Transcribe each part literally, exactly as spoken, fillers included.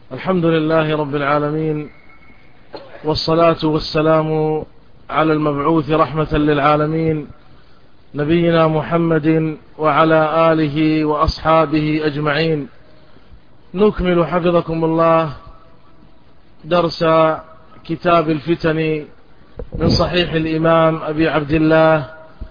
الحمد لله رب العالمين، والصلاة والسلام على المبعوث رحمة للعالمين نبينا محمد وعلى آله وأصحابه أجمعين. نكمل حفظكم الله درس كتاب الفتن من صحيح الإمام أبي عبد الله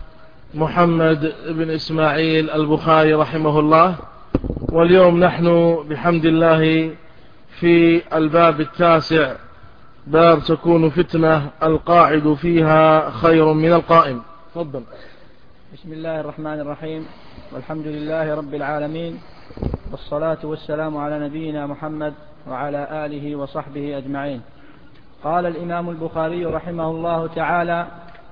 محمد بن إسماعيل البخاري رحمه الله. واليوم نحن بحمد الله في الباب التاسع، باب تكون فتنة القاعد فيها خير من القائم. تفضل. بسم الله الرحمن الرحيم، والحمد لله رب العالمين، والصلاة والسلام على نبينا محمد وعلى آله وصحبه أجمعين. قال الإمام البخاري رحمه الله تعالى: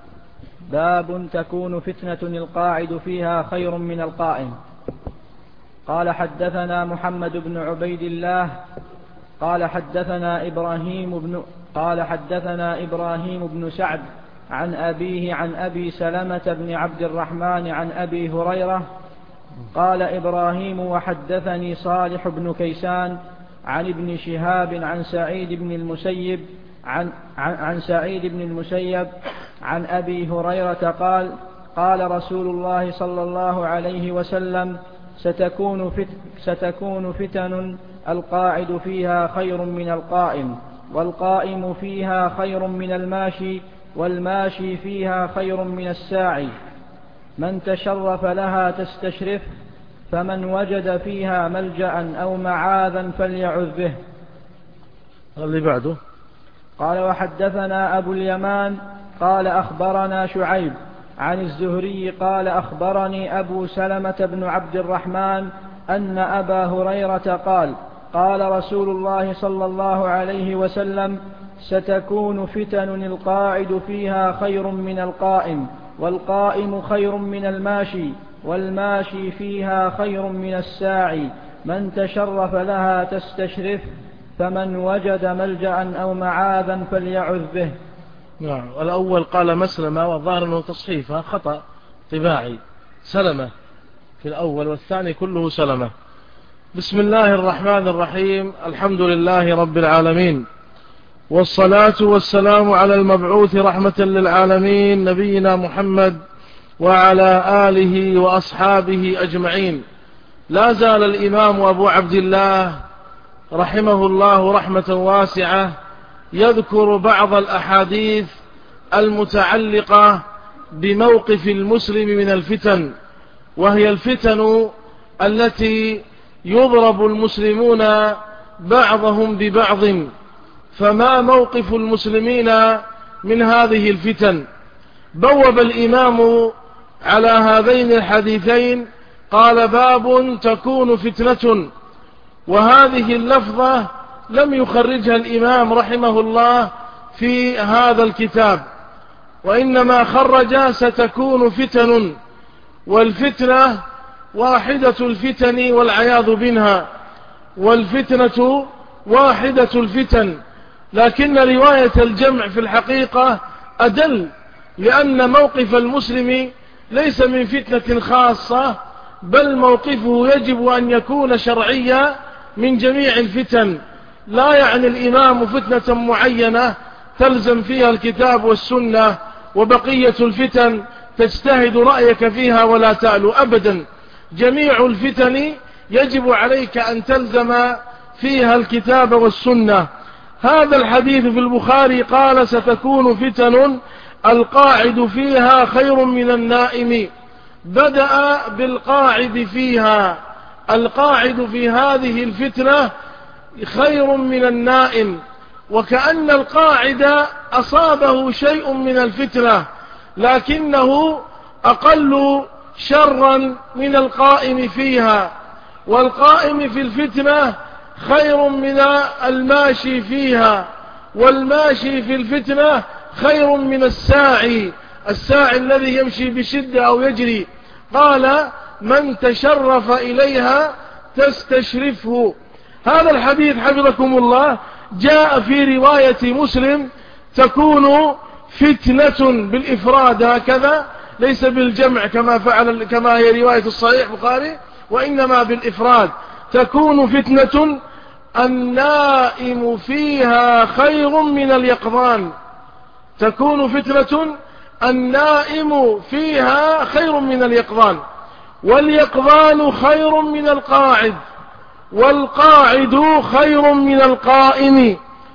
باب تكون فتنة القاعد فيها خير من القائم. قال: حدثنا محمد بن عبيد الله قال حدثنا إبراهيم بن قال حدثنا إبراهيم بن سعد عن أبيه عن أبي سلمة بن عبد الرحمن عن أبي هريرة قال إبراهيم: وحدثني صالح بن كيسان عن ابن شهاب عن سعيد بن المسيب عن, عن, عن سعيد بن المسيب عن أبي هريرة قال: قال رسول الله صلى الله عليه وسلم: ستكون, فت ستكون فتن القاعد فيها خير من القائم، والقائم فيها خير من الماشي، والماشي فيها خير من الساعي. من تشرف لها تستشرف، فمن وجد فيها ملجأ أو معاذا فليعذ به. اللي بعده. قال: وحدثنا أبو اليمان قال أخبرنا شعيب عن الزهري قال أخبرني أبو سلمة بن عبد الرحمن أن أبا هريرة قال: قال رسول الله صلى الله عليه وسلم: ستكون فتن القاعد فيها خير من القائم، والقائم خير من الماشي، والماشي فيها خير من الساعي. من تشرف لها تستشرف، فمن وجد ملجأ أو معاذا فليعذ به. نعم. والأول قال مسلمة، والظاهر أنه تصحيفها خطأ طباعي، سلمة في الأول، والثاني كله سلمة. بسم الله الرحمن الرحيم. الحمد لله رب العالمين، والصلاة والسلام على المبعوث رحمة للعالمين نبينا محمد وعلى آله وأصحابه أجمعين. لا زال الإمام أبو عبد الله رحمه الله رحمة واسعة يذكر بعض الأحاديث المتعلقة بموقف المسلم من الفتن، وهي الفتن التي يضرب المسلمون بعضهم ببعض. فما موقف المسلمين من هذه الفتن؟ بوب الإمام على هذين الحديثين، قال: باب تكون فتنة. وهذه اللفظة لم يخرجها الإمام رحمه الله في هذا الكتاب، وإنما خرج ستكون فتن. والفتنة واحدة الفتن والعياذ منها، والفتنة واحدة الفتن، لكن رواية الجمع في الحقيقة أدل، لأن موقف المسلم ليس من فتنة خاصة، بل موقفه يجب أن يكون شرعيا من جميع الفتن. لا يعني الإمام فتنة معينة تلزم فيها الكتاب والسنة، وبقية الفتن تجتهد رأيك فيها ولا تألو أبدا. جميع الفتن يجب عليك أن تلزم فيها الكتاب والسنة. هذا الحديث في البخاري قال: ستكون فتن القاعد فيها خير من النائم. بدأ بالقاعد فيها. القاعد في هذه الفتنة خير من النائم، وكأن القاعد أصابه شيء من الفتنة، لكنه أقل شرا من القائم فيها. والقائم في الفتنة خير من الماشي فيها، والماشي في الفتنة خير من الساعي، الساعي الذي يمشي بشدة أو يجري. قال: من تشرف إليها تستشرفه. هذا الحديث حفظكم الله جاء في رواية مسلم: تكون فتنة بالإفراد هكذا، ليس بالجمع كما فعل كما هي رواية الصحيح البخاري، وإنما بالإفراد. تكون فتنة النائم فيها خير من اليقظان. تكون فتنة النائم فيها خير من اليقظان، واليقظان خير من القاعد، والقاعد خير من القائم،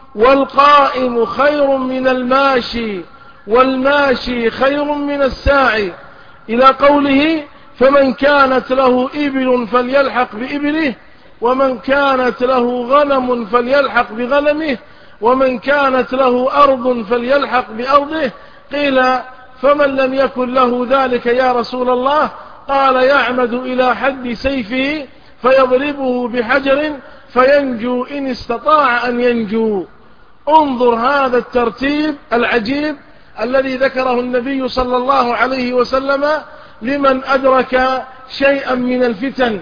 والقائم خير من الماشي، والماشي خير من الساعي، إلى قوله فمن كانت له إبل فليلحق بإبله، ومن كانت له غنم فليلحق بغنمه، ومن كانت له أرض فليلحق بأرضه. قيل فمن لم يكن له ذلك يا رسول الله؟ قال يعمد إلى حد سيفه فيضربه بحجر فينجو إن استطاع أن ينجو. انظر هذا الترتيب العجيب الذي ذكره النبي صلى الله عليه وسلم لمن أدرك شيئا من الفتن.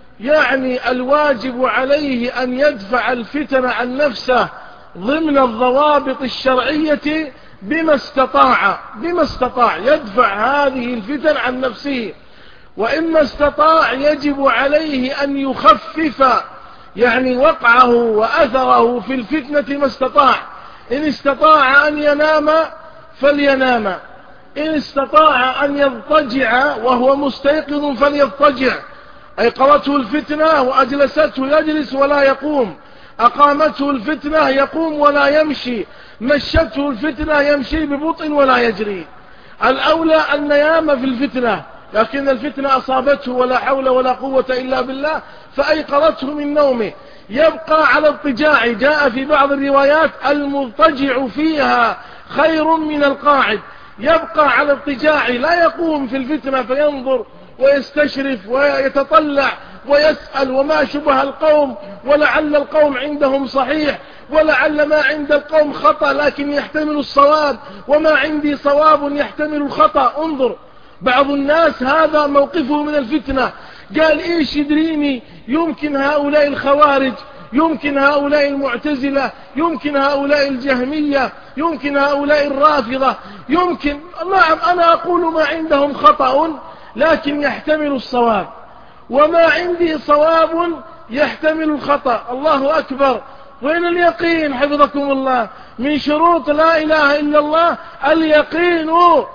يعني الواجب عليه أن يدفع الفتن عن نفسه ضمن الضوابط الشرعية بما استطاع، بما استطاع يدفع هذه الفتن عن نفسه، وإما استطاع يجب عليه أن يخفف يعني وقعه وأثره في الفتنة ما استطاع. إن استطاع أن ينام فلينام، إن استطاع أن يضطجع وهو مستيقظ فليضطجع. أيقظته الفتنة وأجلسته يجلس ولا يقوم، أقامته الفتنة يقوم ولا يمشي، مشته الفتنة يمشي ببطء ولا يجري. الأولى أن ينام في الفتنة، لكن الفتنة أصابته ولا حول ولا قوة إلا بالله فأيقظته من نومه، يبقى على اضطجاع. جاء في بعض الروايات المضطجع فيها خير من القاعد، يبقى على اضطجاع لا يقوم في الفتنة فينظر ويستشرف ويتطلع ويسأل وما شبه القوم، ولعل القوم عندهم صحيح ولعل ما عند القوم خطأ لكن يحتمل الصواب، وما عندي صواب يحتمل الخطأ. انظر بعض الناس هذا موقفه من الفتنة، قال إيش يدريني، يمكن هؤلاء الخوارج، يمكن هؤلاء المعتزلة، يمكن هؤلاء الجهمية، يمكن هؤلاء الرافضة، يمكن. نعم أنا أقول ما عندهم خطأ لكن يحتمل الصواب، وما عندي صواب يحتمل الخطأ. الله أكبر. وين اليقين حفظكم الله؟ من شروط لا إله إلا الله اليقين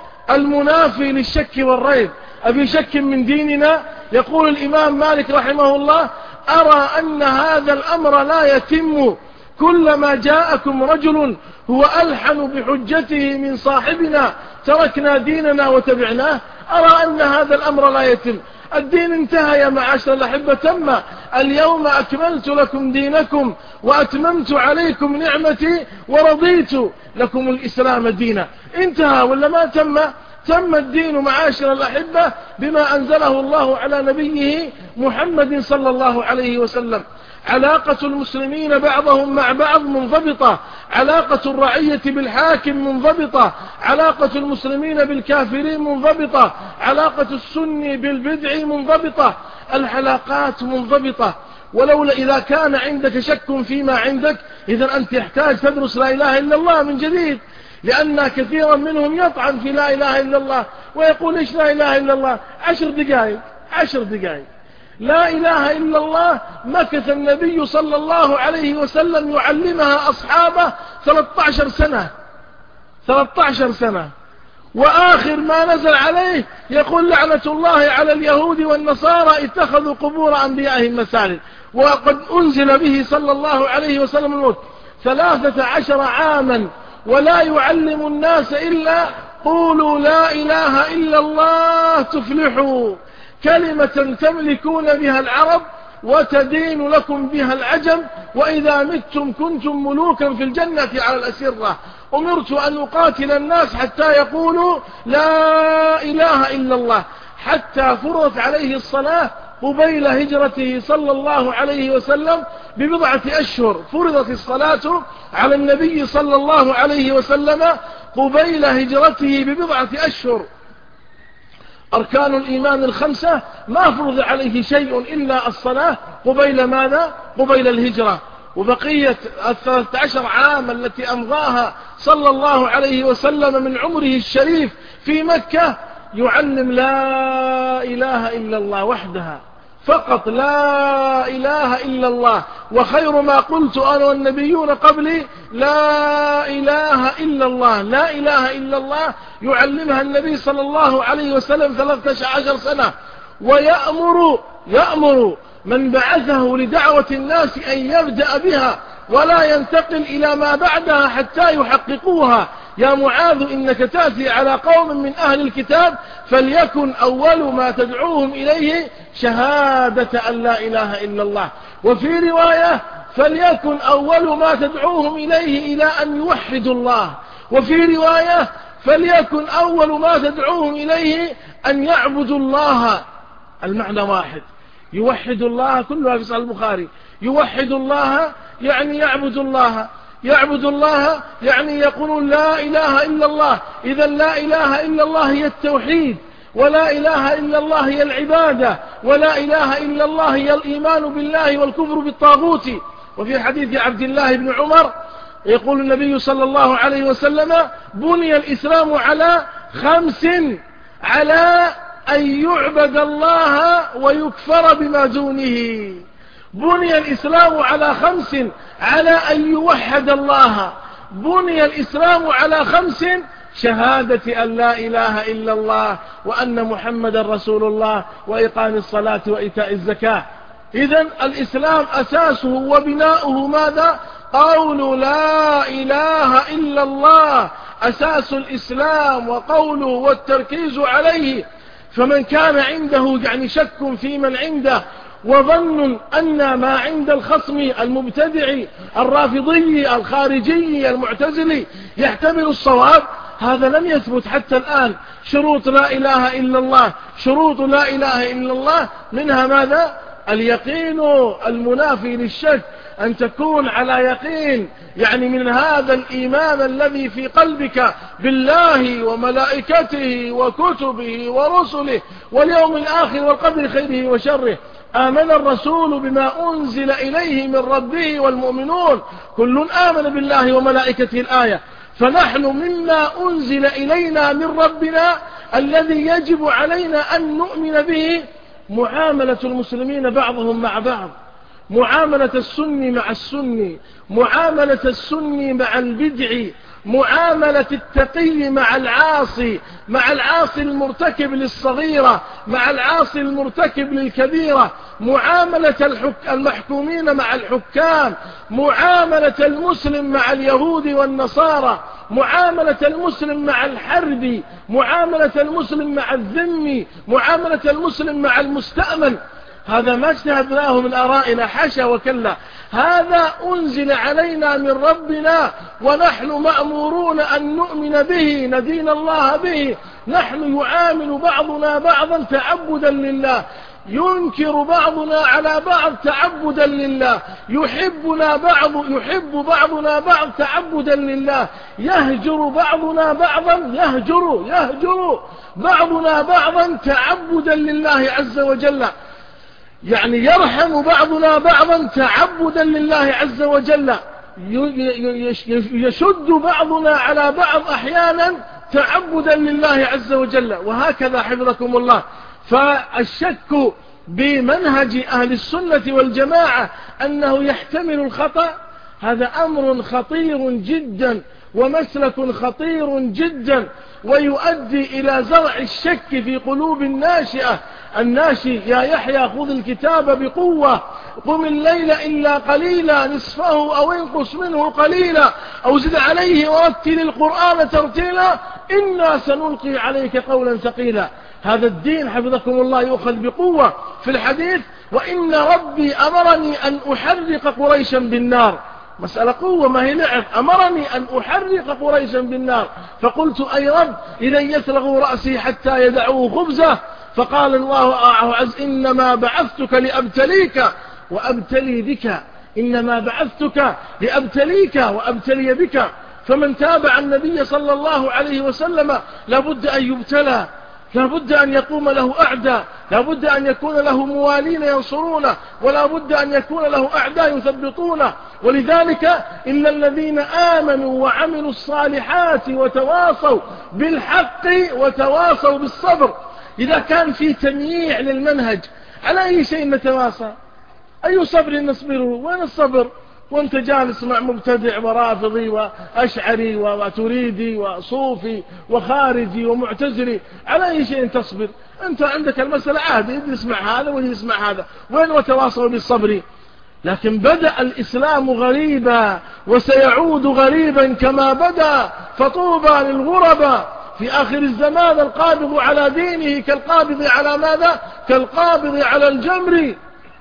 المنافي للشك والريب. أبي شك من ديننا؟ يقول الإمام مالك رحمه الله أرى أن هذا الأمر لا يتم كلما جاءكم رجل هو ألحن بحجته من صاحبنا تركنا ديننا وتبعناه. أرى أن هذا الأمر لا يتم. الدين انتهى يا معاشر الأحبة، تم. اليوم أكملت لكم دينكم وأتممت عليكم نعمتي ورضيت لكم الإسلام دينا. انتهى ولا ما تم؟ تم الدين معاشر الأحبة بما أنزله الله على نبيه محمد صلى الله عليه وسلم. علاقة المسلمين بعضهم مع بعض منضبطة، علاقة الرعية بالحاكم منضبطة، علاقة المسلمين بالكافرين منضبطة، علاقة السني بالبدع منضبطة، العلاقات منضبطة. ولولا إذا كان عندك شك فيما عندك إذا أنت يحتاج تدرس لا إله إلا الله من جديد، لأن كثيرا منهم يطعن في لا إله إلا الله ويقول إيش لا إله إلا الله؟ عشر دقائق عشر دقائق لا إله إلا الله مكث النبي صلى الله عليه وسلم يعلمها أصحابه ثلاثة عشر سنة ثلاثة عشر سنة، وآخر ما نزل عليه يقول لعنة الله على اليهود والنصارى اتخذوا قبور أنبيائهم مساجد، وقد أنزل به صلى الله عليه وسلم الموت ثلاثة عشر عاما ولا يعلم الناس إلا قولوا لا إله إلا الله تفلحوا، كلمة تملكون بها العرب وتدين لكم بها العجم، وإذا متم كنتم ملوكا في الجنة على الأسرة. أمرت أن أقاتل الناس حتى يقولوا لا إله إلا الله، حتى فرضت عليه الصلاة قبيل هجرته صلى الله عليه وسلم ببضعة أشهر. فرضت الصلاة على النبي صلى الله عليه وسلم قبيل هجرته ببضعة أشهر. أركان الإيمان الخمسة ما فرض عليه شيء إلا الصلاة قبيل ماذا؟ قبيل الهجرة. وبقية الثلاثة عشر عام التي أمضاها صلى الله عليه وسلم من عمره الشريف في مكة يعلم لا إله إلا الله وحدها، فقط لا إله إلا الله. وخير ما قلت أنا والنبيون قبلي لا إله إلا الله. لا إله إلا الله يعلمها النبي صلى الله عليه وسلم ثلاثة عشر سنة، ويأمر يأمر من بعثه لدعوة الناس أن يبدأ بها ولا ينتقل إلى ما بعدها حتى يحققوها. يا معاذ إنك تأتي على قوم من أهل الكتاب فليكن أول ما تدعوهم إليه شهادة أن لا إله إلا الله. وفي رواية فليكن أول ما تدعوهم إليه إلى أن يوحدوا الله. وفي رواية فليكن أول ما تدعوهم إليه أن يعبدوا الله. المعنى واحد، يوحد الله، كلها في صحيح البخاري. يوحد الله يعني يعبد الله، يعبد الله يعني يقولون لا إله إلا الله. إذا لا إله إلا الله هي التوحيد، ولا إله إلا الله هي العبادة، ولا إله إلا الله هي الإيمان بالله والكفر بالطاغوت. وفي حديث عبد الله بن عمر يقول النبي صلى الله عليه وسلم: بني الإسلام على خمس، على أن يعبد الله ويكفر بما دونه. بني الإسلام على خمس، على أن يوحد الله. بني الإسلام على خمس: شهادة أن لا إله إلا الله وأن محمد رسول الله وإقام الصلاة وإيتاء الزكاة. إذن الإسلام أساسه وبناؤه ماذا؟ قول لا إله إلا الله، أساس الإسلام وقوله والتركيز عليه. فمن كان عنده يعني شك في من عنده وظن أن ما عند الخصم المبتدع الرافضي الخارجي المعتزلي يحتمل الصواب، هذا لم يثبت حتى الآن. شروط لا إله إلا الله، شروط لا إله إلا الله منها ماذا؟ اليقين المنافي للشك، أن تكون على يقين يعني من هذا الإيمان الذي في قلبك بالله وملائكته وكتبه ورسله واليوم الآخر والقدر خيره وشره. آمن الرسول بما أنزل إليه من ربه والمؤمنون كل آمن بالله وملائكته الآية. فنحن مما أنزل إلينا من ربنا الذي يجب علينا أن نؤمن به معاملة المسلمين بعضهم مع بعض، معاملة السني مع السني، معاملة السني مع البدع، معاملة التقي مع العاصي، مع العاصي المرتكب للصغيرة، مع العاصي المرتكب للكبيرة، معاملة الحك... المحكومين مع الحكام، معاملة المسلم مع اليهود والنصارى، معاملة المسلم مع الحربي، معاملة المسلم مع الذمي، معاملة المسلم مع المستأمن. هذا ما اجتهدناه من آرائنا، حاشا وكلا، هذا أنزل علينا من ربنا ونحن مأمورون أن نؤمن به، ندين الله به. نحن يعامل بعضنا بعضا تعبدا لله، ينكر بعضنا على بعض تعبدا لله، يحبنا بعض يحب بعضنا بعض تعبدا لله، يهجر بعضنا بعضا يهجر يهجر بعضنا بعضا تعبدا لله عز وجل، يعني يرحم بعضنا بعضا تعبدا لله عز وجل، يشد بعضنا على بعض أحيانا تعبدا لله عز وجل. وهكذا حفظكم الله. فالشك بمنهج أهل السنة والجماعة أنه يحتمل الخطأ هذا أمر خطير جدا ومسلك خطير جدا، ويؤدي إلى زرع الشك في قلوب الناشئة. الناشئ: يا يحيى خذ الكتاب بقوة، قم الليل إلا قليلا، نصفه أو انقص منه قليلا، أو زد عليه ورتل القرآن ترتيلا، إنا سنلقي عليك قولا ثقيلا. هذا الدين حفظكم الله يؤخذ بقوة. في الحديث: وإن ربي أمرني أن أحرق قريشا بالنار. مسألة قوة، ما هي لعب. أمرني أن أحرق قريشا بالنار، فقلت: أي رب، إذا يسلغوا رأسي حتى يدعوه خبزه. فقال الله عز: إنما بعثتك لأبتليك وأبتلي بك، إنما بعثتك لأبتليك وأبتلي بك. فمن تابع النبي صلى الله عليه وسلم لابد أن يبتلى، لابد أن يقوم له أعداء، لابد أن يكون له موالين ينصرونه، ولا بد أن يكون له أعداء يثبطونه. ولذلك إن الذين آمنوا وعملوا الصالحات وتواصوا بالحق وتواصوا بالصبر، إذا كان في تمييع للمنهج على أي شيء نتواصى؟ أي صبر نصبره؟ وين الصبر وانت جالس مع مبتدع ورافضي وأشعري وتريدي وصوفي وخارجي ومعتزلي؟ على أي شيء تصبر؟ أنت عندك المسألة عادي، يسمع هذا ويسمع هذا، وين وتواصلوا بالصبر؟ لكن بدأ الإسلام غريبا وسيعود غريبا كما بدأ، فطوبى للغرباء. في آخر الزمان القابض على دينه كالقابض على ماذا؟ كالقابض على الجمر.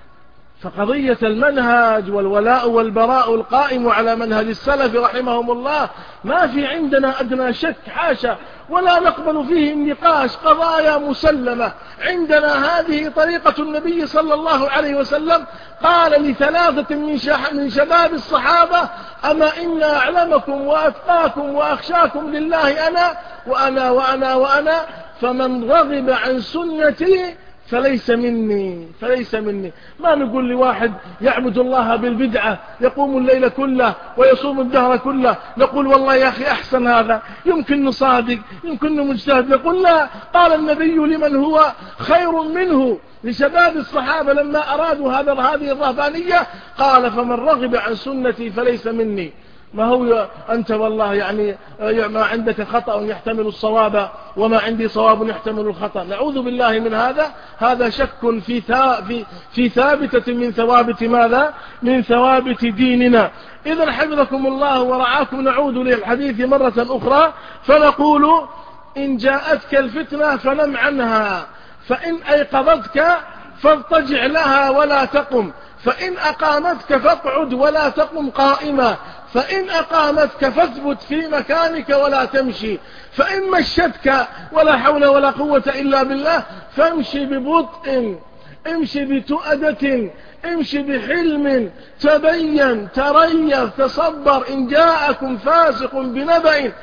فقضية المنهج والولاء والبراء القائم على منهج السلف رحمهم الله ما في عندنا أدنى شك، حاشا، ولا نقبل فيه النقاش، قضايا مسلمة عندنا. هذه طريقة النبي صلى الله عليه وسلم. قال لثلاثة من شباب الصحابة: أما إن أعلمكم وأتقاكم وأخشاكم لله أنا وأنا وأنا وأنا، فمن رغب عن سنتي فليس مني فليس مني. ما نقول لواحد يعبد الله بالبدعة، يقوم الليل كله ويصوم الدهر كله، نقول والله يا أخي أحسن هذا، يمكن نصادق، يمكن مجتهد. نقول لا، قال النبي لمن هو خير منه، لشباب الصحابة لما أرادوا هذا هذه الرهبانية، قال: فمن رغب عن سنتي فليس مني. ما هو أنت والله يعني ما عندك خطأ يحتمل الصواب وما عندي صواب يحتمل الخطأ. نعوذ بالله من هذا. هذا شك في في في ثابتة من ثوابت ماذا؟ من ثوابت ديننا. إذا حفظكم الله ورعاكم، نعود للحديث مرة أخرى فنقول: إن جاءتك الفتنة فنم عنها، فإن أيقظتك فاضطجع لها ولا تقم، فإن أقامتك فاقعد ولا تقم قائما، فإن أقامتك فاثبت في مكانك ولا تمشي، فإن مشتك ولا حول ولا قوة إلا بالله فامشي ببطء، امشي بتؤدة، امشي بحلم، تبين، تريث، تصبر. إن جاءكم فاسق بنبأ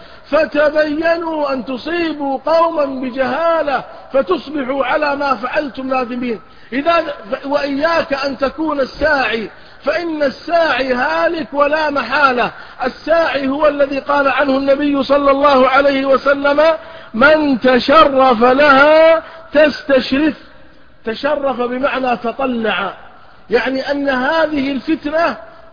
فتبينوا أن تصيبوا قوما بجهالة فتصبحوا على ما فعلتم نادمين. إذا وإياك أن تكون الساعي، فإن الساعي هالك ولا محالة. الساعي هو الذي قال عنه النبي صلى الله عليه وسلم: من تشرف لها تستشرف. تشرف بمعنى تطلع، يعني أن هذه الفتنة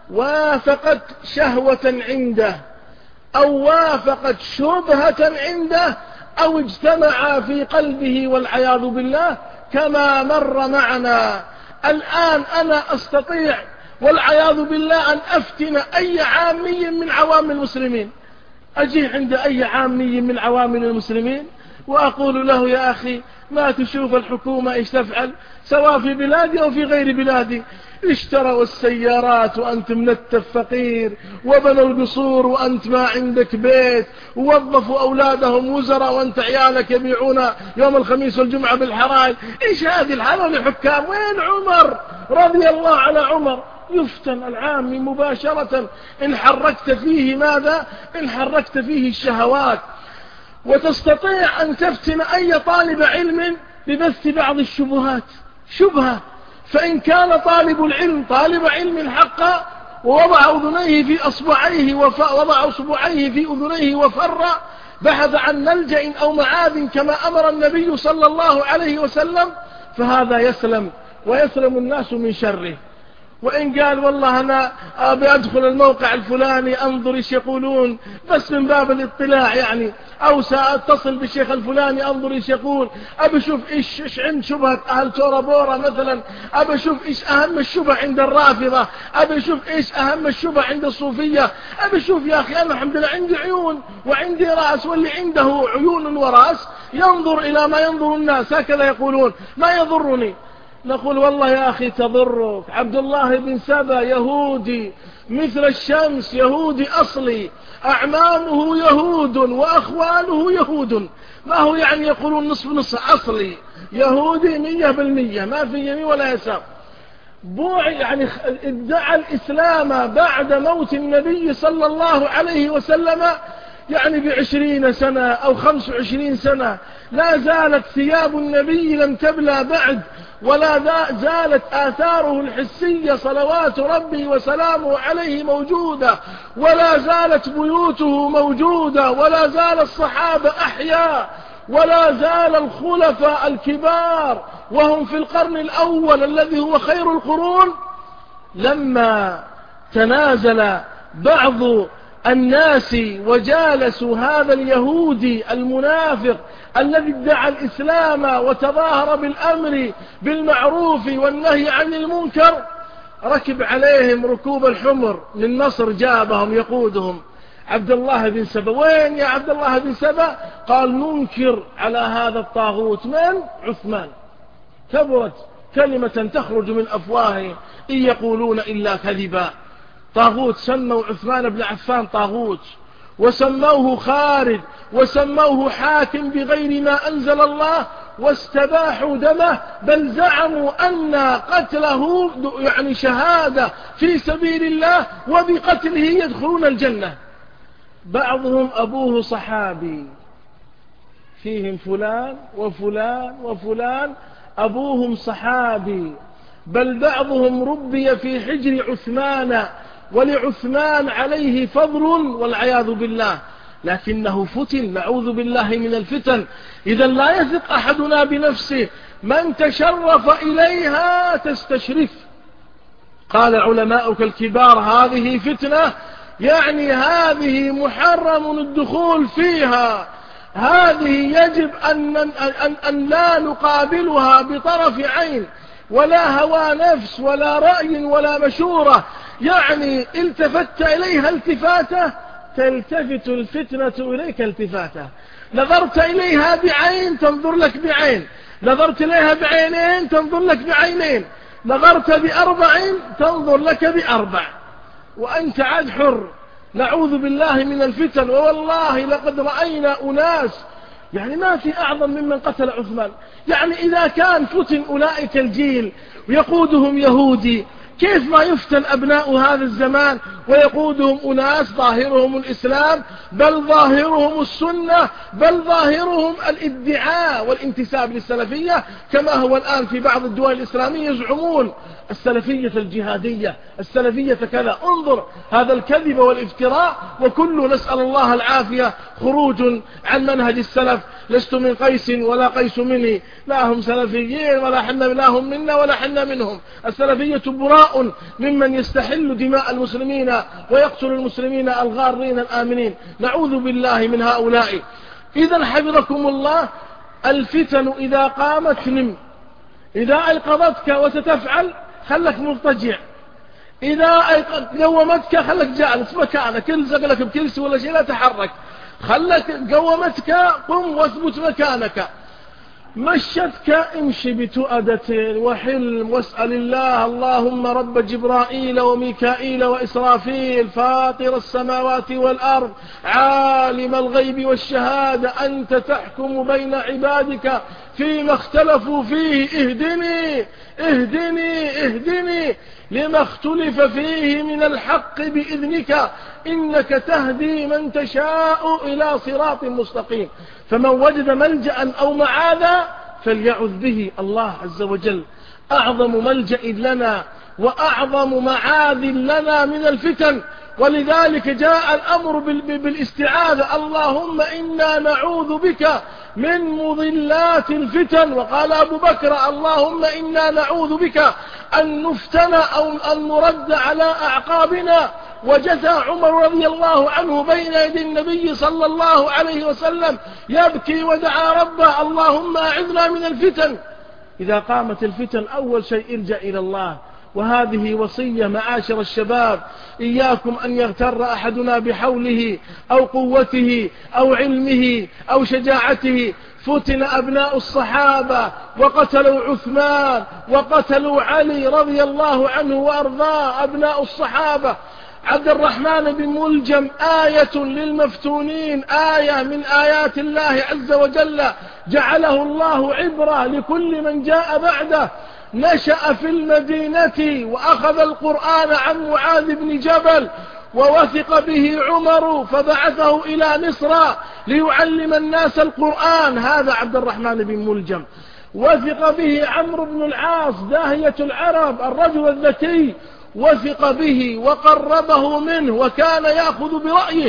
وافقت شهوة عنده أو وافقت شبهة عنده أو اجتمع في قلبه والعياذ بالله، كما مر معنا. الآن أنا أستطيع والعياذ بالله أن أفتن أي عامي من عوام المسلمين، أجي عند أي عامي من عوام المسلمين وأقول له: يا أخي ما تشوف الحكومة إيش تفعل، سواء في بلادي أو في غير بلادي؟ اشتروا السيارات وأنت منتف فقير، وبنوا القصور وأنت ما عندك بيت، ووظفوا أولادهم وزراء وأنت عيالك يبيعون يوم الخميس والجمعة بالحرائر. إيش هذه الحالة للحكام؟ وين عمر رضي الله على عمر؟ يفتن العامي مباشرة إن حركت فيه ماذا؟ إن حركت فيه الشهوات. وتستطيع أن تفتن أي طالب علم ببث بعض الشبهات، شبهة. فإن كان طالب العلم طالب علم حقا ووضع أذنيه في أصبعيه ووضع أصبعيه في أذنيه وفر، بحث عن ملجأ أو معاذ كما أمر النبي صلى الله عليه وسلم، فهذا يسلم ويسلم الناس من شره. وإن قال والله أنا أبي أدخل الموقع الفلاني أنظر إيش يقولون بس من باب الاطلاع يعني، أو سأتصل بالشيخ الفلاني أنظر إيش يقول، أبي أشوف إيش, إيش عند شبهة أهل تورا بورا مثلا، أبي أشوف إيش أهم الشبه عند الرافضة، أبي أشوف إيش أهم الشبه عند الصوفية، أبي أشوف يا أخي أنا الحمد لله عندي عيون وعندي رأس، واللي عنده عيون ورأس ينظر إلى ما ينظر الناس، هكذا يقولون، ما يضرني. نقول والله يا أخي تضرك. عبد الله بن سبا يهودي مثل الشمس، يهودي أصلي، أعمامه يهود وأخواله يهود، ما هو يعني يقولون نصف نصف، أصلي يهودي مية بالمية، ما في يمين ولا يسار. بوع يعني ادعى الإسلام بعد موت النبي صلى الله عليه وسلم يعني بعشرين سنة أو خمس وعشرين سنة، لا زالت ثياب النبي لم تبلى بعد، ولا زالت آثاره الحسية صلوات ربي وسلامه عليه موجودة، ولا زالت بيوته موجودة، ولا زال الصحابة أحياء، ولا زال الخلفاء الكبار وهم في القرن الأول الذي هو خير القرون، لما تنازل بعض الناس وجالسوا هذا اليهودي المنافق الذي ادعى الإسلام وتظاهر بالأمر بالمعروف والنهي عن المنكر، ركب عليهم ركوب الحمر من مصر، جابهم يقودهم عبد الله بن سبأ. وين يا عبد الله بن سبأ؟ قال ننكر على هذا الطاغوت. من؟ عثمان. كبرت كلمة تخرج من أفواههم إن يقولون إلا كذبا. طاغوت، سموا عثمان بن عفان طاغوت، وسموه خارج، وسموه حاكم بغير ما أنزل الله، واستباحوا دمه، بل زعموا أن قتله يعني شهادة في سبيل الله، وبقتله يدخلون الجنة. بعضهم أبوه صحابي، فيهم فلان وفلان وفلان أبوهم صحابي، بل بعضهم ربي في حجر عثمان، ولعثمان عليه فضل والعياذ بالله، لكنه فتن، نعوذ بالله من الفتن. إذا لا يثق أحدنا بنفسه، من تشرف إليها تستشرف. قال علماؤك الكبار هذه فتنة، يعني هذه محرم الدخول فيها، هذه يجب أن, أن, أن لا نقابلها بطرف عين، ولا هوى نفس ولا رأي ولا مشورة. يعني التفت إليها التفاتة تلتفت الفتنة إليك التفاتة. نظرت إليها بعين تنظر لك بعين، نظرت إليها بعينين تنظر لك بعينين، نظرت بأربع تنظر لك بأربع، وأنت عاد حر. نعوذ بالله من الفتن. والله لقد رأينا أناس يعني ما في أعظم ممن قتل عثمان. يعني إذا كان فتن أولئك الجيل ويقودهم يهودي، كيف ما يفتن أبناء هذا الزمان ويقودهم أناس ظاهرهم الإسلام، بل ظاهرهم السنة، بل ظاهرهم الادعاء والانتساب للسلفية، كما هو الآن في بعض الدول الإسلامية يزعمون السلفية الجهادية، السلفية كذا. انظر هذا الكذب والافتراء، وكل نسأل الله العافية خروج عن منهج السلف. لست من قيس ولا قيس مني، لا هم سلفيين ولا حنا لا هم منا ولا حنا منهم. السلفية براء ممن يستحل دماء المسلمين ويقتل المسلمين الغارين الآمنين، نعوذ بالله من هؤلاء. إذا حفظكم الله، الفتن إذا قامت نم، إذا أيقظتك وستفعل خلك مضطجع، إذا قومتك خلك جالس مكانك، الزق لك بكرسي ولا شيء لا تحرك، خلك قومتك قم واثبت مكانك، مشتك امشي بتؤدة وحلم واسأل الله اللهم رب جبرائيل وميكائيل وإسرافيل فاطر السماوات والأرض عالم الغيب والشهادة أنت تحكم بين عبادك فيما اختلفوا فيه اهدني اهدني اهدني لما اختلف فيه من الحق بإذنك إنك تهدي من تشاء إلى صراط مستقيم. فمن وجد ملجأ أو معاذا فليعذ به الله عز وجل. أعظم ملجأ لنا وأعظم معاذ لنا من الفتن، ولذلك جاء الأمر بالاستعاذة، اللهم إنا نعوذ بك من مضلات الفتن. وقال أبو بكر اللهم إنا نعوذ بك أن نفتن أو أن نرد على أعقابنا. وجثى عمر رضي الله عنه بين يدي النبي صلى الله عليه وسلم يبكي ودعا ربه اللهم أعذنا من الفتن. إذا قامت الفتن أول شيء ارجع إلى الله. وهذه وصية معاشر الشباب، إياكم أن يغتر أحدنا بحوله أو قوته أو علمه أو شجاعته. فتن أبناء الصحابة وقتلوا عثمان وقتلوا علي رضي الله عنه وأرضاه أبناء الصحابة. عبد الرحمن بن ملجم آية للمفتونين، آية من آيات الله عز وجل، جعله الله عبرة لكل من جاء بعده. نشأ في المدينة وأخذ القرآن عن معاذ بن جبل، ووثق به عمر فبعثه إلى مصر ليعلم الناس القرآن. هذا عبد الرحمن بن ملجم. وثق به عمرو بن العاص داهية العرب الرجل الذكي، وثق به وقربه منه وكان يأخذ برأيه.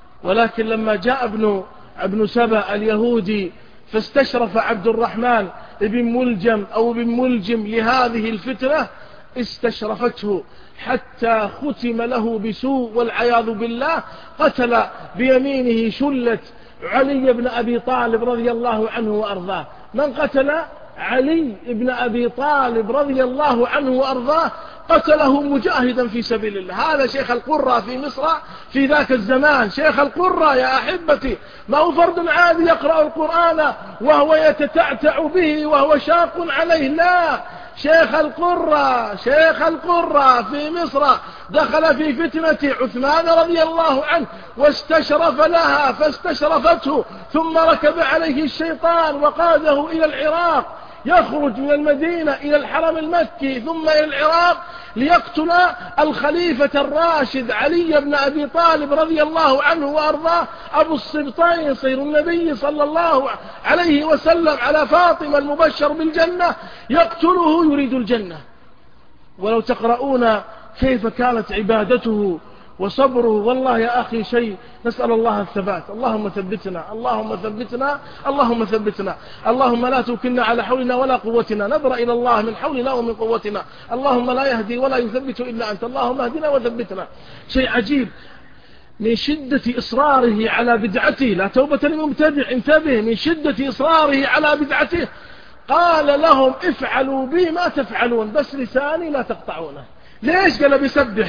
ولكن لما جاء ابن ابن سبأ اليهودي فاستشرف عبد الرحمن ابن ملجم أو ابن ملجم لهذه الفتنة استشرفته حتى ختم له بسوء والعياذ بالله. قتل بيمينه شلة علي بن أبي طالب رضي الله عنه وأرضاه. من قتل؟ علي بن أبي طالب رضي الله عنه وأرضاه، قتله مجاهدا في سبيل الله. هذا شيخ القرى في مصر في ذاك الزمان. شيخ القرى يا أحبتي ما هو فرد عادي يقرأ القرآن وهو يتتعتع به وهو شاق عليه، لا، شيخ القرى شيخ القرى في مصر دخل في فتنة عثمان رضي الله عنه واستشرف لها فاستشرفته، ثم ركب عليه الشيطان وقاده إلى العراق، يخرج من المدينة إلى الحرم المكي ثم إلى العراق ليقتل الخليفة الراشد علي بن أبي طالب رضي الله عنه وأرضاه أبو السبطين صير النبي صلى الله عليه وسلم على فاطمة المبشر بالجنة، يقتله يريد الجنة. ولو تقرؤون كيف كانت عبادته وصبره، والله يا أخي شيء، نسأل الله الثبات. اللهم ثبتنا اللهم ثبتنا اللهم ثبتنا اللهم لا توكلنا على حولنا ولا قوتنا، نبرأ إلى الله من حولنا ومن قوتنا. اللهم لا يهدي ولا يثبت إلا أنت، اللهم اهدنا وثبتنا. شيء عجيب من شدة إصراره على بدعته، لا توبة للمبتدع، انتبه، من شدة إصراره على بدعته قال لهم افعلوا بي ما تفعلون بس لساني لا تقطعونه. ليش؟ قال بيسبح،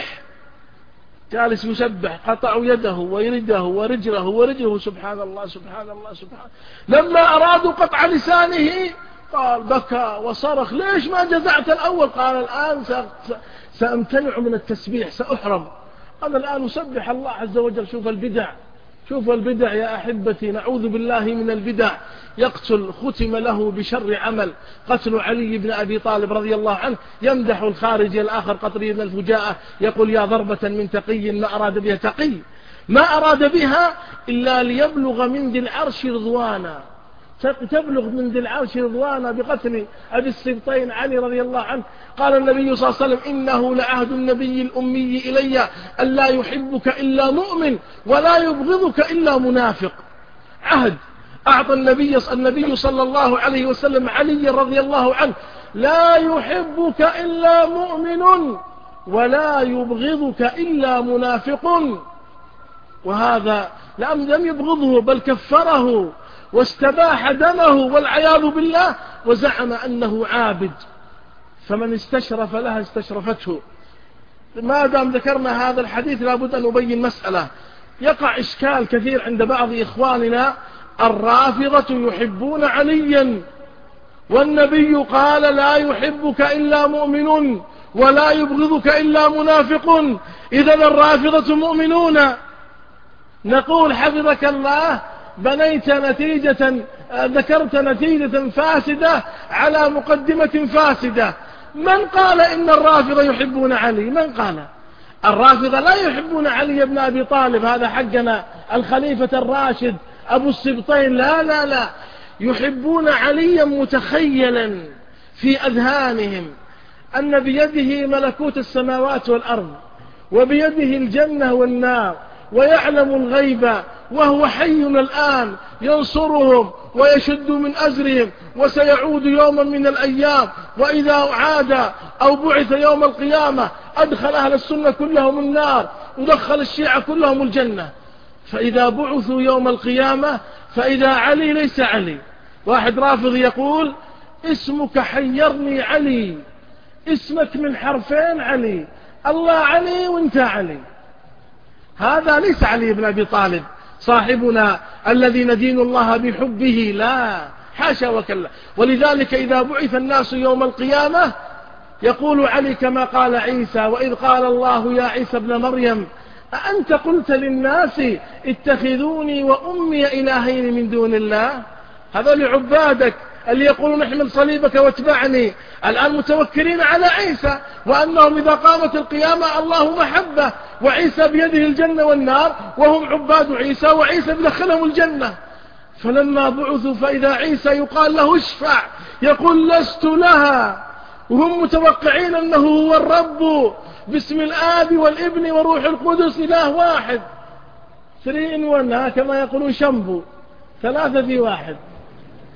جالس يسبح، قطعوا يده ويرده ورجله ورجله، سبحان الله سبحان الله سبحان. لما أرادوا قطع لسانه قال بكى وصرخ، ليش ما جزعت الأول؟ قال الآن سأمتنع من التسبيح، سأحرم، أنا الآن أسبح الله عز وجل. شوف البدع، شوف البدع يا أحبتي، نعوذ بالله من البدع. يقتل، ختم له بشر عمل، قتل علي بن أبي طالب رضي الله عنه. يمدح الخارجي الآخر قطري بن الفجاءة، يقول يا ضربة من تقي ما أراد بها تقي، ما أراد بها إلا ليبلغ من ذي العرش رضوانا، تبلغ من ذي العرش رضوانا بقتل أبي السبطين علي رضي الله عنه. قال النبي صلى الله عليه وسلم إنه لعهد النبي الأمي إلي ألا يحبك إلا مؤمن ولا يبغضك إلا منافق. عهد أعطى النبي النبي صلى الله عليه وسلم علي رضي الله عنه، لا يحبك إلا مؤمن ولا يبغضك إلا منافق. وهذا لم يبغضه بل كفره واستباح دمه والعياذ بالله، وزعم أنه عابد، فمن استشرف لها استشرفته. ما دام ذكرنا هذا الحديث لابد أن نبين مسألة. يقع إشكال كثير عند بعض إخواننا، الرافضة يحبون عليا والنبي قال لا يحبك إلا مؤمن ولا يبغضك إلا منافق، إذا الرافضة مؤمنون. نقول حفظك الله بنيت نتيجة، ذكرت نتيجة فاسدة على مقدمة فاسدة. من قال إن الرافضة يحبون علي؟ من قال؟ الرافضة لا يحبون علي بن أبي طالب، هذا حقنا الخليفة الراشد أبو السبطين، لا لا لا، يحبون عليا متخيلا في أذهانهم أن بيده ملكوت السماوات والأرض وبيده الجنة والنار، ويعلم الغيب وهو حي الآن، ينصرهم ويشد من أزرهم، وسيعود يوما من الأيام وإذا عاد أو بعث يوم القيامة أدخل أهل السنة كلهم النار ودخل الشيعة كلهم الجنة. فإذا بعثوا يوم القيامة فإذا علي ليس علي. واحد رافض يقول اسمك حيرني علي، اسمك من حرفين علي، الله علي وانت علي. هذا ليس علي بن أبي طالب صاحبنا الذي ندين الله بحبه، لا، حاشا وكلا. ولذلك إذا بعث الناس يوم القيامة يقول علي كما قال عيسى، وإذ قال الله يا عيسى ابن مريم أأنت قلت للناس اتخذوني وأمي إلهين من دون الله؟ هذول عبادك اللي يقولون احمل صليبك واتبعني الآن متوكلين على عيسى، وأنهم إذا قامت القيامة الله محبة وعيسى بيده الجنة والنار، وهم عباد عيسى وعيسى بدخلهم الجنة. فلما بعثوا فإذا عيسى يقال له اشفع يقول لست لها، وهم متوقعين أنه هو الرب باسم الآب والابن وروح القدس إله واحد، ثري إن ون، كما يقولون شمبو، ثلاثة في واحد.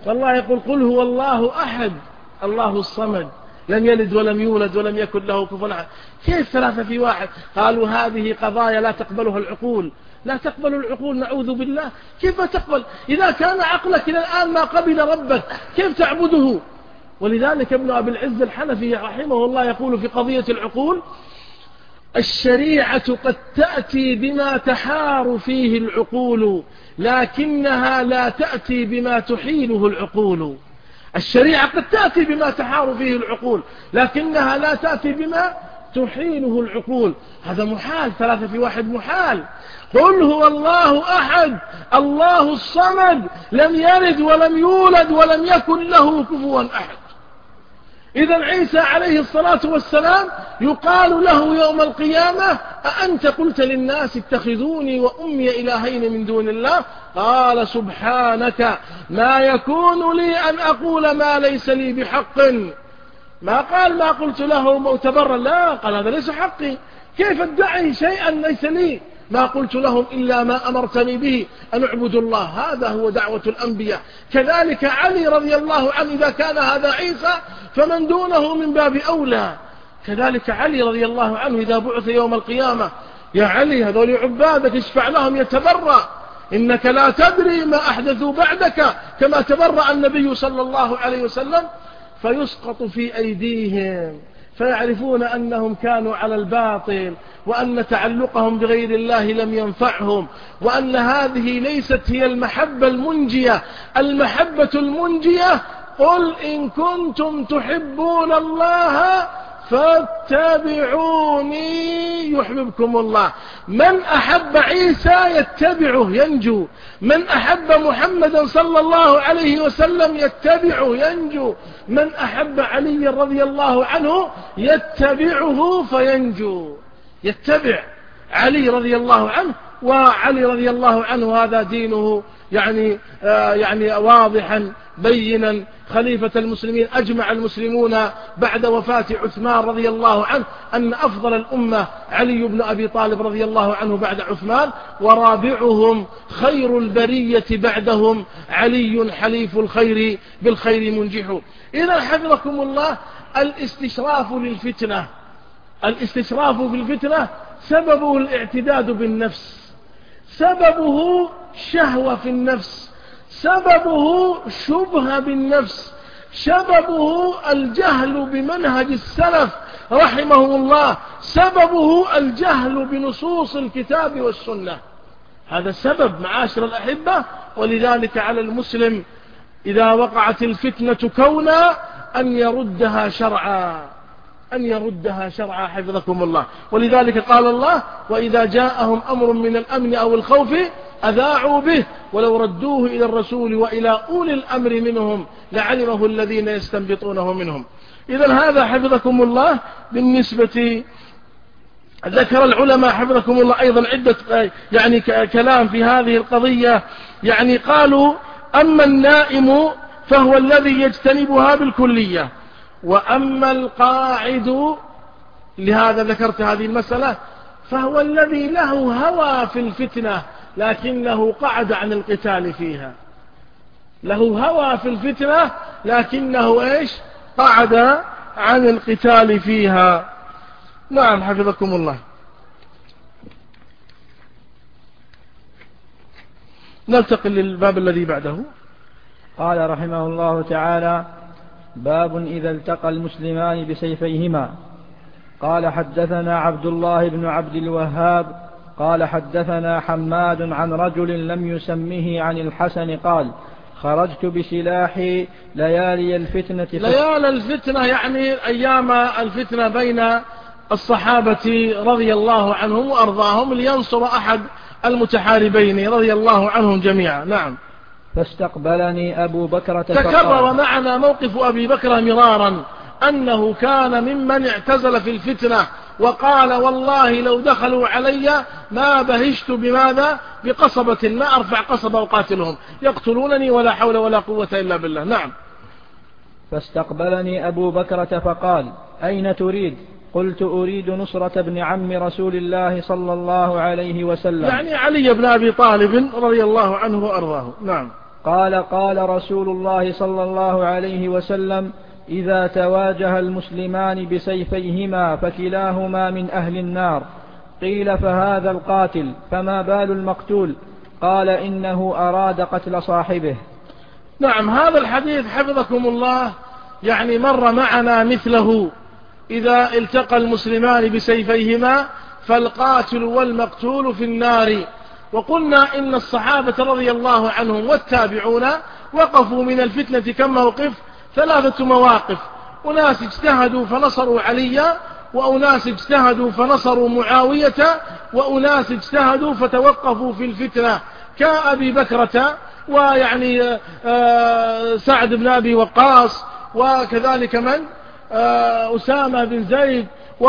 والله يقول قل هو الله أحد الله الصمد لم يلد ولم يولد ولم يكن له كفوا أحد. كيف ثلاثة في واحد؟ قالوا هذه قضايا لا تقبلها العقول، لا تقبل العقول، نعوذ بالله. كيف تقبل إذا كان عقلك إلى الآن ما قبل ربك كيف تعبده؟ ولذلك ابن أبي العز الحنفي رحمه الله يقول في قضية العقول: الشريعة قد تأتي بما تحار فيه العقول لكنها لا تأتي بما تحيله العقول. الشريعة قد تأتي بما تحار فيه العقول لكنها لا تأتي بما تحيله العقول. هذا محال، ثلاثة في واحد محال. قل هو الله أحد الله الصمد لم يلد ولم يولد ولم يكن له كفوا أحد. إذا عيسى عليه الصلاة والسلام يقال له يوم القيامة: أأنت قلت للناس اتخذوني وأمي إلهين من دون الله؟ قال: سبحانك ما يكون لي أن أقول ما ليس لي بحق. ما قال ما قلت له مؤتبرا، لا، قال هذا ليس حقي، كيف ادعي شيئا ليس لي؟ ما قلت لهم إلا ما أمرتني به أن اعبدوا الله. هذا هو دعوة الأنبياء. كذلك علي رضي الله عنه إذا كان هذا عيسى فمن دونه من باب أولى. كذلك علي رضي الله عنه إذا بعث يوم القيامة: يا علي هذول عبادك اشفع لهم يتبرأ، إنك لا تدري ما أحدثوا بعدك، كما تبرأ النبي صلى الله عليه وسلم، فيسقط في أيديهم فيعرفون أنهم كانوا على الباطل، وأن تعلقهم بغير الله لم ينفعهم، وأن هذه ليست هي المحبة المنجية. المحبة المنجية: قل إن كنتم تحبون الله فاتبعوني يحببكم الله. من أحب عيسى يتبعه ينجو، من أحب محمدا صلى الله عليه وسلم يتبعه ينجو، من أحب علي رضي الله عنه يتبعه فينجو. يتبع علي رضي الله عنه، وعلي رضي الله عنه هذا دينه يعني آه يعني واضحا بينا. خليفة المسلمين أجمع المسلمون بعد وفاة عثمان رضي الله عنه أن أفضل الأمة علي بن أبي طالب رضي الله عنه بعد عثمان، ورابعهم خير البرية بعدهم علي حليف الخير بالخير منجح. إذا حفظكم الله، الاستشراف للفتنة، الاستشراف في الفتنة سببه الاعتداد بالنفس، سببه شهوة في النفس، سببه شبهة بالنفس، سببه الجهل بمنهج السلف رحمه الله، سببه الجهل بنصوص الكتاب والسنة. هذا السبب معاشر الأحبة. ولذلك على المسلم إذا وقعت الفتنة كونا أن يردها شرعا، أن يردها شرعا حفظكم الله. ولذلك قال الله: وإذا جاءهم أمر من الأمن أو الخوف أذاعوا به ولو ردوه إلى الرسول وإلى أولي الأمر منهم لعلمه الذين يستنبطونه منهم. إذن هذا حفظكم الله بالنسبة. ذكر العلماء حفظكم الله أيضا عدة يعني كلام في هذه القضية. يعني قالوا: أما النائم فهو الذي يجتنبها بالكلية، وأما القاعد، لهذا ذكرت هذه المسألة، فهو الذي له هوى في الفتنة لكنه قعد عن القتال فيها. له هوى في الفتنة لكنه إيش؟ قعد عن القتال فيها. نعم حفظكم الله. ننتقل للباب الذي بعده. قال رحمه الله تعالى: باب إذا التقى المسلمان بسيفيهما. قال: حدثنا عبد الله بن عبد الوهاب قال: حدثنا حماد عن رجل لم يسمه عن الحسن قال: خرجت بسلاحي ليالي الفتنة. ليالي الفتنة يعني أيام الفتنة بين الصحابة رضي الله عنهم وأرضاهم لينصر أحد المتحاربين رضي الله عنهم جميعا. نعم. فاستقبلني أبو بكر. تكرر معنا موقف أبي بكر مرارا أنه كان ممن اعتزل في الفتنة وقال: والله لو دخلوا علي ما بهشت بماذا؟ بقصبة، ما أرفع قصبة وقاتلهم، يقتلونني ولا حول ولا قوة إلا بالله. نعم. فاستقبلني أبو بكرة فقال: أين تريد؟ قلت: أريد نصرة ابن عم رسول الله صلى الله عليه وسلم، يعني علي بن أبي طالب رضي الله عنه وأرضاه. نعم. قال قال رسول الله صلى الله عليه وسلم: إذا تواجه المسلمان بسيفيهما فكلاهما من أهل النار. قيل: فهذا القاتل، فما بال المقتول؟ قال: إنه أراد قتل صاحبه. نعم، هذا الحديث حفظكم الله يعني مر معنا مثله: إذا التقى المسلمان بسيفيهما فالقاتل والمقتول في النار. وقلنا إن الصحابة رضي الله عنهم والتابعون وقفوا من الفتنة كم موقف؟ ثلاثة مواقف: أناس اجتهدوا فنصروا عليا، وأناس اجتهدوا فنصروا معاوية، وأناس اجتهدوا فتوقفوا في الفتنة كأبي بكرة ويعني سعد بن أبي وقاص، وكذلك من أسامة بن زيد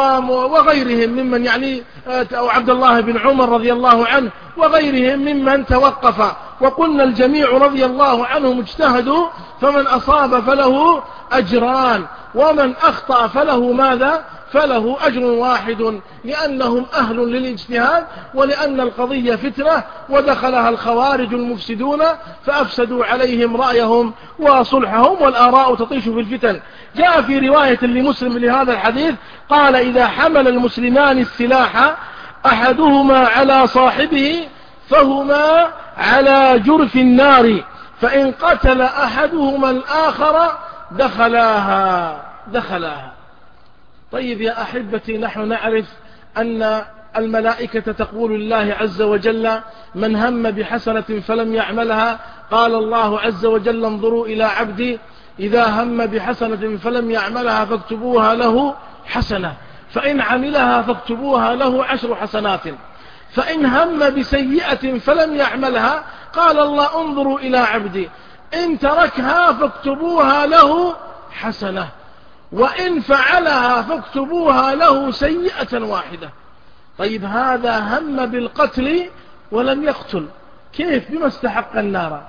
وغيرهم ممن يعني أو عبد الله بن عمر رضي الله عنه وغيرهم ممن توقف. وقلنا الجميع رضي الله عنهم اجتهدوا، فمن أصاب فله أجران، ومن أخطأ فله ماذا؟ فله أجر واحد، لأنهم أهل للاجتهاد، ولأن القضية فتنة ودخلها الخوارج المفسدون فأفسدوا عليهم رأيهم وصلحهم، والآراء تطيش في الفتن. جاء في رواية لمسلم لهذا الحديث قال: إذا حمل المسلمان السلاح أحدهما على صاحبه فهما على جرف النار، فإن قتل أحدهما الآخر دخلاها دخلاها. طيب يا أحبتي، نحن نعرف أن الملائكة تقول لله عز وجل: من هم بحسنة فلم يعملها، قال الله عز وجل: انظروا إلى عبدي إذا هم بحسنة فلم يعملها فاكتبوها له حسنة، فإن عملها فاكتبوها له عشر حسنات، فإن هم بسيئة فلم يعملها قال الله: انظروا إلى عبدي إن تركها فاكتبوها له حسنة، وإن فعلها فاكتبوها له سيئة واحدة. طيب، هذا هم بالقتل ولم يقتل، كيف؟ بما استحق النار.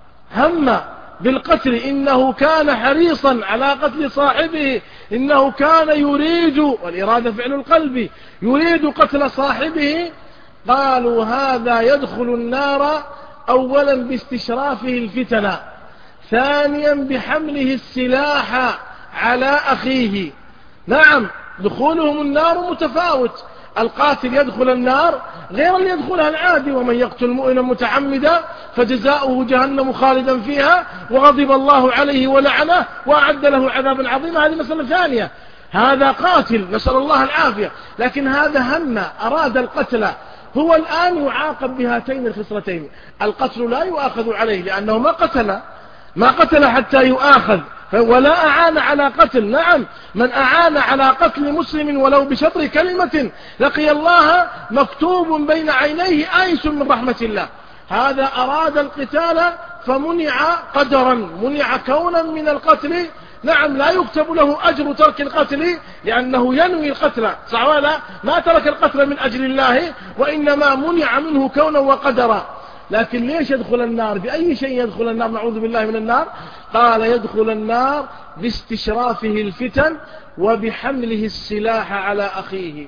هم بالقتل، إنه كان حريصا على قتل صاحبه، إنه كان يريد، والإرادة فعل القلب، يريد قتل صاحبه. قالوا هذا يدخل النار أولا باستشرافه الفتنة، ثانيا بحمله السلاح على أخيه. نعم، دخولهم النار متفاوت، القاتل يدخل النار غير اللي يدخلها العادي: ومن يقتل مؤمنا متعمدا فجزاؤه جهنم خالدا فيها وغضب الله عليه ولعنه وأعد له عذابا عظيما. هذه مسألة ثانية، هذا قاتل نسأل الله العافية، لكن هذا هم أراد القتل. هو الآن يعاقب بهاتين الخصلتين: القتل لا يؤاخذ عليه لأنه ما قتل ما قتل حتى يؤاخذ، ولا أعان على قتل. نعم، من أعان على قتل مسلم ولو بشطر كلمة لقي الله مكتوب بين عينيه آيس من رحمة الله. هذا أراد القتال فمنع قدرا، منع كونا من القتل. نعم، لا يكتب له أجر ترك القتل لأنه ينوي القتل، صح ولا؟ ما ترك القتل من أجل الله، وإنما منع منه كونا وقدرا. لكن ليش يدخل النار؟ بأي شيء يدخل النار؟ نعوذ بالله من النار. قال: يدخل النار باستشرافه الفتن وبحمله السلاح على أخيه.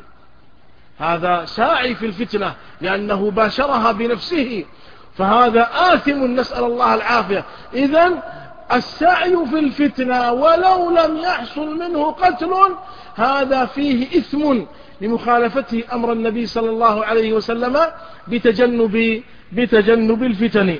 هذا ساعي في الفتنة لأنه باشرها بنفسه، فهذا آثم نسأل الله العافية. إذن السعي في الفتنة ولو لم يحصل منه قتل هذا فيه إثم لمخالفته أمر النبي صلى الله عليه وسلم بتجنب بتجنب الفتن.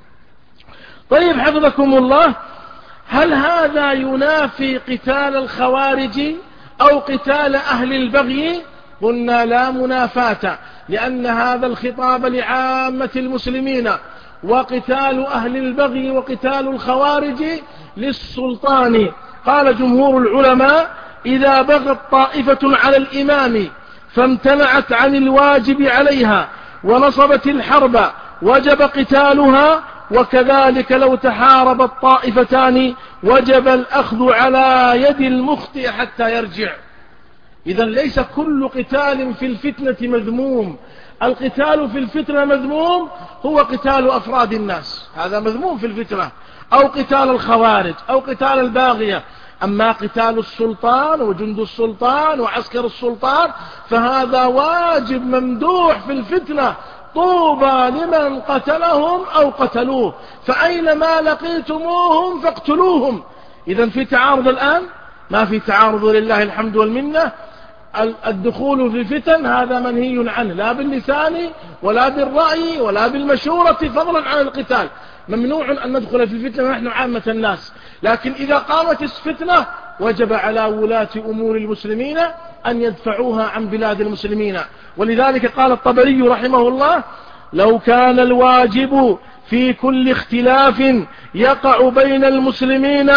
طيب، حفظكم الله، هل هذا ينافي قتال الخوارج أو قتال أهل البغي؟ قلنا لا منافاة، لأن هذا الخطاب لعامة المسلمين، وقتال أهل البغي وقتال الخوارج للسلطان. قال جمهور العلماء: إذا بغت طائفة على الإمام فامتنعت عن الواجب عليها ونصبت الحرب وجب قتالها، وكذلك لو تحاربت طائفتان وجب الأخذ على يد المخطئ حتى يرجع. إذن ليس كل قتال في الفتنة مذموم، القتال في الفتنة مذموم هو قتال أفراد الناس، هذا مذموم في الفتنة، أو قتال الخوارج أو قتال الباغية. أما قتال السلطان وجند السلطان وعسكر السلطان فهذا واجب ممدوح في الفتنة، طوبى لمن قتلهم أو قتلوه، فأينما لقيتموهم فاقتلوهم. إذن في تعارض الآن؟ ما في تعارض لله الحمد والمنة. الدخول في الفتن هذا منهي عنه، لا باللسان ولا بالرأي ولا بالمشورة فضلا عن القتال. ممنوع أن ندخل في الفتنة ونحن عامة الناس، لكن إذا قامت الفتنة وجب على ولاة أمور المسلمين أن يدفعوها عن بلاد المسلمين. ولذلك قال الطبري رحمه الله: لو كان الواجب في كل اختلاف يقع بين المسلمين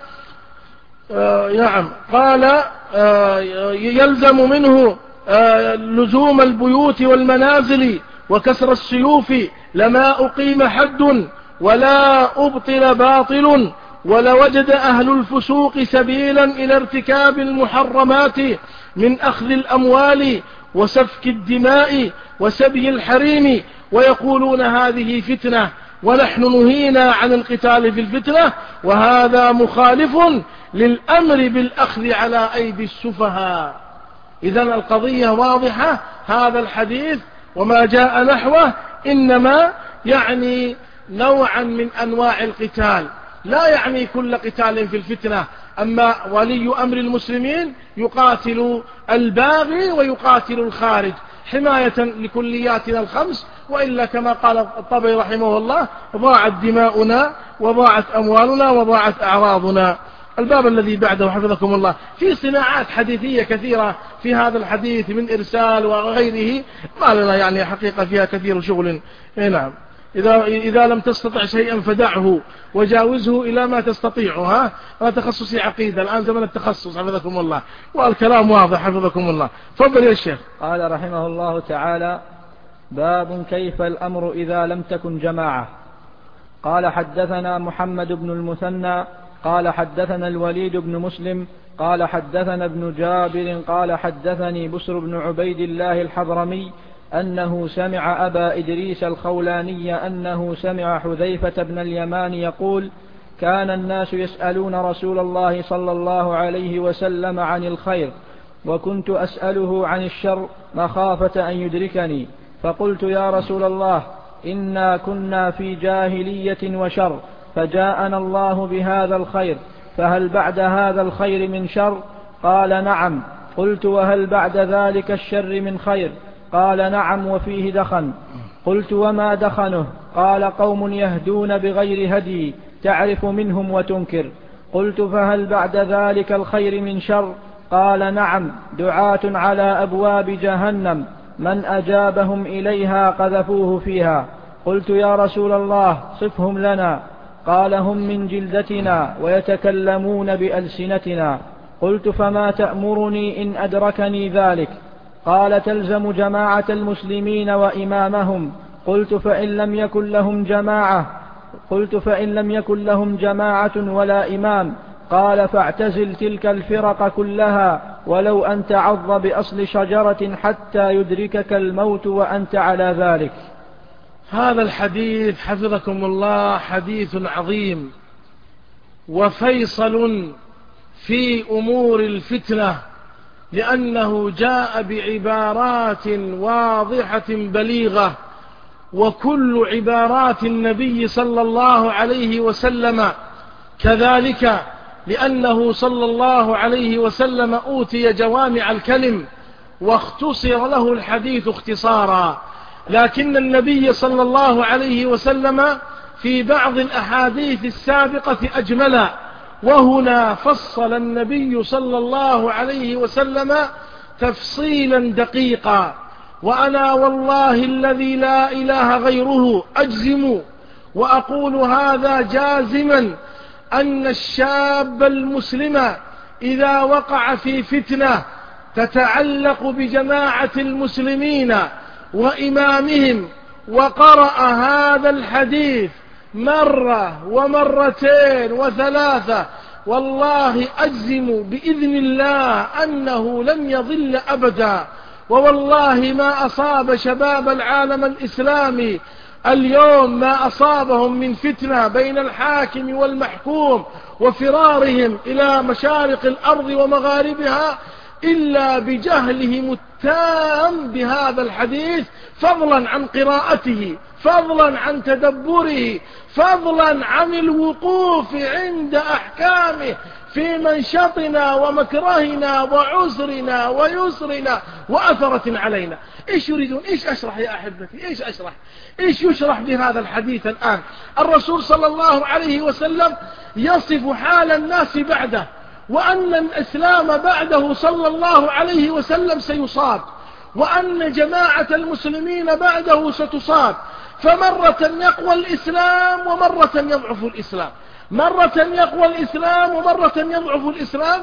آه نعم قال آه يلزم منه آه لزوم البيوت والمنازل وكسر السيوف لما أقيم حد ولا أبطل باطل، ولوجد أهل الفسوق سبيلا إلى ارتكاب المحرمات من أخذ الأموال وسفك الدماء وسبي الحريم، ويقولون هذه فتنة ونحن نهينا عن القتال في الفتنة، وهذا مخالف للأمر بالأخذ على أيدي السفهاء. إذن القضية واضحة. هذا الحديث وما جاء نحوه إنما يعني نوعا من أنواع القتال، لا يعني كل قتال في الفتنة. أما ولي أمر المسلمين يقاتل الباغي ويقاتل الخارج حماية لكلياتنا الخمس، وإلا كما قال الطبري رحمه الله: ضاعت دماؤنا وضاعت أموالنا وضاعت أعراضنا. الباب الذي بعده حفظكم الله في صناعات حديثية كثيرة في هذا الحديث من إرسال وغيره، ما لنا يعني حقيقة فيها كثير شغل. نعم، إذا, إذا لم تستطع شيئا فدعه وجاوزه إلى ما تستطيعها. أنا تخصصي عقيدة، الآن زمن التخصص حفظكم الله، والكلام واضح حفظكم الله. تفضل يا شيخ. قال رحمه الله تعالى: باب كيف الأمر إذا لم تكن جماعة. قال: حدثنا محمد بن المثنى قال حدثنا الوليد بن مسلم قال حدثنا ابن جابر قال حدثني بسر بن عبيد الله الحضرمي أنه سمع أبا إدريس الخولاني أنه سمع حذيفة بن اليمان يقول: كان الناس يسألون رسول الله صلى الله عليه وسلم عن الخير، وكنت أسأله عن الشر مخافة أن يدركني، فقلت: يا رسول الله، إنا كنا في جاهلية وشر، فجاءنا الله بهذا الخير، فهل بعد هذا الخير من شر؟ قال: نعم. قلت: وهل بعد ذلك الشر من خير؟ قال: نعم، وفيه دخن. قلت: وما دخنه؟ قال: قوم يهدون بغير هدي، تعرف منهم وتنكر. قلت: فهل بعد ذلك الخير من شر؟ قال: نعم، دعاة على أبواب جهنم، من أجابهم إليها قذفوه فيها. قلت: يا رسول الله، صفهم لنا. قال: هم من جلدتنا ويتكلمون بألسنتنا. قلت: فما تأمرني إن أدركني ذلك؟ قال: تلزم جماعة المسلمين وإمامهم. قلت: فإن لم يكن لهم جماعة قلت فإن لم يكن لهم جماعة ولا إمام؟ قال: فاعتزل تلك الفرق كلها، ولو أن تعض بأصل شجرة حتى يدركك الموت وأنت على ذلك. هذا الحديث حفظكم الله حديث عظيم وفيصل في أمور الفتنة، لأنه جاء بعبارات واضحة بليغة، وكل عبارات النبي صلى الله عليه وسلم كذلك، لأنه صلى الله عليه وسلم أوتي جوامع الكلم واختصر له الحديث اختصارا. لكن النبي صلى الله عليه وسلم في بعض الأحاديث السابقة أجمل، وهنا فصل النبي صلى الله عليه وسلم تفصيلا دقيقا. وأنا والله الذي لا إله غيره أجزم وأقول هذا جازما أن الشاب المسلم إذا وقع في فتنة تتعلق بجماعة المسلمين وإمامهم وقرأ هذا الحديث مرة ومرتين وثلاثة، والله أجزم بإذن الله أنه لن يضل أبدا. ووالله ما أصاب شباب العالم الإسلامي اليوم ما أصابهم من فتنة بين الحاكم والمحكوم وفرارهم إلى مشارق الأرض ومغاربها إلا بجهلهم التام بهذا الحديث، فضلا عن قراءته، فضلا عن تدبره، فضلا عن الوقوف عند أحكامه في منشطنا ومكرهنا وعسرنا ويسرنا وأثرة علينا. إيش يريدون؟ إيش أشرح يا أحبتي؟ إيش أشرح؟ إيش يشرح بهذا الحديث الآن؟ الرسول صلى الله عليه وسلم يصف حال الناس بعده، وأن الإسلام بعده صلى الله عليه وسلم سيصاب، وأن جماعة المسلمين بعده ستصاب، فمرة يقوى الإسلام ومرة يضعف الإسلام، مرة يقوى الإسلام ومرة يضعف الإسلام.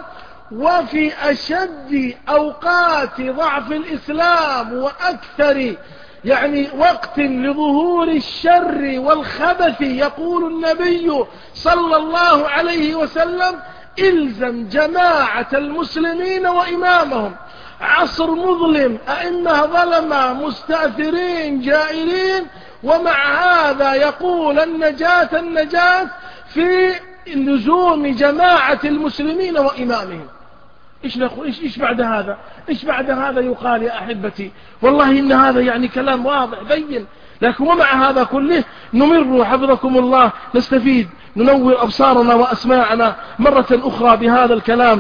وفي أشد أوقات ضعف الإسلام وأكثر يعني وقت لظهور الشر والخبث يقول النبي صلى الله عليه وسلم: إلزم جماعة المسلمين وإمامهم. عصر مظلم، أئمة ظلمة مستأثرين جائرين، ومع هذا يقول النجاة النجاة في لزوم جماعة المسلمين وإمامهم. إيش نقول؟ إيش, إيش بعد هذا؟ إيش بعد هذا يقال يا أحبتي؟ والله إن هذا يعني كلام واضح بين، لكن ومع هذا كله نمر حفظكم الله نستفيد، ننور أبصارنا وأسماعنا مرة أخرى بهذا الكلام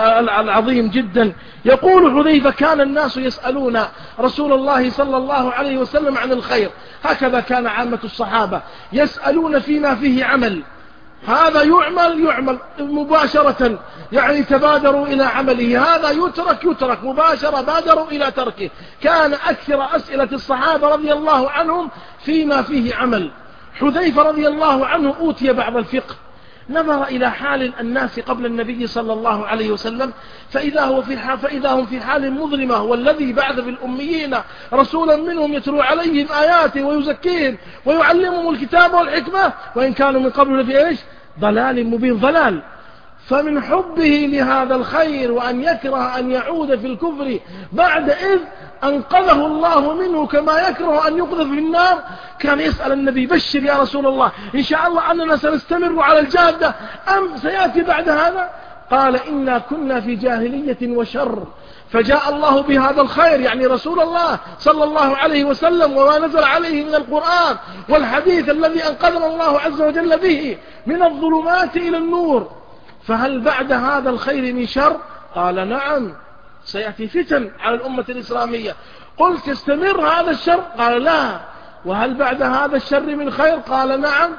العظيم جدا. يقول حذيفة: كان الناس يسألون رسول الله صلى الله عليه وسلم عن الخير، هكذا كان عامة الصحابة يسألون فيما فيه عمل، هذا يعمل يعمل مباشرة، يعني تبادروا إلى عمله، هذا يترك يترك مباشرة، بادروا إلى تركه. كان أكثر أسئلة الصحابة رضي الله عنهم فيما فيه عمل. حذيفة رضي الله عنه أوتي بعض الفقه، نظر إلى حال الناس قبل النبي صلى الله عليه وسلم، فإذا, هو في حال فإذا هم في حال مظلمة، والذي بعث في الأميين رسولا منهم يتلو عليهم آياته ويزكيهم ويعلمهم الكتاب والحكمة، وإن كانوا من قبل لفي إيش؟ ضلال مبين، ضلال. فمن حبه لهذا الخير وأن يكره أن يعود في الكفر بعد إذ أنقذه الله منه كما يكره أن يقذف في النار، كان يسأل النبي: بشر يا رسول الله، إن شاء الله أننا سنستمر على الجادة أم سيأتي بعد هذا؟ قال: إنا كنا في جاهلية وشر، فجاء الله بهذا الخير، يعني رسول الله صلى الله عليه وسلم وما نزل عليه من القرآن والحديث الذي أنقذنا الله عز وجل به من الظلمات إلى النور، فهل بعد هذا الخير من شر؟ قال: نعم، سيأتي فتن على الأمة الإسلامية. قلت: يستمر هذا الشر؟ قال: لا. وهل بعد هذا الشر من خير؟ قال: نعم،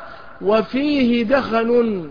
وفيه دخن،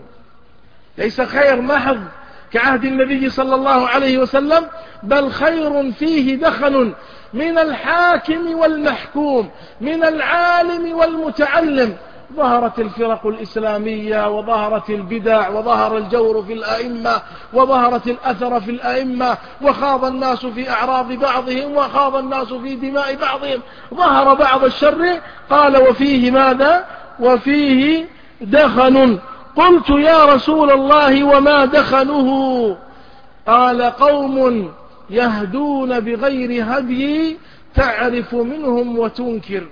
ليس خير محض كعهد النبي صلى الله عليه وسلم، بل خير فيه دخن، من الحاكم والمحكوم، من العالم والمتعلم. ظهرت الفرق الإسلامية، وظهرت البدع، وظهر الجور في الأئمة، وظهرت الأثر في الأئمة، وخاض الناس في أعراض بعضهم، وخاض الناس في دماء بعضهم، ظهر بعض الشر. قال: وفيه ماذا؟ وفيه دخن. قلت: يا رسول الله وما دخنه؟ قال: قوم يهدون بغير هدي تعرف منهم وتنكر.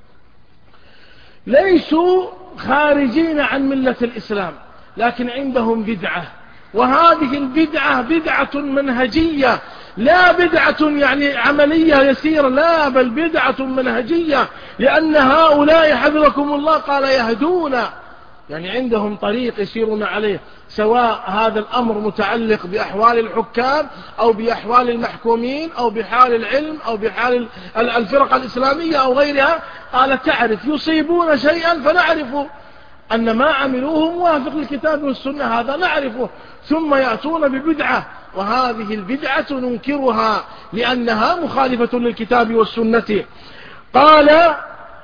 ليسوا خارجين عن ملة الإسلام، لكن عندهم بدعة، وهذه البدعة بدعة منهجية، لا بدعة يعني عملية يسيرة، لا، بل بدعة منهجية، لأن هؤلاء حفظكم الله قال يهدون، يعني عندهم طريق يسيرون عليه، سواء هذا الأمر متعلق بأحوال الحكام أو بأحوال المحكومين أو بحال العلم أو بحال الفرق الإسلامية أو غيرها. قال: تعرف يصيبون شيئا فنعرف أن ما عملوه موافق للكتاب والسنة، هذا نعرفه، ثم يأتون ببدعة، وهذه البدعة ننكرها لأنها مخالفة للكتاب والسنة. قال: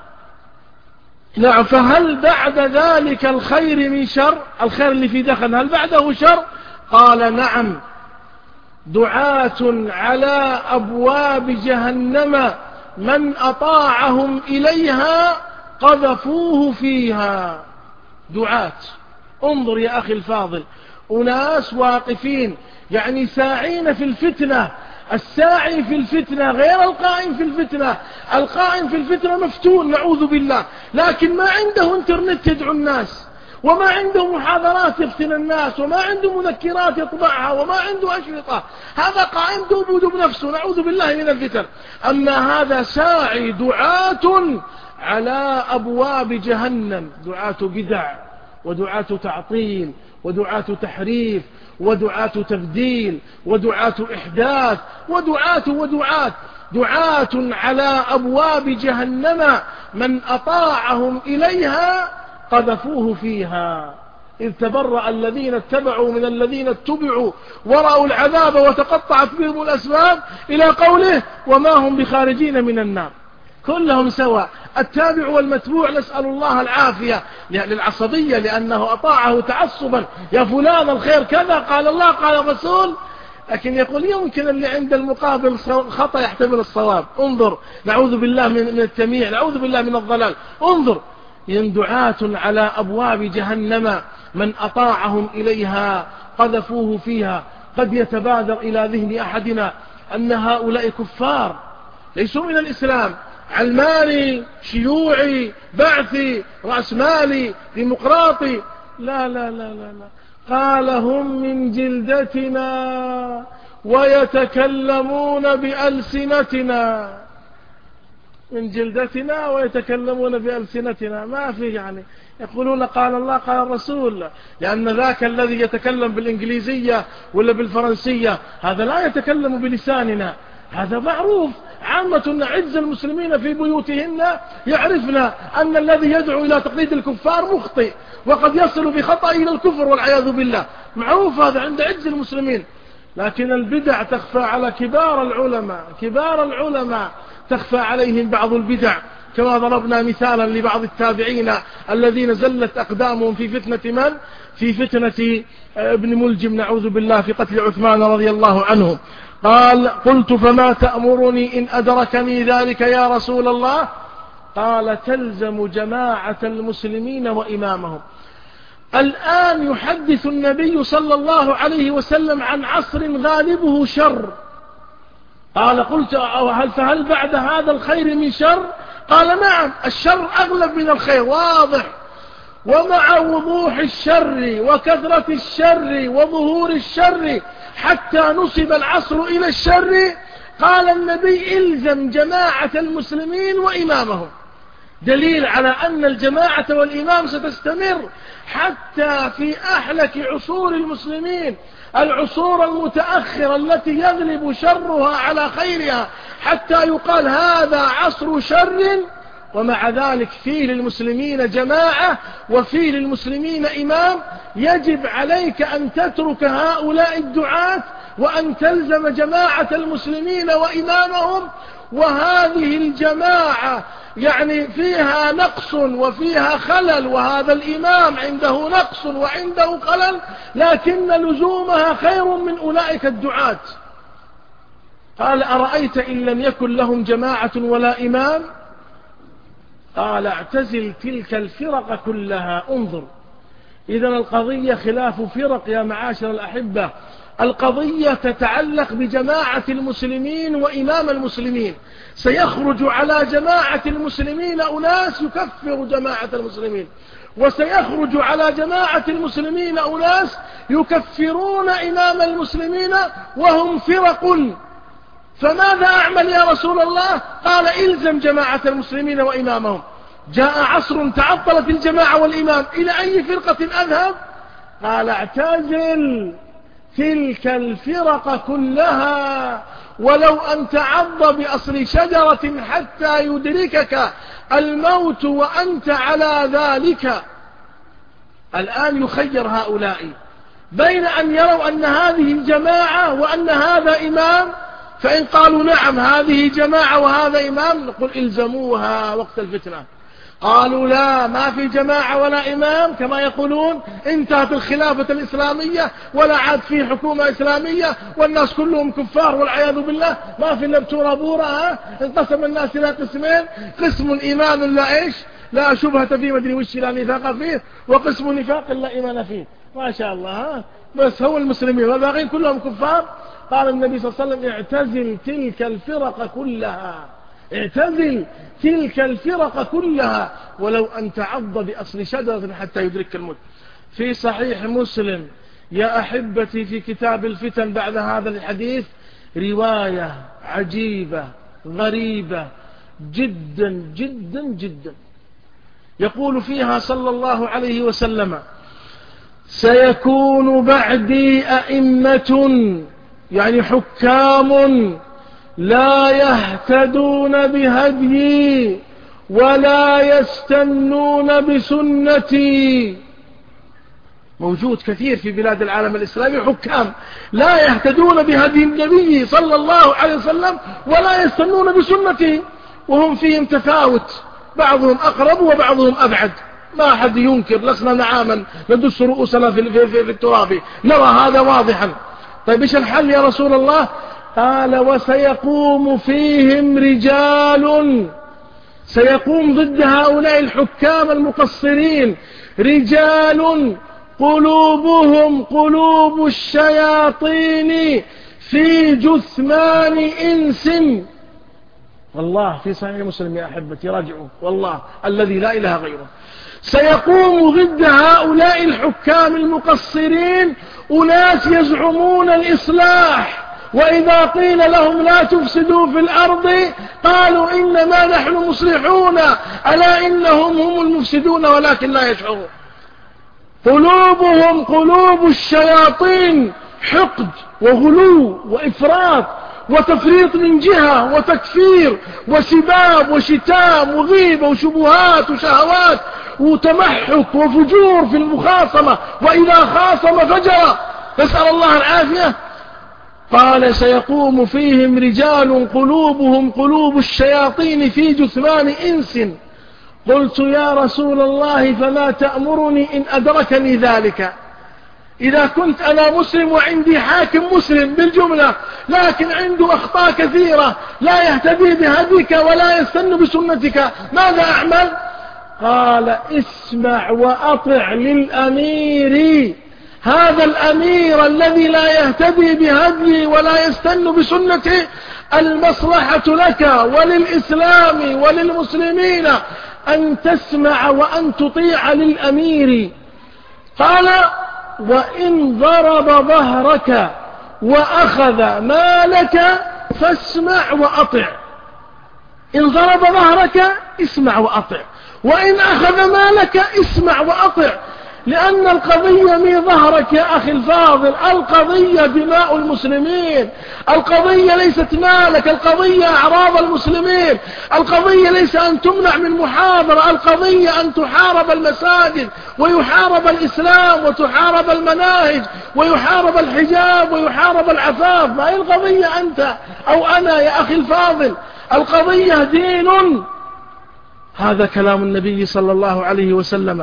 نعم، فهل بعد ذلك الخير من شر؟ الخير اللي في دخل هل بعده شر؟ قال: نعم، دعاة على أبواب جهنم من أطاعهم إليها قذفوه فيها. دعاة، انظر يا أخي الفاضل، أناس واقفين يعني ساعين في الفتنة. الساعي في الفتنة غير القائم في الفتنة. القائم في الفتنة مفتون نعوذ بالله، لكن ما عنده انترنت يدعو الناس، وما عنده محاضرات يفتن الناس، وما عنده مذكرات يطبعها، وما عنده أشرطة. هذا قائم دوبه بنفسه، نعوذ بالله من الفتن. أما هذا ساعي دعاة على أبواب جهنم، دعاة بدع ودعاة تعطيل ودعاة تحريف ودعاة تبديل ودعاة إحداث ودعاة ودعاة دعاة على أبواب جهنم، من أطاعهم إليها قذفوه فيها. إذ تبرأ الذين اتبعوا من الذين اتبعوا ورأوا العذاب وتقطعت بهم الأسباب، إلى قوله وما هم بخارجين من النار. كلهم سواء، التابع والمتبوع، نسأل الله العافية للعصبية، لأنه أطاعه تعصبا، يا فلان الخير كذا، قال الله قال الرسول. لكن يقول يمكن اللي عند المقابل خطأ يحتمل الصواب. انظر، نعوذ بالله من التمييع، نعوذ بالله من الضلال. انظر، إن دعاة على أبواب جهنم من أطاعهم إليها قذفوه فيها. قد يتبادر إلى ذهن أحدنا أن هؤلاء كفار ليسوا من الإسلام، علماني، شيوعي، بعثي، رأسمالي، ديمقراطي. لا لا لا لا لا، قال هم من جلدتنا ويتكلمون بألسنتنا. من جلدتنا ويتكلمون بألسنتنا، ما في يعني يقولون قال الله قال الرسول، لأن ذاك الذي يتكلم بالإنجليزية ولا بالفرنسية هذا لا يتكلم بلساننا، هذا معروف. عامة عز المسلمين في بيوتهن يعرفنا أن الذي يدعو إلى تقليد الكفار مخطئ، وقد يصل بخطأ إلى الكفر والعياذ بالله، معروف هذا عند عز المسلمين. لكن البدع تخفى على كبار العلماء، كبار العلماء تخفى عليهم بعض البدع، كما ضربنا مثالا لبعض التابعين الذين زلت أقدامهم في فتنة من؟ في فتنة ابن ملجم نعوذ بالله، في قتل عثمان رضي الله عنه. قال قلت فما تأمرني إن أدركني ذلك يا رسول الله؟ قال تلزم جماعة المسلمين وإمامهم. الآن يحدث النبي صلى الله عليه وسلم عن عصر غالبه شر. قال قلت هل فهل بعد هذا الخير من شر؟ قال نعم، الشر أغلب من الخير، واضح. ومع وضوح الشر وكثرة الشر وظهور الشر حتى نسب العصر إلى الشر، قال النبي إلزم جماعة المسلمين وإمامهم. دليل على أن الجماعة والإمام ستستمر حتى في أحلك عصور المسلمين، العصور المتأخرة التي يغلب شرها على خيرها، حتى يقال هذا عصر شر، ومع ذلك فيه للمسلمين جماعة وفيه للمسلمين إمام. يجب عليك أن تترك هؤلاء الدعاة وأن تلزم جماعة المسلمين وإمامهم. وهذه الجماعة يعني فيها نقص وفيها خلل، وهذا الإمام عنده نقص وعنده خلل، لكن لزومها خير من أولئك الدعاة. قال أرأيت إن لم يكن لهم جماعة ولا إمام؟ قال اعتزل تلك الفرق كلها. انظر، إذن القضية خلاف فرق يا معاشر الأحبة، القضية تتعلق بجماعة المسلمين وإمام المسلمين. سيخرج على جماعة المسلمين أناس يكفر جماعة المسلمين، وسيخرج على جماعة المسلمين أناس يكفرون إمام المسلمين وهم فرق. فماذا أعمل يا رسول الله؟ قال إلزم جماعة المسلمين وإمامهم. جاء عصر تعطلت الجماعة والإمام، إلى أي فرقة أذهب؟ قال اعتزل تلك الفرق كلها ولو أن تعض بأصل شجرة حتى يدركك الموت وأنت على ذلك. الآن يخير هؤلاء بين أن يروا أن هذه جماعة وأن هذا إمام، فإن قالوا نعم هذه جماعة وهذا إمام نقول إلزموها وقت الفتنة. قالوا لا، ما في جماعة ولا إمام كما يقولون، انتهت الخلافة الإسلامية ولا عاد في حكومة إسلامية والناس كلهم كفار والعياذ بالله، ما في إلا بتورة بورة. انقسم الناس إلى قسمين، قسم إيمان لا إيش لا شبهة فيه مدري وش لا نفاق فيه، وقسم نفاق لا إيمان فيه. ما شاء الله، ها؟ بس هو المسلمين والباقين كلهم كفار. قال النبي صلى الله عليه وسلم اعتزل تلك الفرق كلها، اعتزل تلك الفرق كلها ولو أن تعض بأصل شجرة حتى يدرك الموت. في صحيح مسلم يا أحبتي في كتاب الفتن بعد هذا الحديث رواية عجيبة غريبة جدا جدا جدا، يقول فيها صلى الله عليه وسلم: سيكون بعدي أئمة، يعني حكام، لا يهتدون بهديي ولا يستنون بسنتي. موجود كثير في بلاد العالم الإسلامي حكام لا يهتدون بهدي النبي صلى الله عليه وسلم ولا يستنون بسنته، وهم فيهم تفاوت، بعضهم أقرب وبعضهم أبعد، ما أحد ينكر، لسنا نعاما ندس رؤوسنا في, في, في, في التراب، نرى هذا واضحا. طيب إيش الحل يا رسول الله؟ قال: وسيقوم فيهم رجال، سيقوم ضد هؤلاء الحكام المقصرين رجال قلوبهم قلوب الشياطين في جثمان إنس. والله في صحيح مسلم يا أحبتي، راجعوا، والله الذي لا إله غيره، سيقوم ضد هؤلاء الحكام المقصرين أناس يزعمون الإصلاح، وإذا قيل لهم لا تفسدوا في الأرض قالوا إنما نحن مصلحون، ألا إنهم هم المفسدون ولكن لا يشعرون. قلوبهم قلوب الشياطين، حقد وغلو وإفراط وتفريط من جهة، وتكفير وسباب وشتام وغيبة وشبهات وشهوات وتمحك وفجور في المخاصمة، وإذا خاصم فجر، نسأل الله العافية. قال: سيقوم فيهم رجال قلوبهم قلوب الشياطين في جثمان إنس. قلت: يا رسول الله فما تأمرني إن أدركني ذلك؟ إذا كنت أنا مسلم وعندي حاكم مسلم بالجملة، لكن عنده أخطاء كثيرة، لا يهتدي بهديك ولا يستن بسنتك، ماذا أعمل؟ قال: اسمع وأطع للأمير، هذا الأمير الذي لا يهتدي بهدي ولا يستن بسنته، المصلحة لك وللإسلام وللمسلمين أن تسمع وأن تطيع للأمير. قال: وإن ضرب ظهرك وأخذ مالك فاسمع وأطع. إن ضرب ظهرك اسمع وأطع، وإن أخذ مالك اسمع وأطع، لأن القضية من ظهرك يا أخي الفاضل، القضية دماء المسلمين، القضية ليست مالك، القضية أعراض المسلمين، القضية ليس أن تمنع من محاضرة، القضية أن تحارب المساجد ويحارب الإسلام وتحارب المناهج ويحارب الحجاب ويحارب العفاف. ما هي القضية أنت أو أنا يا أخي الفاضل؟ القضية دين. هذا كلام النبي صلى الله عليه وسلم: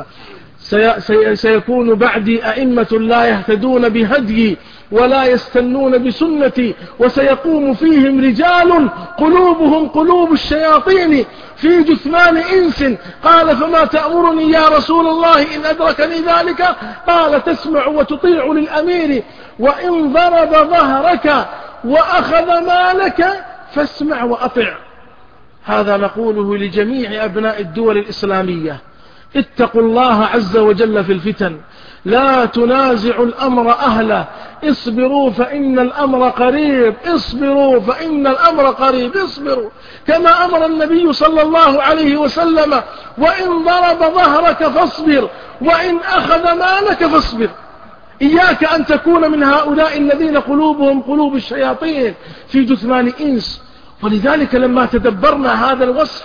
سي سيكون بعدي أئمة لا يهتدون بهدي ولا يستنون بسنتي، وسيقوم فيهم رجال قلوبهم قلوب الشياطين في جثمان إنس. قال: فما تأمرني يا رسول الله إن أدركني ذلك؟ قال: تسمع وتطيع للأمير، وإن ضرب ظهرك وأخذ مالك فاسمع وأطع. هذا نقوله لجميع أبناء الدول الإسلامية: اتقوا الله عز وجل في الفتن، لا تنازعوا الأمر أهله، اصبروا فإن الأمر قريب، اصبروا فإن الأمر قريب، اصبروا كما أمر النبي صلى الله عليه وسلم: وإن ضرب ظهرك فاصبر، وإن أخذ مالك فاصبر. إياك أن تكون من هؤلاء الذين قلوبهم قلوب الشياطين في جثمان إنس. ولذلك لما تدبرنا هذا الوصف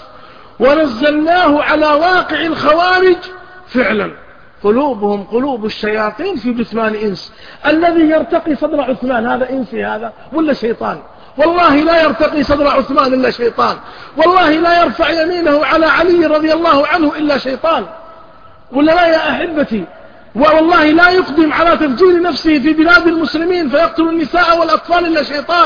ونزلناه على واقع الخوارج، فعلا قلوبهم قلوب الشياطين في جثمان إنس. الذي يرتقي صدر عثمان هذا إنسي هذا ولا شيطان؟ والله لا يرتقي صدر عثمان إلا شيطان، والله لا يرفع يمينه على علي رضي الله عنه إلا شيطان، ولا لا يا أحبتي؟ والله لا يقدم على تفجير نفسه في بلاد المسلمين فيقتل النساء والأطفال إلا شيطان.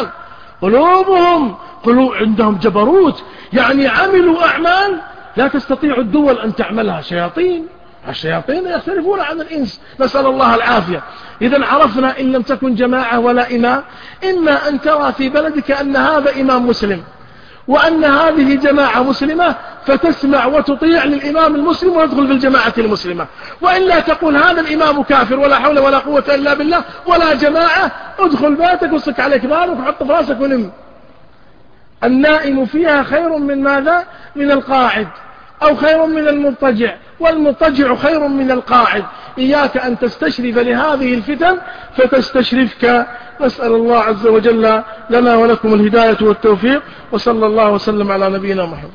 قلوبهم قلوب عندهم جبروت، يعني عملوا أعمال لا تستطيع الدول أن تعملها. شياطين، الشياطين يختلفون عن الإنس، نسأل الله العافية. إذا عرفنا إن لم تكن جماعة ولا إمام، إما أن ترى في بلدك أن هذا إمام مسلم وأن هذه جماعة مسلمة فتسمع وتطيع للإمام المسلم ويدخل في الجماعة المسلمة، وإلا تقول هذا الإمام كافر ولا حول ولا قوة إلا بالله ولا جماعة، ادخل بيتك وصك عليك بابك وحط في راسك ونم. النائم فيها خير من ماذا؟ من القاعد، أو خير من المضطجع، والمضطجع خير من القاعد. إياك أن تستشرف لهذه الفتن فتستشرفك. نسأل الله عز وجل لنا ولكم الهداية والتوفيق، وصلى الله وسلم على نبينا محمد.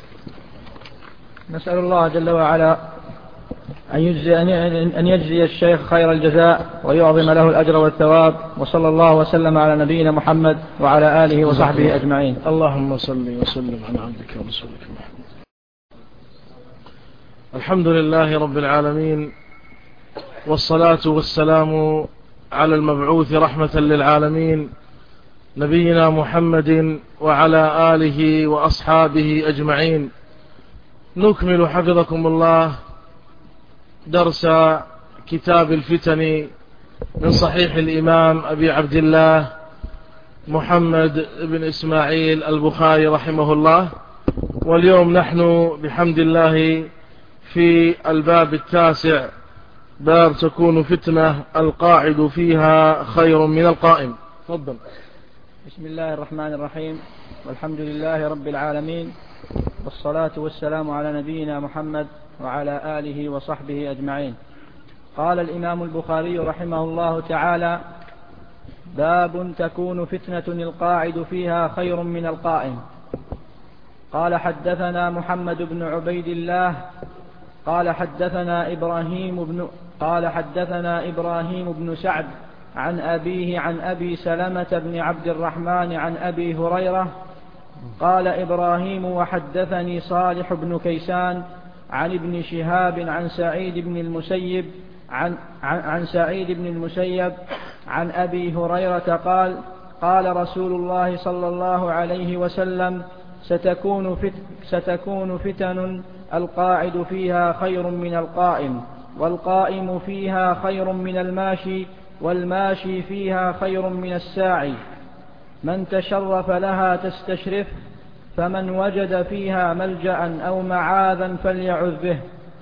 نسأل الله جل وعلا أن يجزي, أن يجزي الشيخ خير الجزاء ويعظم له الأجر والثواب، وصلى الله وسلم على نبينا محمد وعلى آله وصحبه أجمعين. اللهم صل وسلم على عبدك ورسولك محمد. الحمد لله رب العالمين، والصلاة والسلام على المبعوث رحمة للعالمين نبينا محمد وعلى آله وأصحابه أجمعين. نكمل حفظكم الله درس كتاب الفتن من صحيح الإمام أبي عبد الله محمد بن إسماعيل البخاري رحمه الله. واليوم نحن بحمد الله في الباب التاسع، باب تكون فتنة القاعد فيها خير من القائم. تفضل. بسم الله الرحمن الرحيم، والحمد لله رب العالمين، والصلاة والسلام على نبينا محمد وعلى آله وصحبه أجمعين. قال الإمام البخاري رحمه الله تعالى: باب تكون فتنة القاعد فيها خير من القائم. قال: حدثنا محمد بن عبيد الله قال حدثنا إبراهيم بن قال حدثنا إبراهيم بن سعد عن أبيه عن أبي سلمة بن عبد الرحمن عن أبي هريرة قال إبراهيم: وحدثني صالح بن كيسان عن ابن شهاب عن سعيد بن المسيب عن, عن, عن سعيد بن المسيب عن أبي هريرة قال: قال رسول الله صلى الله عليه وسلم: ستكون, فت ستكون فتن القاعد فيها خير من القائم، والقائم فيها خير من الماشي، والماشي فيها خير من الساعي. من تشرف لها تستشرف، فمن وجد فيها ملجأ أو معاذا فليعذ به.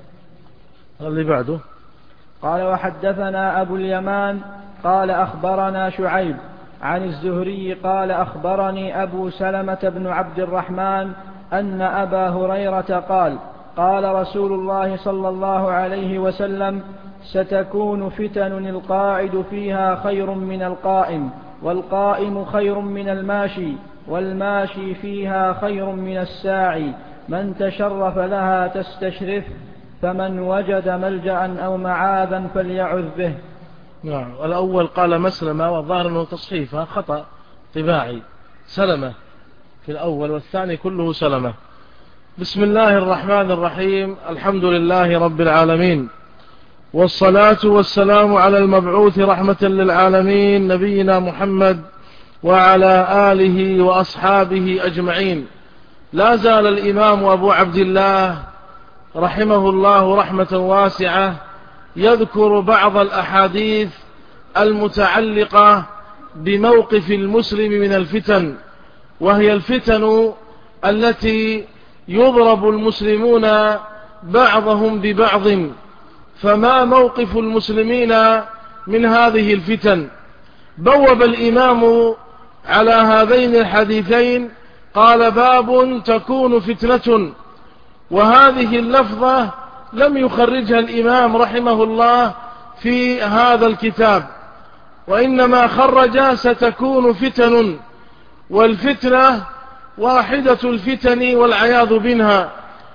اللي بعده. قال: وحدثنا أبو اليمان قال أخبرنا شعيب عن الزهري قال أخبرني أبو سلمة بن عبد الرحمن أن أبا هريرة قال: قال رسول الله صلى الله عليه وسلم: ستكون فتن القاعد فيها خير من القائم، والقائم خير من الماشي، والماشي فيها خير من الساعي. من تشرف لها تستشرف، فمن وجد ملجأ أو معاذا فليعذ به. نعم. الأول قال مسلمة، والظاهر أنه تصحيفها خطأ طباعي، سلمة في الأول، والثاني كله سلمة. بسم الله الرحمن الرحيم. الحمد لله رب العالمين، والصلاة والسلام على المبعوث رحمة للعالمين نبينا محمد وعلى آله وأصحابه أجمعين. لا زال الإمام أبو عبد الله رحمه الله رحمة واسعة يذكر بعض الأحاديث المتعلقة بموقف المسلم من الفتن، وهي الفتن التي يضرب المسلمون بعضهم ببعض. فما موقف المسلمين من هذه الفتن؟ بوب الإمام على هذين الحديثين، قال: باب تكون فتنة. وهذه اللفظة لم يخرجها الإمام رحمه الله في هذا الكتاب، وإنما خرج ستكون فتن. والفتنة واحدة الفتن والعياذ منها،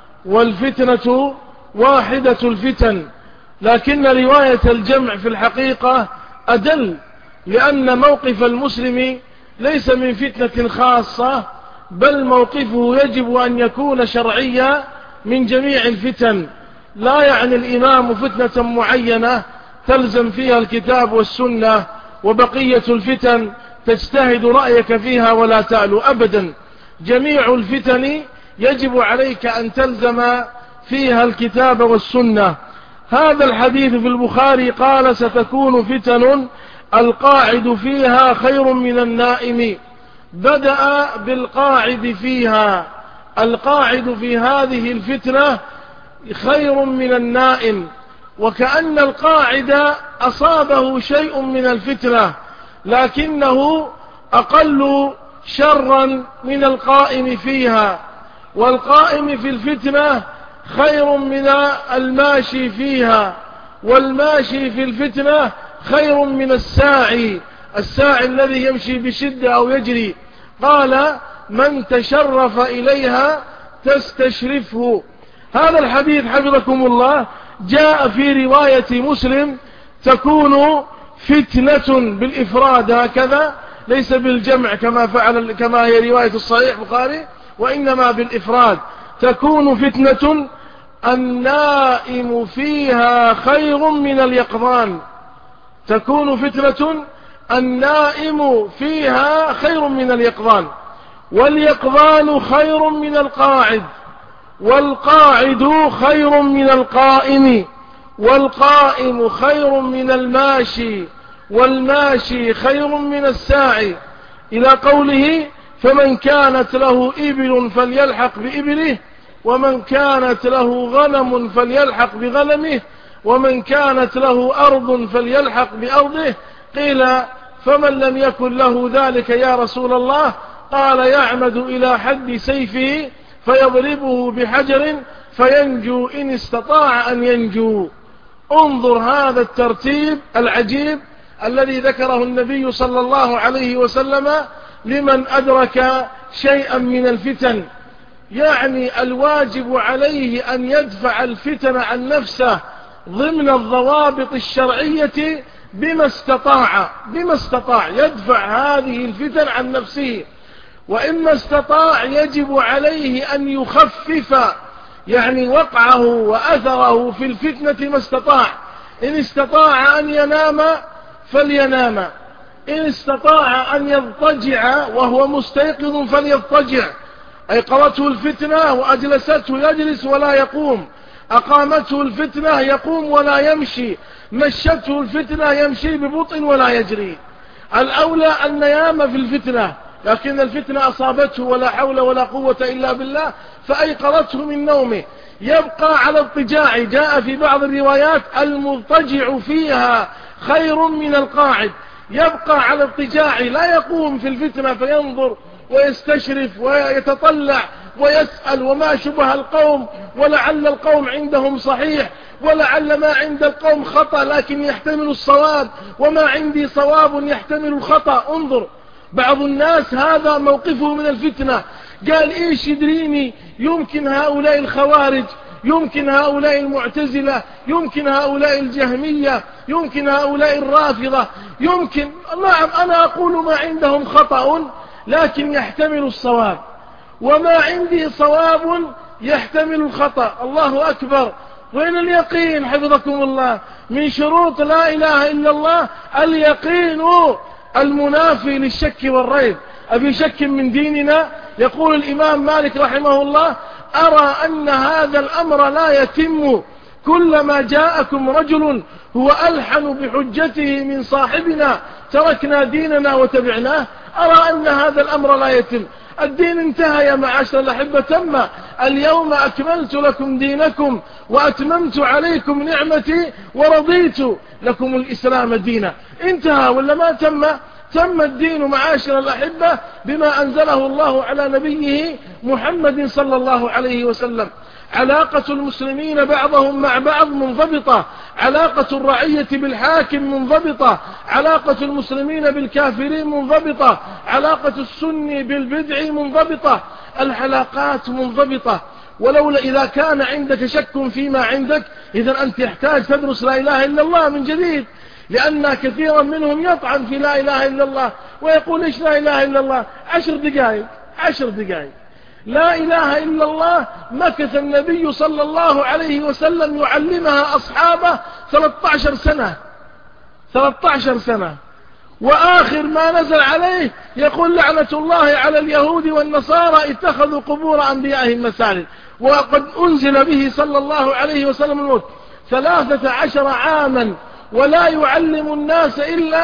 والفتنة واحدة الفتن، لكن رواية الجمع في الحقيقة أدل، لأن موقف المسلم ليس من فتنة خاصة، بل موقفه يجب أن يكون شرعيا من جميع الفتن. لا يعني الإمام فتنة معينة تلزم فيها الكتاب والسنة، وبقية الفتن تجتهد رأيك فيها ولا تألو أبدا. جميع الفتن يجب عليك أن تلزم فيها الكتاب والسنة. هذا الحديث في البخاري قال: ستكون فتن القاعد فيها خير من النائم. بدأ بالقاعد فيها. القاعد في هذه الفتنة خير من النائم، وكأن القاعد أصابه شيء من الفتنة لكنه أقل شرا من القائم فيها. والقائم في الفتنة خير من الماشي فيها، والماشي في الفتنة خير من الساعي، الساعي الذي يمشي بشدة أو يجري. قال: من تشرف إليها تستشرفه. هذا الحديث حفظكم الله جاء في رواية مسلم: تكون فتنة بالإفراد هكذا، ليس بالجمع كما فعل كما هي رواية الصحيح البخاري، وإنما بالإفراد. تكون فتنة النائم فيها خير من اليقظان. تكون فتنة النائم فيها خير من اليقظان، واليقظان خير من القاعد، والقاعد خير من القائم، والقائم خير من الماشي، والماشي خير من الساعي، إلى قوله: فمن كانت له إبل فليلحق بإبله، ومن كانت له غنم فليلحق بغنمه، ومن كانت له أرض فليلحق بأرضه. قيل: فمن لم يكن له ذلك يا رسول الله؟ قال: يعمد إلى حد سيفه فيضربه بحجر فينجو إن استطاع أن ينجو. انظر هذا الترتيب العجيب الذي ذكره النبي صلى الله عليه وسلم لمن أدرك شيئا من الفتن. يعني الواجب عليه أن يدفع الفتن عن نفسه ضمن الضوابط الشرعية بما استطاع، بما استطاع يدفع هذه الفتن عن نفسه. وإما استطاع يجب عليه أن يخفف يعني وقعه وأثره في الفتنة ما استطاع. إن استطاع أن ينام فلينام، إن استطاع أن يضطجع وهو مستيقظ فليضطجع. أيقظته الفتنة وأجلسته يجلس ولا يقوم، أقامته الفتنة يقوم ولا يمشي، مشته الفتنة يمشي ببطء ولا يجري. الأولى أن ينام في الفتنة، لكن الفتنة أصابته ولا حول ولا قوة إلا بالله فأيقظته من نومه، يبقى على اضطجاع. جاء في بعض الروايات: المضطجع فيها خير من القاعد. يبقى على اضطجاع لا يقوم في الفتنة فينظر ويستشرف ويتطلع ويسأل وما شبه القوم، ولعل القوم عندهم صحيح، ولعل ما عند القوم خطأ لكن يحتمل الصواب، وما عندي صواب يحتمل الخطأ. انظر بعض الناس هذا موقفه من الفتنة، قال: إيش يدريني، يمكن هؤلاء الخوارج، يمكن هؤلاء المعتزلة، يمكن هؤلاء الجهمية، يمكن هؤلاء الرافضة، يمكن. نعم أنا أقول ما عندهم خطأ لكن يحتمل الصواب، وما عندي صواب يحتمل الخطأ. الله أكبر. وين اليقين حفظكم الله؟ من شروط لا إله إلا الله اليقين المنافي للشك والريب. أبي شك من ديننا؟ يقول الإمام مالك رحمه الله: أرى أن هذا الأمر لا يتم كلما جاءكم رجل هو ألحن بحجته من صاحبنا تركنا ديننا وتبعناه. أرى أن هذا الأمر لا يتم. الدين انتهى يا معاشر الأحبة، تم. اليوم أكملت لكم دينكم وأتممت عليكم نعمتي ورضيت لكم الإسلام دينا. انتهى ولا ما تم؟ تم الدين معاشر الأحبة بما أنزله الله على نبيه محمد صلى الله عليه وسلم. علاقة المسلمين بعضهم مع بعض منضبطة، علاقة الرعية بالحاكم منضبطة، علاقة المسلمين بالكافرين منضبطة، علاقة السني بالبدع منضبطة، العلاقات منضبطة. ولولا إذا كان عندك شك فيما عندك إذا أنت يحتاج تدرس لا إله إلا الله من جديد، لأن كثيرا منهم يطعن في لا إله إلا الله ويقول: إيش لا إله إلا الله؟ عشر دقائق عشر دقائق لا إله إلا الله مكث النبي صلى الله عليه وسلم يعلمها أصحابه ثلاثة عشر سنة ثلاثة عشر سنة، وآخر ما نزل عليه يقول: لعنة الله على اليهود والنصارى اتخذوا قبور أنبيائهم مساجد. وقد أنزل به صلى الله عليه وسلم الموت ثلاثة عشر عاما ولا يعلم الناس إلا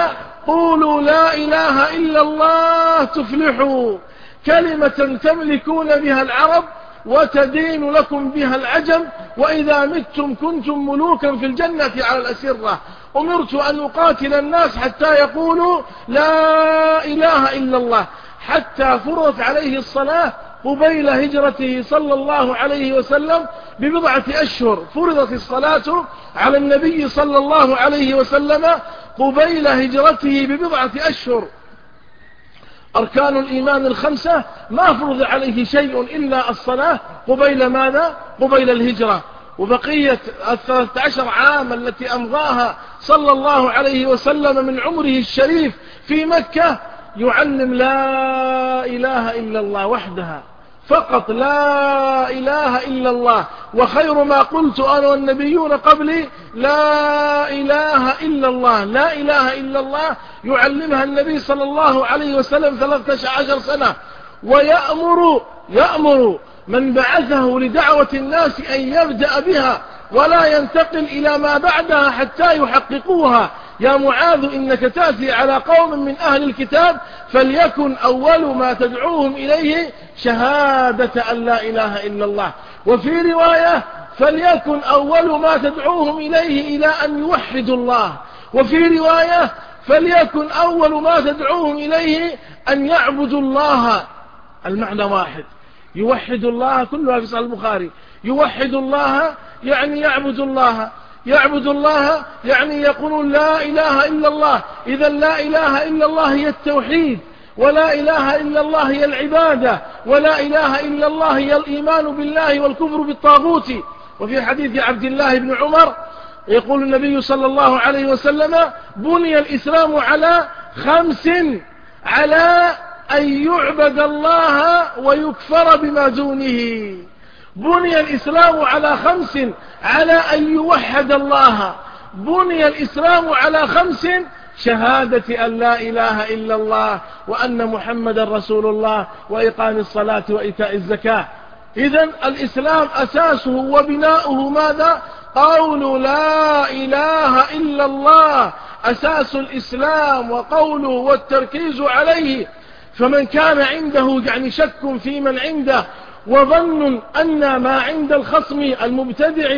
قولوا لا إله إلا الله تفلحوا، كلمة تملكون بها العرب وتدين لكم بها العجم، وإذا متم كنتم ملوكا في الجنة على الأسرة. أمرت أن أقاتل الناس حتى يقولوا لا إله إلا الله، حتى فرضت عليه الصلاة قبيل هجرته صلى الله عليه وسلم ببضعة أشهر. فرضت الصلاة على النبي صلى الله عليه وسلم قبيل هجرته ببضعة أشهر. أركان الإيمان الخمسة ما فرض عليه شيء إلا الصلاة قبيل ماذا؟ قبيل الهجرة. وبقية الثلاثة عشر عام التي أمضاها صلى الله عليه وسلم من عمره الشريف في مكة يعلم لا إله إلا الله وحدها فقط، لا إله إلا الله. وخير ما قلت أنا والنبيون قبلي لا إله إلا الله، لا إله إلا الله يعلمها النبي صلى الله عليه وسلم ثلاثة عشر سنة، ويأمر يأمر من بعثه لدعوة الناس أن يبدأ بها ولا ينتقل إلى ما بعدها حتى يحققوها. يا معاذ إنك تأتي على قوم من أهل الكتاب فليكن أول ما تدعوهم إليه شهادة أن لا إله إلا الله. وفي رواية فليكن أول ما تدعوهم إليه إلى أن يوحدوا الله. وفي رواية فليكن أول ما تدعوهم إليه أن يعبدوا الله. المعنى واحد، يوحد الله، كلها في صحيح البخاري. يوحد الله يعني يعبد الله، يعبد الله يعني يقولون لا إله إلا الله. إذا لا إله إلا الله هي التوحيد، ولا إله إلا الله هي العبادة، ولا إله إلا الله هي الإيمان بالله والكفر بالطاغوت. وفي حديث عبد الله بن عمر يقول النبي صلى الله عليه وسلم بني الإسلام على خمس: على أن يعبد الله ويكفر بما دونه. بني الإسلام على خمس: على أن يوحد الله. بني الإسلام على خمس: شهادة أن لا إله إلا الله وأن محمد رسول الله وإقام الصلاة وإيتاء الزكاة. إذن الإسلام أساسه وبناؤه ماذا؟ قول لا إله إلا الله أساس الإسلام وقوله والتركيز عليه. فمن كان عنده يعني شك في من عنده وظن أن ما عند الخصم المبتدع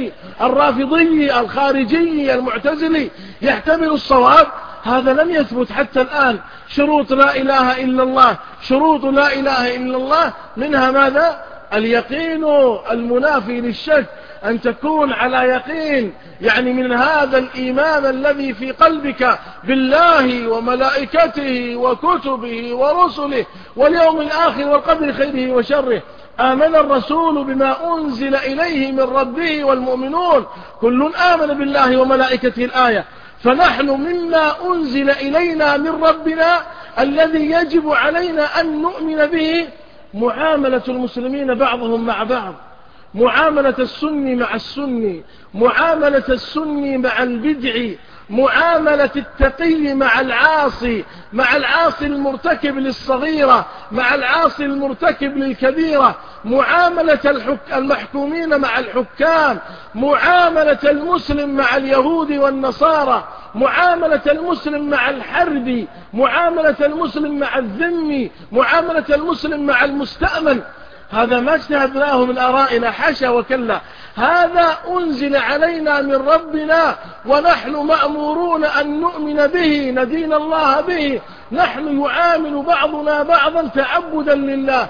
الرافضي الخارجي المعتزلي يحتمل الصواب، هذا لم يثبت حتى الآن. شروط لا إله إلا الله، شروط لا إله إلا الله منها ماذا؟ اليقين المنافي للشك، أن تكون على يقين يعني من هذا الإيمان الذي في قلبك بالله وملائكته وكتبه ورسله واليوم الآخر والقدر خيره وشره. آمن الرسول بما أنزل إليه من ربه والمؤمنون كل آمن بالله وملائكته الآية. فنحن مما أنزل إلينا من ربنا الذي يجب علينا أن نؤمن به معاملة المسلمين بعضهم مع بعض، معاملة السني مع السني، معاملة السني مع البدعي، معاملة التقي مع العاصي، مع العاصي المرتكب للصغيرة، مع العاصي المرتكب للكبيرة، معاملة المحكومين مع الحكام، معاملة المسلم مع اليهود والنصارى، معاملة المسلم مع الحربي، معاملة المسلم مع الذمي، معاملة المسلم مع المستأمن. هذا ما اجتهدناه من آرائنا، حاشا وكلا، هذا أنزل علينا من ربنا ونحن مأمورون أن نؤمن به ندين الله به. نحن يعامل بعضنا بعضا تعبدا لله،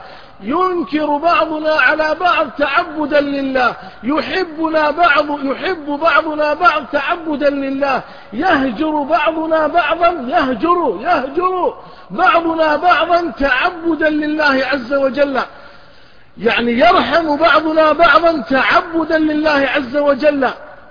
ينكر بعضنا على بعض تعبدا لله، يحبنا بعض يحب بعضنا بعض تعبدا لله، يهجر بعضنا بعضا يهجر يهجر بعضنا بعضا تعبدا لله عز وجل. يعني يرحم بعضنا بعضا تعبدا لله عز وجل،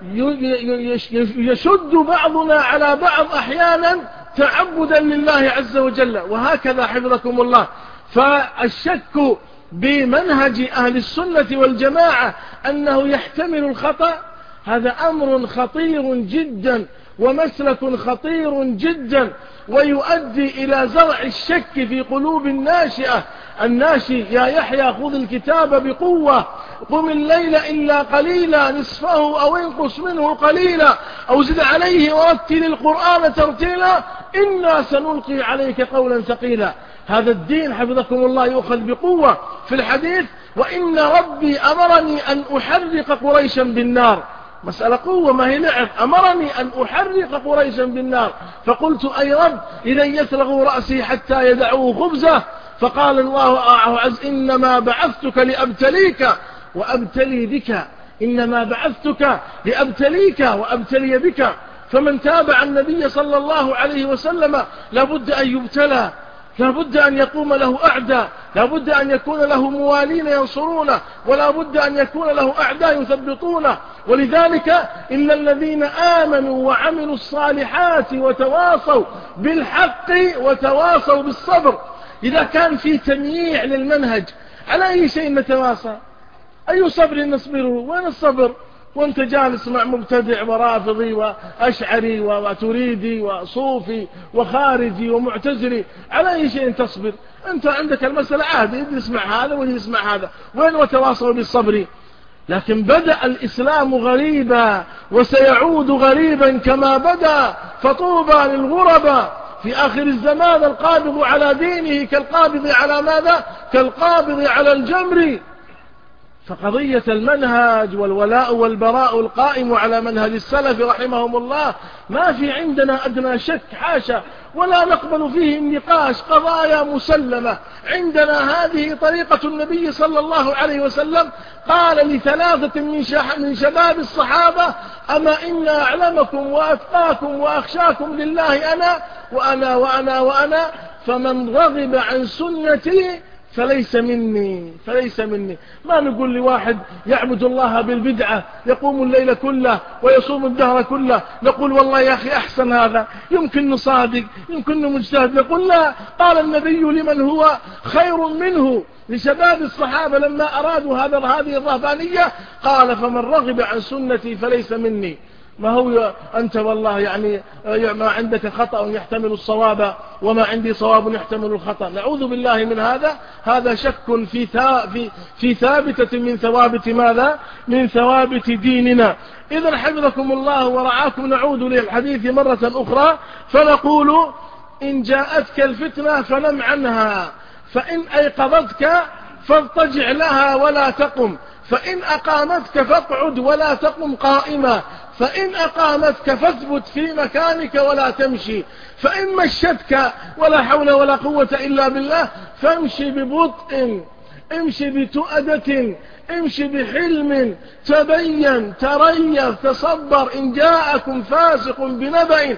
يشد بعضنا على بعض أحيانا تعبدا لله عز وجل، وهكذا حفظكم الله. فالشك بمنهج أهل السنة والجماعة أنه يحتمل الخطأ هذا أمر خطير جدا ومسلك خطير جدا، ويؤدي إلى زرع الشك في قلوب الناشئة. الناشي يا يحيى خذ الكتاب بقوة، قم الليل إلا قليلا نصفه أو انقص منه قليلا أو زد عليه ورتل القرآن ترتيلا إنا سنلقي عليك قولا ثقيلا. هذا الدين حفظكم الله يؤخذ بقوة. في الحديث وإن ربي أمرني أن أحرق قريشا بالنار، مسألة قوة ما هي لعب، أمرني أن أحرق قريشا بالنار، فقلت أي رب إذا يسرغوا رأسي حتى يدعوه خبزه، فقال الله عز إنما بعثتك لأبتليك وأبتلي بك، إنما بعثتك لأبتليك وأبتلي بك. فمن تابع النبي صلى الله عليه وسلم لابد أن يبتلى، لابد أن يقوم له أعداء، لابد أن يكون له موالين ينصرونه، ولا بد أن يكون له أعداء يثبطونه. ولذلك إلا الذين آمنوا وعملوا الصالحات وتواصوا بالحق وتواصوا بالصبر. إذا كان في تمييع للمنهج على أي شيء نتواصى؟ أي صبر نصبره؟ وين الصبر وانت جالس مع مبتدع ورافضي وأشعري وتريدي وصوفي وخارجي ومعتزلي؟ على أي شيء تصبر؟ أنت عندك المسألة عادي، يدري يسمع هذا ويدري يسمع هذا، وين وتواصلوا بالصبر؟ لكن بدأ الإسلام غريبا وسيعود غريبا كما بدأ، فطوبى للغرباء في آخر الزمان. القابض على دينه كالقابض على ماذا؟ كالقابض على الجمر. فقضية المنهج والولاء والبراء القائم على منهج السلف رحمهم الله ما في عندنا أدنى شك، حاشا، ولا نقبل فيه النقاش، قضايا مسلمة عندنا. هذه طريقة النبي صلى الله عليه وسلم. قال لثلاثة من شباب الصحابة أما إن أعلمكم وأتقاكم وأخشاكم لله أنا وأنا وأنا وأنا فمن رغب عن سنتي فليس مني فليس مني. ما نقول لواحد يعبد الله بالبدعة يقوم الليل كله ويصوم الدهر كله نقول والله يا أخي أحسن هذا، يمكن نصادق، يمكن مجتهد. نقول لا، قال النبي لمن هو خير منه لشباب الصحابة لما أرادوا هذا هذه الرهبانية قال فمن رغب عن سنتي فليس مني. ما هو أنت والله يعني ما عندك خطأ يحتمل الصواب وما عندي صواب يحتمل الخطأ، نعوذ بالله من هذا. هذا شك في في في ثابتة من ثوابت ماذا؟ من ثوابت ديننا. إذا حفظكم الله ورعاكم نعود للحديث مرة أخرى فنقول إن جاءتك الفتنة فنم عنها، فإن أيقظتك فاضطجع لها ولا تقم، فإن أقامتك فاقعد ولا تقم قائما، فإن أقامتك فاثبت في مكانك ولا تمشي، فإن مشتك ولا حول ولا قوة إلا بالله فامشي ببطء، امشي بتؤدة، امشي بحلم، تبين تريث تصبر. إن جاءكم فاسق بنبأ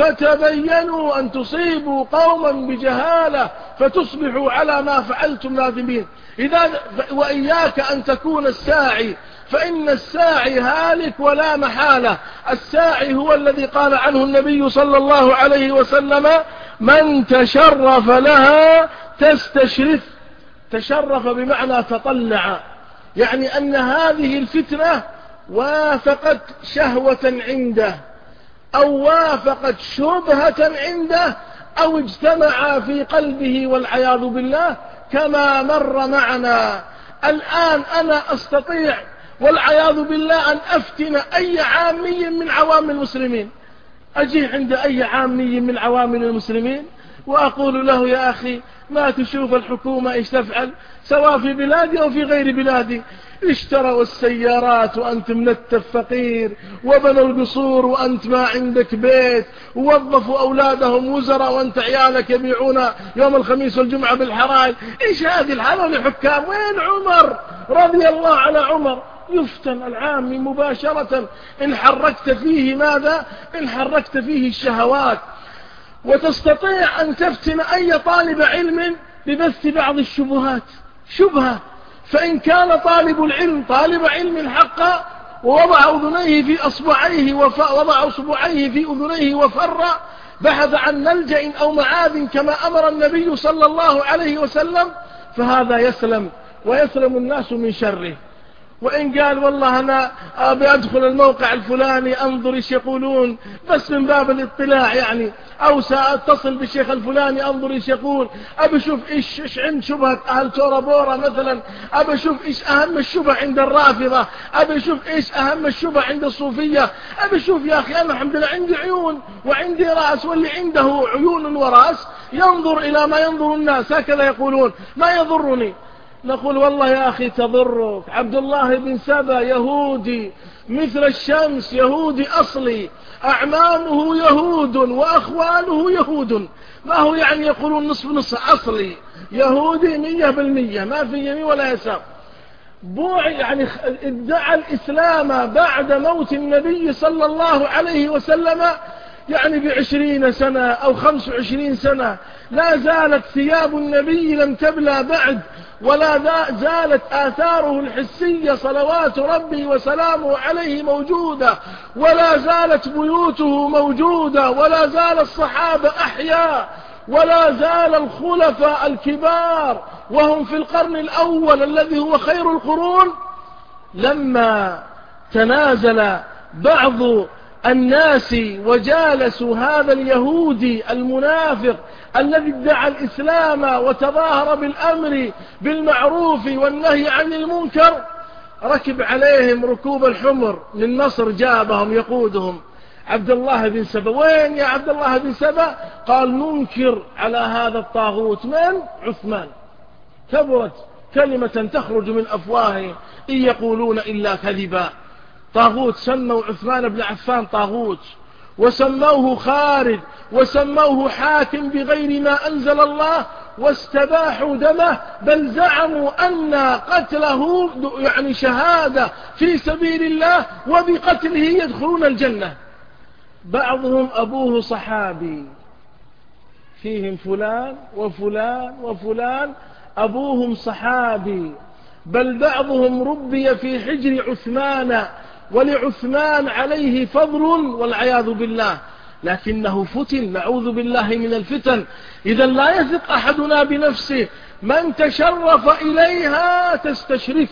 فتبينوا أن تصيبوا قوما بجهالة فتصبحوا على ما فعلتم نادمين. إذا وإياك أن تكون الساعي، فإن الساعي هالك ولا محالة. الساعي هو الذي قال عنه النبي صلى الله عليه وسلم من تشرف لها تستشرف. تشرف بمعنى تطلع، يعني أن هذه الفتنة وافقت شهوة عنده أو وافقت شبهة عنده أو اجتمع في قلبه والعياذ بالله كما مر معنا. الآن أنا أستطيع والعياذ بالله أن أفتن أي عامي من عوام المسلمين، أجي عند أي عامي من عوام المسلمين وأقول له يا أخي ما تشوف الحكومة إيش تفعل سواء في بلادي أو في غير بلادي؟ اشتروا السيارات وأنت منتف فقير، وبنوا القصور وأنت ما عندك بيت، ووظفوا أولادهم وزراء وأنت عيالك يبيعون يوم الخميس والجمعة بالحرائر. إيش هذه الحالة لحكام؟ وين عمر رضي الله على عمر؟ يفتن العامي مباشرة إن حركت فيه ماذا؟ إن حركت فيه الشهوات. وتستطيع أن تفتن أي طالب علم ببث بعض الشبهات، شبهة. فإن كان طالب العلم طالب علم حقا ووضع أذنيه في أصبعيه ووضع أصبعيه في أذنيه وفر بحث عن ملجأ أو معاذ كما أمر النبي صلى الله عليه وسلم، فهذا يسلم ويسلم الناس من شره. وإن قال والله أنا أبي أدخل الموقع الفلاني أنظر إيش يقولون بس من باب الاطلاع يعني، أو سأتصل بالشيخ الفلاني أنظر إيش يقول، أبي أشوف إيش, إيش عند شبهة أهل تورا بورا مثلا، أبي أشوف إيش أهم الشبه عند الرافضة، أبي أشوف إيش أهم الشبه عند الصوفية، أبي أشوف يا أخي أنا الحمد لله عندي عيون وعندي رأس، واللي عنده عيون ورأس ينظر إلى ما ينظر الناس، هكذا يقولون ما يضرني. نقول والله يا أخي تضرك، عبد الله بن سبا يهودي مثل الشمس، يهودي أصلي، أعمامه يهود وأخواله يهود، ما هو يعني يقولون نصف نصف، أصلي يهودي مية بالمية ما في يمين ولا يسار. بوع يعني ادعى الإسلام بعد موت النبي صلى الله عليه وسلم يعني بعشرين سنة أو خمس وعشرين سنة، لا زالت ثياب النبي لم تبلى بعد، ولا زالت آثاره الحسية صلوات ربي وسلامه عليه موجودة، ولا زالت بيوته موجودة، ولا زال الصحابة أحياء، ولا زال الخلفاء الكبار وهم في القرن الأول الذي هو خير القرون. لما تنازل بعض الناس وجالسوا هذا اليهودي المنافق الذي ادعى الإسلام وتظاهر بالأمر بالمعروف والنهي عن المنكر، ركب عليهم ركوب الحمر من مصر، جابهم يقودهم عبد الله بن سبا. وين يا عبد الله بن سبا؟ قال ننكر على هذا الطاغوت من عثمان. كبرت كلمة تخرج من أفواههم إن يقولون إلا كذبا. طاغوت، سموا عثمان بن عفان طاغوت، وسموه خارج، وسموه حاكم بغير ما أنزل الله، واستباحوا دمه، بل زعموا أن قتله يعني شهادة في سبيل الله وبقتله يدخلون الجنة. بعضهم أبوه صحابي، فيهم فلان وفلان وفلان أبوهم صحابي، بل بعضهم ربي في حجر عثمان، ولعثمان عليه فضل والعياذ بالله، لكنه فتن، نعوذ بالله من الفتن. إذا لا يثق أحدنا بنفسه، من تشرف إليها تستشرف.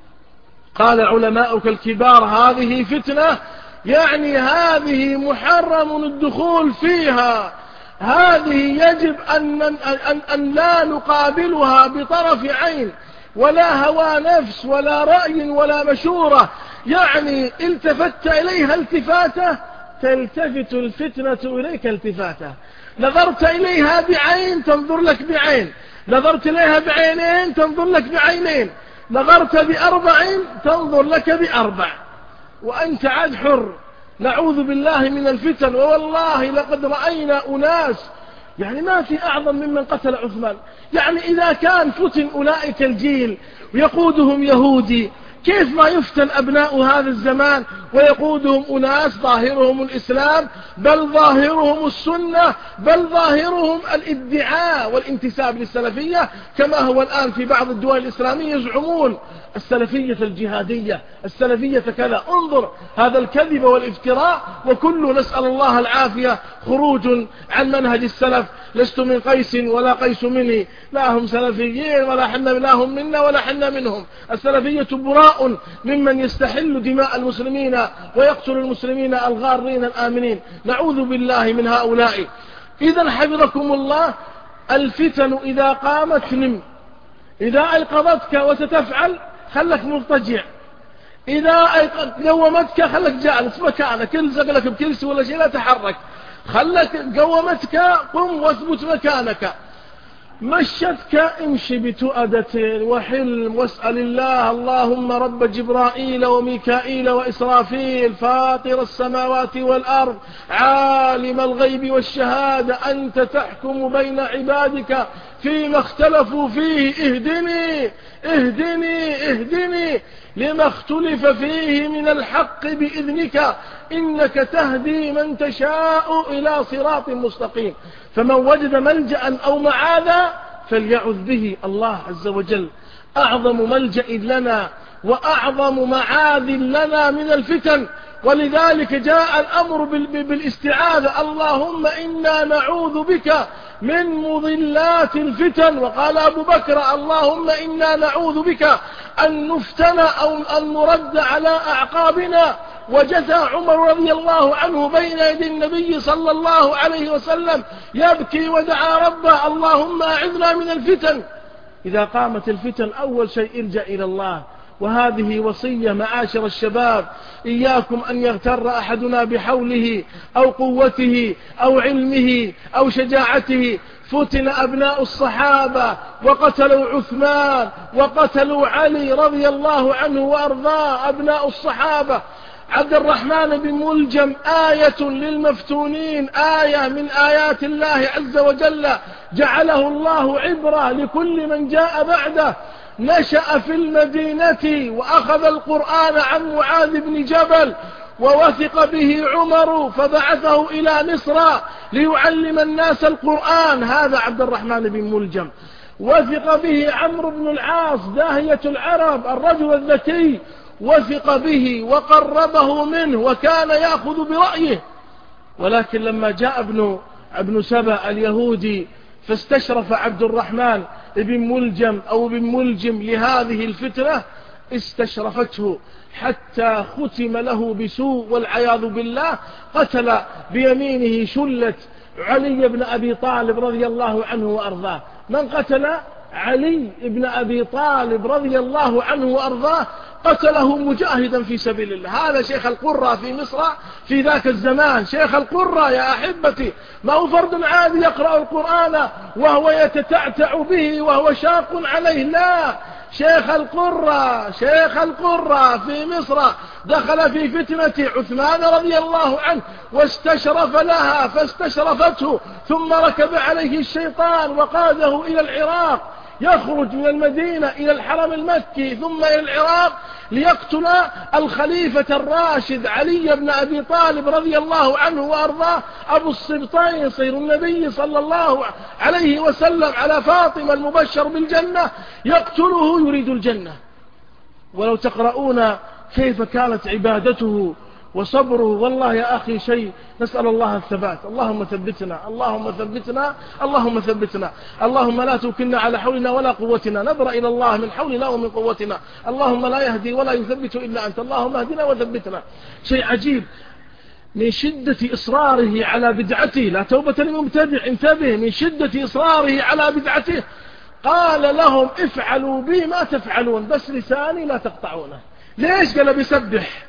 قال علماؤك الكبار هذه فتنة، يعني هذه محرم الدخول فيها، هذه يجب أن, أن, أن لا نقابلها بطرف عين ولا هوى نفس ولا رأي ولا مشورة. يعني التفت إليها التفاتة تلتفت الفتنة إليك التفاتة. نظرت إليها بعين تنظر لك بعين، نظرت إليها بعينين تنظر لك بعينين، نظرت بأربع تنظر لك بأربع، وأنت عاد حر. نعوذ بالله من الفتن. والله لقد رأينا أناس يعني ما في أعظم ممن قتل عثمان. يعني إذا كان فتن أولئك الجيل ويقودهم يهودي، كيف ما يفتن أبناء هذا الزمان ويقودهم أناس ظاهرهم الإسلام، بل ظاهرهم السنة، بل ظاهرهم الادعاء والانتساب للسلفية، كما هو الآن في بعض الدول الإسلامية يزعمون السلفية الجهادية، السلفية كذا. انظر هذا الكذب والافتراء، وكل نسأل الله العافية خروج عن منهج السلف. لست من قيس ولا قيس مني، لا هم سلفيين ولا حنا لا هم منا ولا حنا منهم. السلفية براء ممن يستحل دماء المسلمين ويقتل المسلمين الغارين الآمنين، نعوذ بالله من هؤلاء. إذا حفظكم الله، الفتن إذا قامت نم، إذا أيقظتك وستفعل خلك مضطجع، إذا قومتك خلك جالس مكانك، الزق لك بكرسي ولا شيء لا تحرك، خلك قومتك قم واثبت مكانك، مشتك امشي بتؤدة وحلم واسأل الله اللهم رب جبرائيل وميكائيل وإسرافيل فاطر السماوات والأرض عالم الغيب والشهادة أنت تحكم بين عبادك فيما اختلفوا فيه اهدني اهدني اهدني لما اختلف فيه من الحق بإذنك إنك تهدي من تشاء إلى صراط مستقيم. فمن وجد ملجأ أو معاذا فليعذ به الله عز وجل. أعظم ملجأ لنا وأعظم معاذ لنا من الفتن، ولذلك جاء الأمر بالاستعاذة. اللهم إنا نعوذ بك من مضلات الفتن. وقال أبو بكر اللهم إنا نعوذ بك أن نفتن أو أن نرد على أعقابنا. وجثى عمر رضي الله عنه بين يدي النبي صلى الله عليه وسلم يبكي ودعا ربه اللهم أعذنا من الفتن. إذا قامت الفتن أول شيء ارجع إلى الله. وهذه وصية معاشر الشباب، إياكم أن يغتر أحدنا بحوله أو قوته أو علمه أو شجاعته. فتن أبناء الصحابة وقتلوا عثمان وقتلوا علي رضي الله عنه وأرضاه أبناء الصحابة. عبد الرحمن بن ملجم آية للمفتونين، آية من آيات الله عز وجل، جعله الله عبرة لكل من جاء بعده. نشأ في المدينة وأخذ القرآن عن معاذ بن جبل، ووثق به عمر فبعثه إلى مصر ليعلم الناس القرآن. هذا عبد الرحمن بن ملجم. وثق به عمرو بن العاص داهية العرب الرجل الذكي، وثق به وقربه منه وكان يأخذ برأيه. ولكن لما جاء ابن ابن سبأ اليهودي فاستشرف عبد الرحمن بن ملجم أو بن ملجم لهذه الفتنة، استشرفته حتى ختم له بسوء والعياذ بالله. قتل بيمينه شلة علي بن أبي طالب رضي الله عنه وأرضاه. من قتل علي بن أبي طالب رضي الله عنه وأرضاه؟ قتله مجاهدا في سبيل الله. هذا شيخ القرى في مصر في ذاك الزمان. شيخ القرى يا أحبتي ما هو فرد عادي يقرأ القرآن وهو يتتعتع به وهو شاق عليه، لا، شيخ القرى شيخ القرى في مصر دخل في فتنة عثمان رضي الله عنه واستشرف لها فاستشرفته، ثم ركب عليه الشيطان وقاده إلى العراق، يخرج من المدينة إلى الحرم المكي ثم إلى العراق ليقتل الخليفة الراشد علي بن أبي طالب رضي الله عنه وأرضاه أبو السبطين صير النبي صلى الله عليه وسلم على فاطمة المبشر بالجنة، يقتله يريد الجنة. ولو تقرؤون كيف كانت عبادته وصبره، والله يا أخي شيء، نسأل الله الثبات. اللهم ثبتنا اللهم ثبتنا اللهم ثبتنا اللهم لا توكلنا على حولنا ولا قوتنا، نبرأ إلى الله من حولنا ومن قوتنا. اللهم لا يهدي ولا يثبت إلا أنت، اللهم اهدنا وثبتنا. شيء عجيب من شدة إصراره على بدعته، لا توبة لمبتدع، انتبه، من شدة إصراره على بدعته قال لهم افعلوا بي ما تفعلون بس لساني لا تقطعونه. ليش؟ قال بيسبح،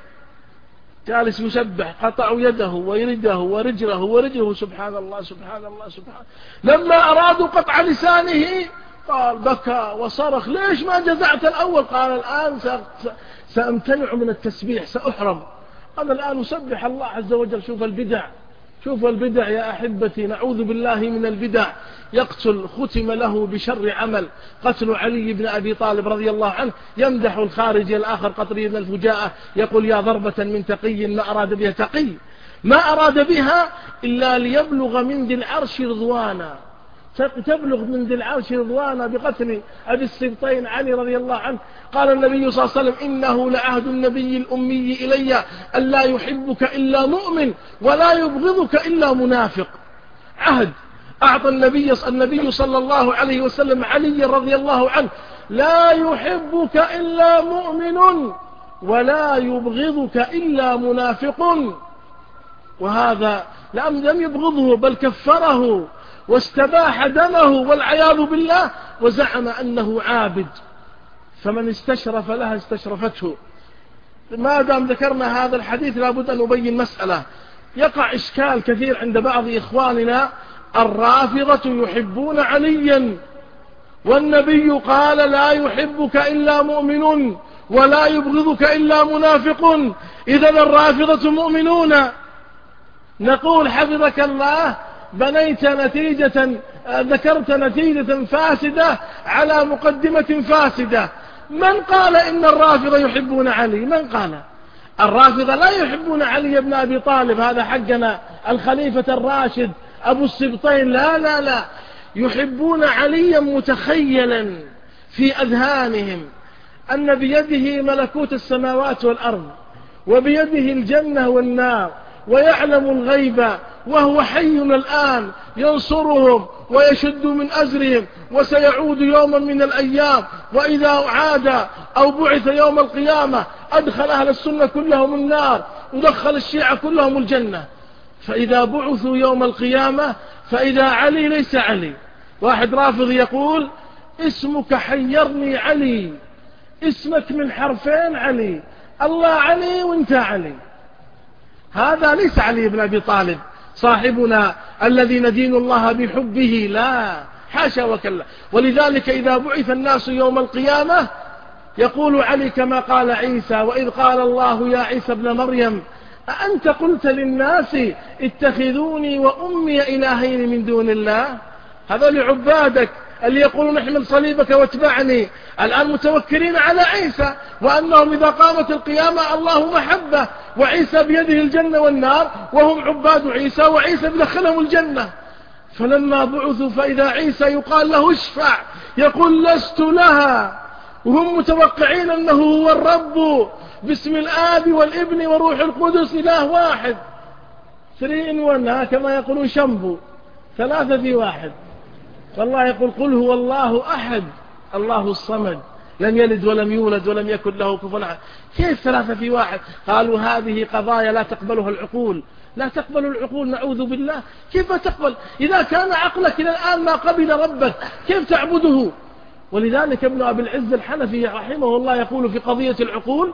جالس يسبح، قطعوا يده ويرده ورجله ورجله، سبحان الله سبحان الله سبحان. لما أرادوا قطع لسانه قال بكى وصرخ، ليش ما جزعت الأول؟ قال الآن سأمتنع من التسبيح، سأحرم، أنا الآن أسبح الله عز وجل. شوف البدع، شوف البدع يا أحبتي، نعوذ بالله من البدع. يقتل، ختم له بشر عمل، قتل علي بن أبي طالب رضي الله عنه. يمدح الخارجي الآخر قطري بن الفجاءة يقول يا ضربة من تقي ما أراد بها تقي، ما أراد بها إلا ليبلغ من ذي العرش رضوانا، تبلغ من ذي العرش رضوانا بقتل أبي السبطين علي رضي الله عنه. قال النبي صلى الله عليه وسلم إنه لعهد النبي الأمي إلي ألا يحبك إلا مؤمن ولا يبغضك إلا منافق. عهد أعطى النبي النبي صلى الله عليه وسلم علي رضي الله عنه، لا يحبك إلا مؤمن ولا يبغضك إلا منافق. وهذا لم يبغضه بل كفره واستباح دمه والعياذ بالله، وزعم أنه عابد، فمن استشرف لها استشرفته. ما دام ذكرنا هذا الحديث لابد أن نبين مسألة. يقع إشكال كثير عند بعض إخواننا، الرافضة يحبون عليا والنبي قال لا يحبك إلا مؤمن ولا يبغضك إلا منافق، إذا الرافضة مؤمنون. نقول حفظك الله بنيت نتيجة، ذكرت نتيجة فاسدة على مقدمة فاسدة. من قال إن الرافضة يحبون علي؟ من قال؟ الرافضة لا يحبون علي بن أبي طالب، هذا حقنا الخليفة الراشد أبو السبطين، لا لا لا، يحبون عليا متخيلا في أذهانهم أن بيده ملكوت السماوات والأرض وبيده الجنة والنار، ويعلم الغيب وهو حي الآن ينصرهم ويشد من أزرهم، وسيعود يوما من الأيام وإذا عاد أو بعث يوم القيامة أدخل أهل السنة كلهم النار ودخل الشيعة كلهم الجنة. فإذا بعثوا يوم القيامة فإذا علي ليس علي. واحد رافض يقول اسمك حيرني علي، اسمك من حرفين علي، الله علي وانت علي. هذا ليس علي بن أبي طالب صاحبنا الذي ندين الله بحبه، لا، حاشا وكلا. ولذلك إذا بعث الناس يوم القيامة يقول علي كما قال عيسى: وإذ قال الله يا عيسى ابن مريم أأنت قلت للناس اتخذوني وأمي إلهين من دون الله؟ هذول عبادك اللي يقولون احمل صليبك واتبعني الآن متوكلين على عيسى، وأنهم إذا قامت القيامة الله محبة وعيسى بيده الجنة والنار، وهم عباد عيسى وعيسى بدخلهم الجنة. فلما بعثوا فإذا عيسى يقال له اشفع يقول لست لها، وهم متوقعين أنه هو الرب باسم الآب والابن وروح القدس إله واحد، ثري إن ون، كما يقولون شمبو، ثلاثة في واحد. والله يقول قل هو الله أحد الله الصمد لم يلد ولم يولد ولم يكن له كفوا أحد. كيف ثلاثة في واحد؟ قالوا هذه قضايا لا تقبلها العقول، لا تقبل العقول، نعوذ بالله. كيف تقبل إذا كان عقلك إلى الآن ما قبل ربك؟ كيف تعبده؟ ولذلك ابن أبي العز الحنفي رحمه الله يقول في قضية العقول: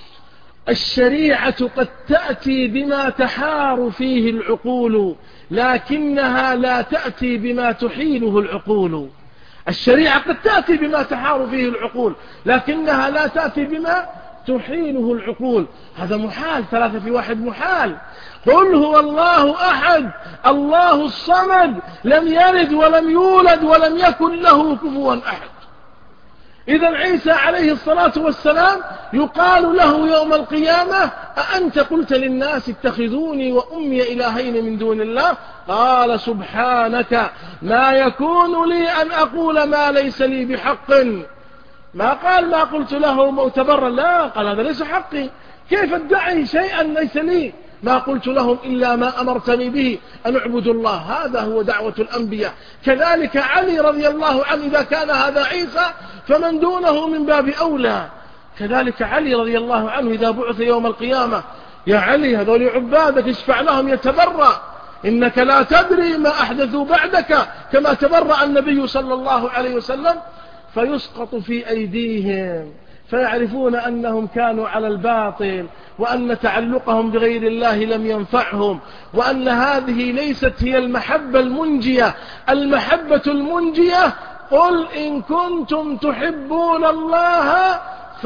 الشريعة قد تأتي بما تحار فيه العقول لكنها لا تأتي بما تحيله العقول. الشريعة قد تأتي بما تحار فيه العقول لكنها لا تأتي بما تحيله العقول. هذا محال، ثلاثة في واحد محال. قل هو الله أحد الله الصمد لم يلد ولم يولد ولم يكن له كفوا أحد. إذا عيسى عليه الصلاة والسلام يقال له يوم القيامة: أأنت قلت للناس اتخذوني وأمي إلهين من دون الله؟ قال: سبحانك ما يكون لي أن أقول ما ليس لي بحق. ما قال ما قلت له مؤتبرا، لا، قال هذا ليس حقي، كيف ادعي شيئا ليس لي؟ ما قلت لهم إلا ما أمرتني به أن اعبدوا الله. هذا هو دعوة الأنبياء. كذلك علي رضي الله عنه إذا كان هذا عيسى فمن دونه من باب أولى. كذلك علي رضي الله عنه إذا بعث يوم القيامة: يا علي هذول عبادك اشفع لهم يتبرأ، إنك لا تدري ما أحدثوا بعدك، كما تبرأ النبي صلى الله عليه وسلم. فيسقط في أيديهم فيعرفون أنهم كانوا على الباطل، وأن تعلقهم بغير الله لم ينفعهم، وأن هذه ليست هي المحبة المنجية. المحبة المنجية: قل إن كنتم تحبون الله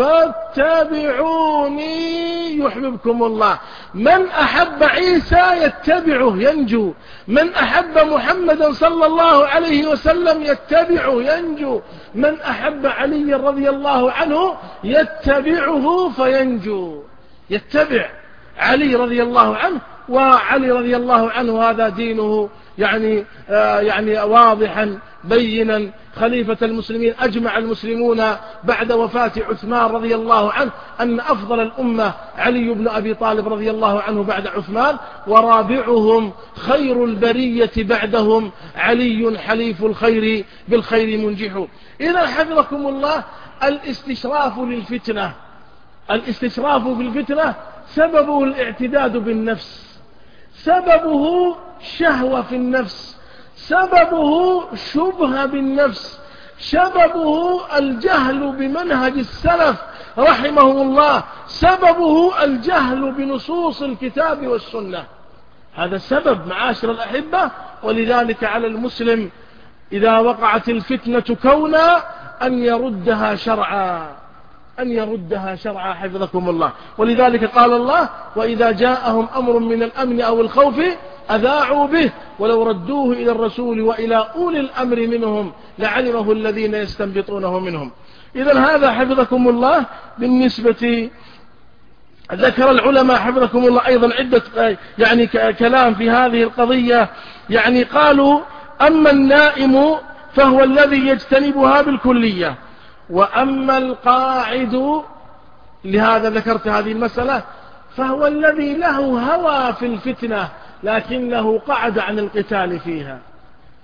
فاتبعوني يحببكم الله. من أحب عيسى يتبعه ينجو، من أحب محمدا صلى الله عليه وسلم يتبعه ينجو، من أحب علي رضي الله عنه يتبعه فينجو. يتبع علي رضي الله عنه، وعلي رضي الله عنه هذا دينه يعني آه يعني واضحا بينا. خليفة المسلمين أجمع المسلمون بعد وفاة عثمان رضي الله عنه أن أفضل الأمة علي بن أبي طالب رضي الله عنه بعد عثمان، ورابعهم خير البرية بعدهم علي حليف الخير بالخير منجح. إذا حفظكم الله، الاستشراف للفتنة، الاستشراف في الفتنة سببه الاعتداد بالنفس، سببه شهوة في النفس، سببه شبهة بالنفس، سببه الجهل بمنهج السلف رحمه الله، سببه الجهل بنصوص الكتاب والسنة. هذا السبب معاشر الأحبة. ولذلك على المسلم إذا وقعت الفتنة كونا أن يردها شرعا، أن يردها شرعا حفظكم الله. ولذلك قال الله: وإذا جاءهم أمر من الأمن أو الخوف أذاعوا به ولو ردوه إلى الرسول وإلى أولي الأمر منهم لعلمه الذين يستنبطونه منهم. إذن هذا حفظكم الله بالنسبة. ذكر العلماء حفظكم الله أيضا عدة يعني كلام في هذه القضية. يعني قالوا: أما النائم فهو الذي يجتنبها بالكلية، وأما القاعد، لهذا ذكرت هذه المسألة، فهو الذي له هوى في الفتنة لكنه قعد عن القتال فيها.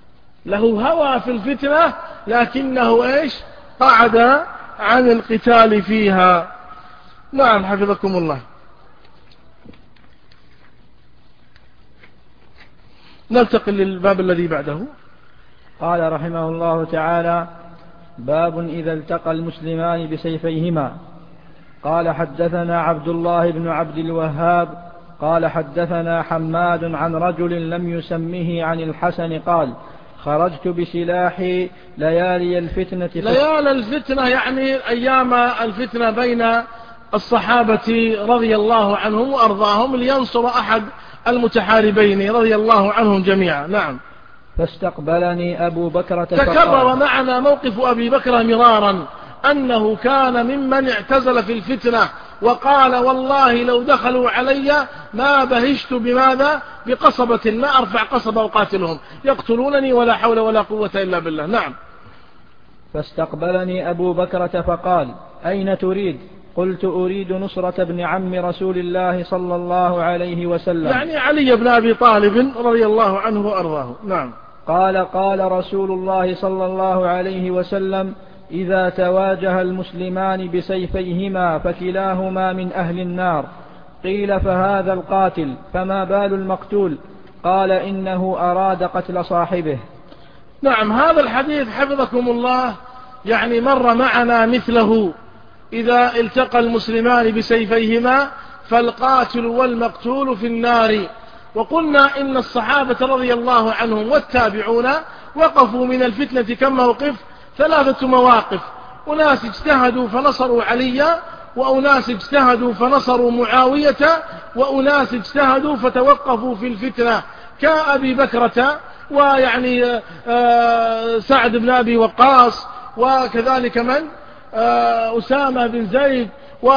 له هوى في الفتنة لكنه إيش قعد عن القتال فيها. نعم حفظكم الله. نلتقي للباب الذي بعده. قال رحمه الله تعالى: باب إذا التقى المسلمان بسيفيهما. قال حدثنا عبد الله بن عبد الوهاب قال حدثنا حماد عن رجل لم يسمه عن الحسن قال: خرجت بسلاحي ليالي الفتنة. ليالي الفتنة يعني أيام الفتنة بين الصحابة رضي الله عنهم وأرضاهم لينصر أحد المتحاربين رضي الله عنهم جميعا. نعم. فاستقبلني أبو بكر. تكرر معنا موقف أبي بكر مرارا أنه كان ممن اعتزل في الفتنة وقال: والله لو دخلوا علي ما بهشت بماذا بقصبة، ما أرفع قصبة وقاتلهم يقتلونني ولا حول ولا قوة إلا بالله. نعم. فاستقبلني أبو بكر فقال: أين تريد؟ قلت: أريد نصرة ابن عم رسول الله صلى الله عليه وسلم، يعني علي بن أبي طالب رضي الله عنه وأرضاه. نعم. قال: قال رسول الله صلى الله عليه وسلم: إذا تواجه المسلمان بسيفيهما فكلاهما من أهل النار. قيل: فهذا القاتل فما بال المقتول؟ قال: إنه أراد قتل صاحبه. نعم. هذا الحديث حفظكم الله يعني مر معنا مثله: إذا التقى المسلمان بسيفيهما فالقاتل والمقتول في النار. وقلنا إن الصحابة رضي الله عنهم والتابعون وقفوا من الفتنة كم موقف؟ ثلاثة مواقف. أناس اجتهدوا فنصروا عليا، وأناس اجتهدوا فنصروا معاوية، وأناس اجتهدوا فتوقفوا في الفتنة كأبي بكرة ويعني سعد بن أبي وقاص، وكذلك من أسامة بن زيد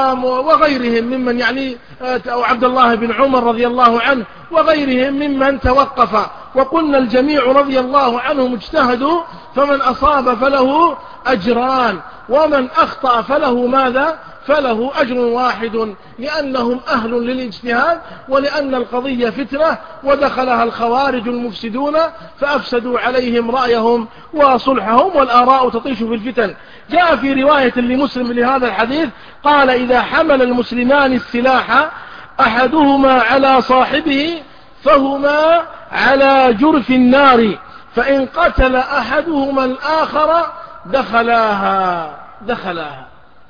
وغيرهم ممن يعني أو عبد الله بن عمر رضي الله عنه وغيرهم ممن توقف. وقلنا الجميع رضي الله عنهم اجتهدوا، فمن أصاب فله أجران، ومن أخطأ فله ماذا؟ فله أجر واحد، لأنهم أهل للاجتهاد، ولأن القضية فتنة ودخلها الخوارج المفسدون فأفسدوا عليهم رأيهم وصلحهم، والآراء تطيش في الفتن. جاء في رواية لمسلم لهذا الحديث قال: إذا حمل المسلمان السلاح أحدهما على صاحبه فهما على جرف النار، فإن قتل أحدهما الآخر دخلاها دخلاها.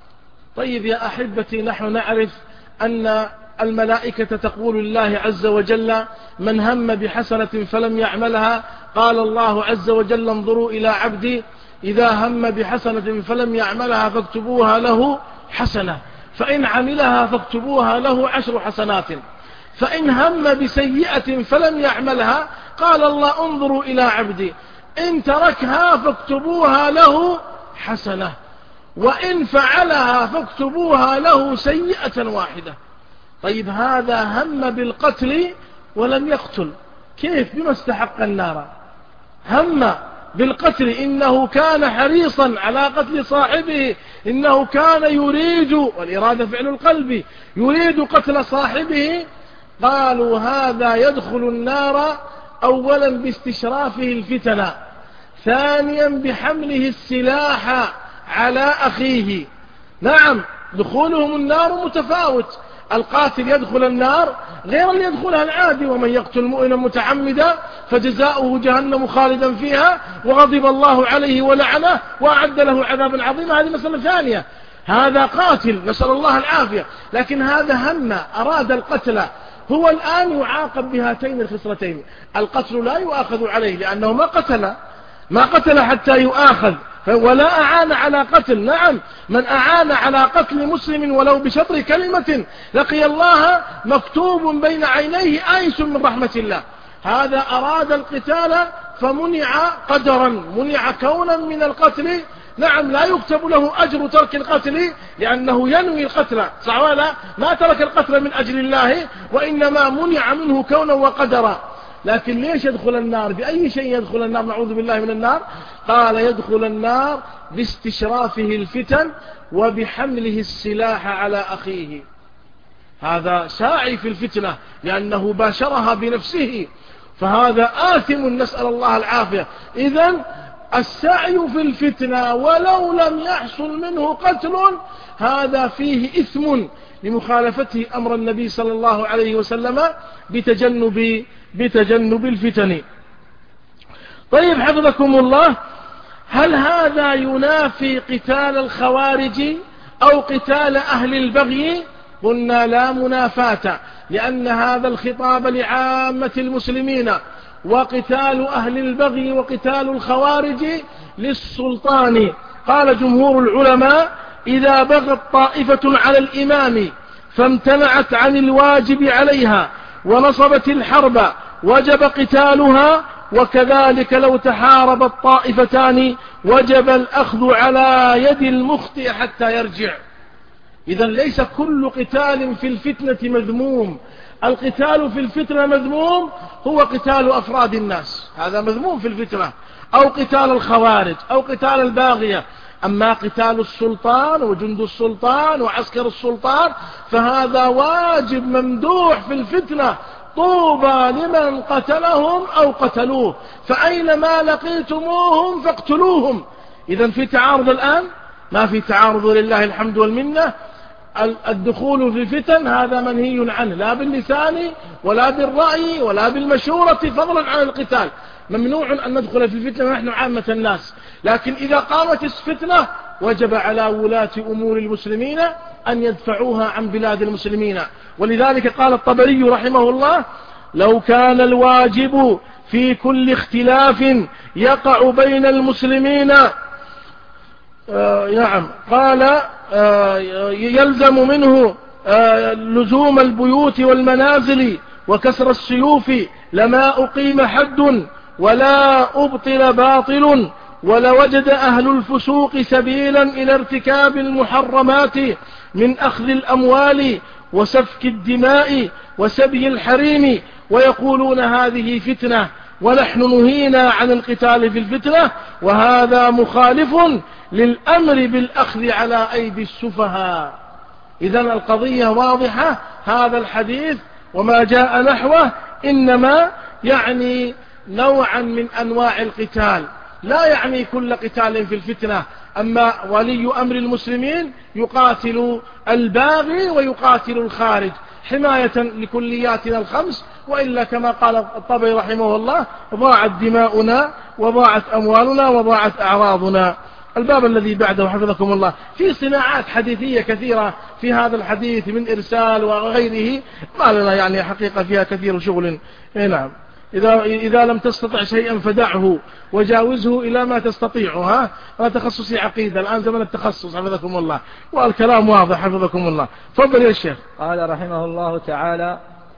طيب يا أحبتي، نحن نعرف أن الملائكة تقول لله عز وجل: من هم بحسنة فلم يعملها، قال الله عز وجل: انظروا إلى عبدي إذا هم بحسنة فلم يعملها فاكتبوها له حسنة، فإن عملها فاكتبوها له عشر حسنات، فإن هم بسيئة فلم يعملها قال الله: انظروا إلى عبدي إن تركها فاكتبوها له حسنة، وإن فعلها فاكتبوها له سيئة واحدة. طيب هذا هم بالقتل ولم يقتل، كيف؟ بما استحق النار. هم بالقتل، إنه كان حريصا على قتل صاحبه، إنه كان يريد، والإرادة فعل القلب، يريد قتل صاحبه. قالوا هذا يدخل النار أولا باستشرافه الفتنة، ثانيا بحمله السلاح على أخيه. نعم، دخولهم النار متفاوت، القاتل يدخل النار غير اللي يدخلها العادي: ومن يقتل مؤمنا متعمدا فجزاؤه جهنم خالدا فيها وغضب الله عليه ولعنه وأعد له عذابا عظيما. هذه مسألة ثانية، هذا قاتل نسأل الله العافية، لكن هذا هم أراد القتل. هو الآن يعاقب بهاتين الخصلتين: القتل لا يؤاخذ عليه لأنه ما قتل ما قتل حتى يؤاخذ، ولا أعان على قتل. نعم، من أعان على قتل مسلم ولو بشطر كلمة لقي الله مكتوب بين عينيه آيس من رحمة الله. هذا أراد القتال فمنع قدرا، منع كونا من القتل. نعم، لا يكتب له أجر ترك القتل لأنه ينوي القتل، صح ولا؟ ما ترك القتل من أجل الله، وإنما منع منه كونا وقدرا. لكن ليش يدخل النار؟ بأي شيء يدخل النار؟ نعوذ بالله من النار. قال: يدخل النار باستشرافه الفتن وبحمله السلاح على أخيه. هذا ساعي في الفتنة لأنه باشرها بنفسه، فهذا آثم، نسأل الله العافية. إذن السعي في الفتنة ولو لم يحصل منه قتل هذا فيه إثم لمخالفته أمر النبي صلى الله عليه وسلم بتجنب, بتجنب الفتن. طيب حفظكم الله، هل هذا ينافي قتال الخوارج أو قتال أهل البغي؟ قلنا لا منافاة، لأن هذا الخطاب لعامة المسلمين، وقتال أهل البغي وقتال الخوارج للسلطان. قال جمهور العلماء: إذا بغت طائفة على الإمام فامتنعت عن الواجب عليها ونصبت الحرب وجب قتالها، وكذلك لو تحارب الطائفتان وجب الأخذ على يد المخطئ حتى يرجع. إذن ليس كل قتال في الفتنة مذموم. القتال في الفتنة مذموم هو قتال أفراد الناس، هذا مذموم في الفتنة، أو قتال الخوارج أو قتال الباغية. أما قتال السلطان وجند السلطان وعسكر السلطان فهذا واجب ممدوح في الفتنة. طوبى لمن قتلهم أو قتلوه، فأينما لقيتموهم فاقتلوهم. إذن في تعارض الآن؟ ما في تعارض لله الحمد والمنة. الدخول في الفتن هذا منهي عنه، لا باللسان ولا بالرأي ولا بالمشورة، فضلا عن القتال. ممنوع أن ندخل في الفتنة ونحن عامة الناس، لكن إذا قامت الفتنة وجب على ولاة أمور المسلمين أن يدفعوها عن بلاد المسلمين. ولذلك قال الطبري رحمه الله: لو كان الواجب في كل اختلاف يقع بين المسلمين آه نعم قال آه يلزم منه آه لزوم البيوت والمنازل وكسر السيوف لما أقيم حد ولا أبطل باطل، ولوجد أهل الفسوق سبيلا إلى ارتكاب المحرمات من أخذ الأموال وسفك الدماء وسبي الحريم، ويقولون هذه فتنة ونحن نهينا عن القتال في الفتنة، وهذا مخالف للأمر بالأخذ على أيدي السفهاء. إذن القضية واضحة. هذا الحديث وما جاء نحوه إنما يعني نوعا من أنواع القتال، لا يعني كل قتال في الفتنة. أما ولي أمر المسلمين يقاتل الباغي ويقاتل الخارج حماية لكلياتنا الخمس، وإلا كما قال الطبري رحمه الله: ضاعت دماؤنا وضاعت أموالنا وضاعت أعراضنا. الباب الذي بعده حفظكم الله في صناعات حديثية كثيرة في هذا الحديث من إرسال وغيره، ما لنا يعني حقيقة فيها كثير شغل. نعم، إذا, إذا لم تستطع شيئا فدعه وجاوزه إلى ما تستطيعها. أنا تخصصي عقيدة، الآن زمن التخصص حفظكم الله، والكلام واضح حفظكم الله. تفضل يا شيخ. قال رحمه الله تعالى: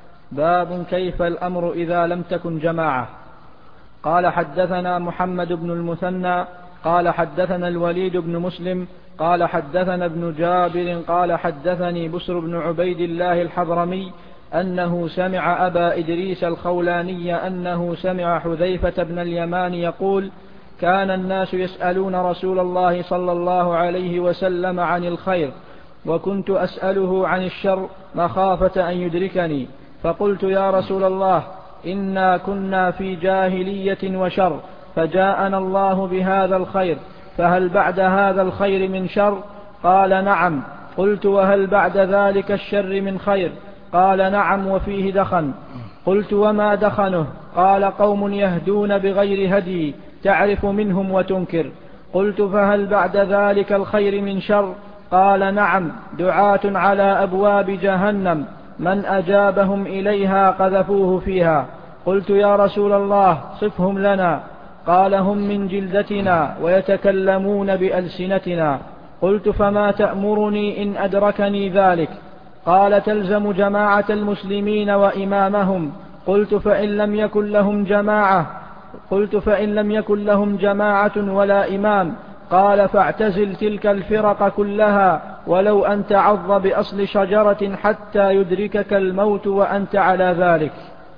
باب كيف الأمر إذا لم تكن جماعة. قال: حدثنا محمد بن المثنى قال حدثنا الوليد بن مسلم قال حدثنا ابن جابر قال حدثني بسر بن عبيد الله الحضرمي أنه سمع أبا إدريس الخولاني أنه سمع حذيفة بن اليمان يقول: كان الناس يسألون رسول الله صلى الله عليه وسلم عن الخير، وكنت أسأله عن الشر مخافة أن يدركني، فقلت: يا رسول الله، إنا كنا في جاهلية وشر، فجاءنا الله بهذا الخير، فهل بعد هذا الخير من شر؟ قال: نعم. قلت: وهل بعد ذلك الشر من خير؟ قال: نعم، وفيه دخن. قلت: وما دخنه؟ قال: قوم يهدون بغير هدي، تعرف منهم وتنكر. قلت: فهل بعد ذلك الخير من شر؟ قال: نعم، دعاة على أبواب جهنم، من أجابهم إليها قذفوه فيها. قلت: يا رسول الله، صفهم لنا. قال: هم من جلدتنا ويتكلمون بألسنتنا. قلت: فما تأمرني إن أدركني ذلك؟ قال: تلزم جماعة المسلمين وإمامهم. قلت: فإن لم يكن لهم جماعة قلت فإن لم يكن لهم جماعة ولا إمام؟ قال: فاعتزل تلك الفرق كلها، ولو أن تعض بأصل شجرة حتى يدركك الموت وأنت على ذلك.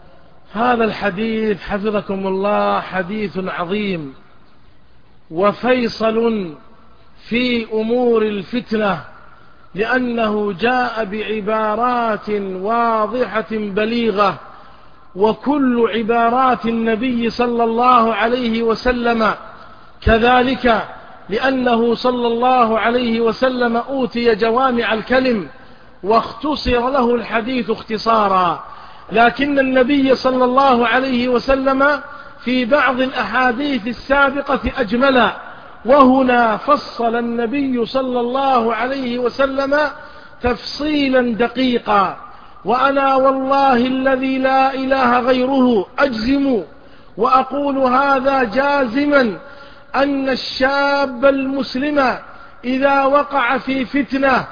هذا الحديث حفظكم الله حديث عظيم وفيصل في أمور الفتنة، لأنه جاء بعبارات واضحة بليغة وكل عبارات النبي صلى الله عليه وسلم كذلك، لأنه صلى الله عليه وسلم أوتي جوامع الكلم واختصر له الحديث اختصارا. لكن النبي صلى الله عليه وسلم في بعض الأحاديث السابقة أجمل، وهنا فصل النبي صلى الله عليه وسلم تفصيلا دقيقا. وأنا والله الذي لا إله غيره أجزم وأقول هذا جازما أن الشاب المسلم إذا وقع في فتنة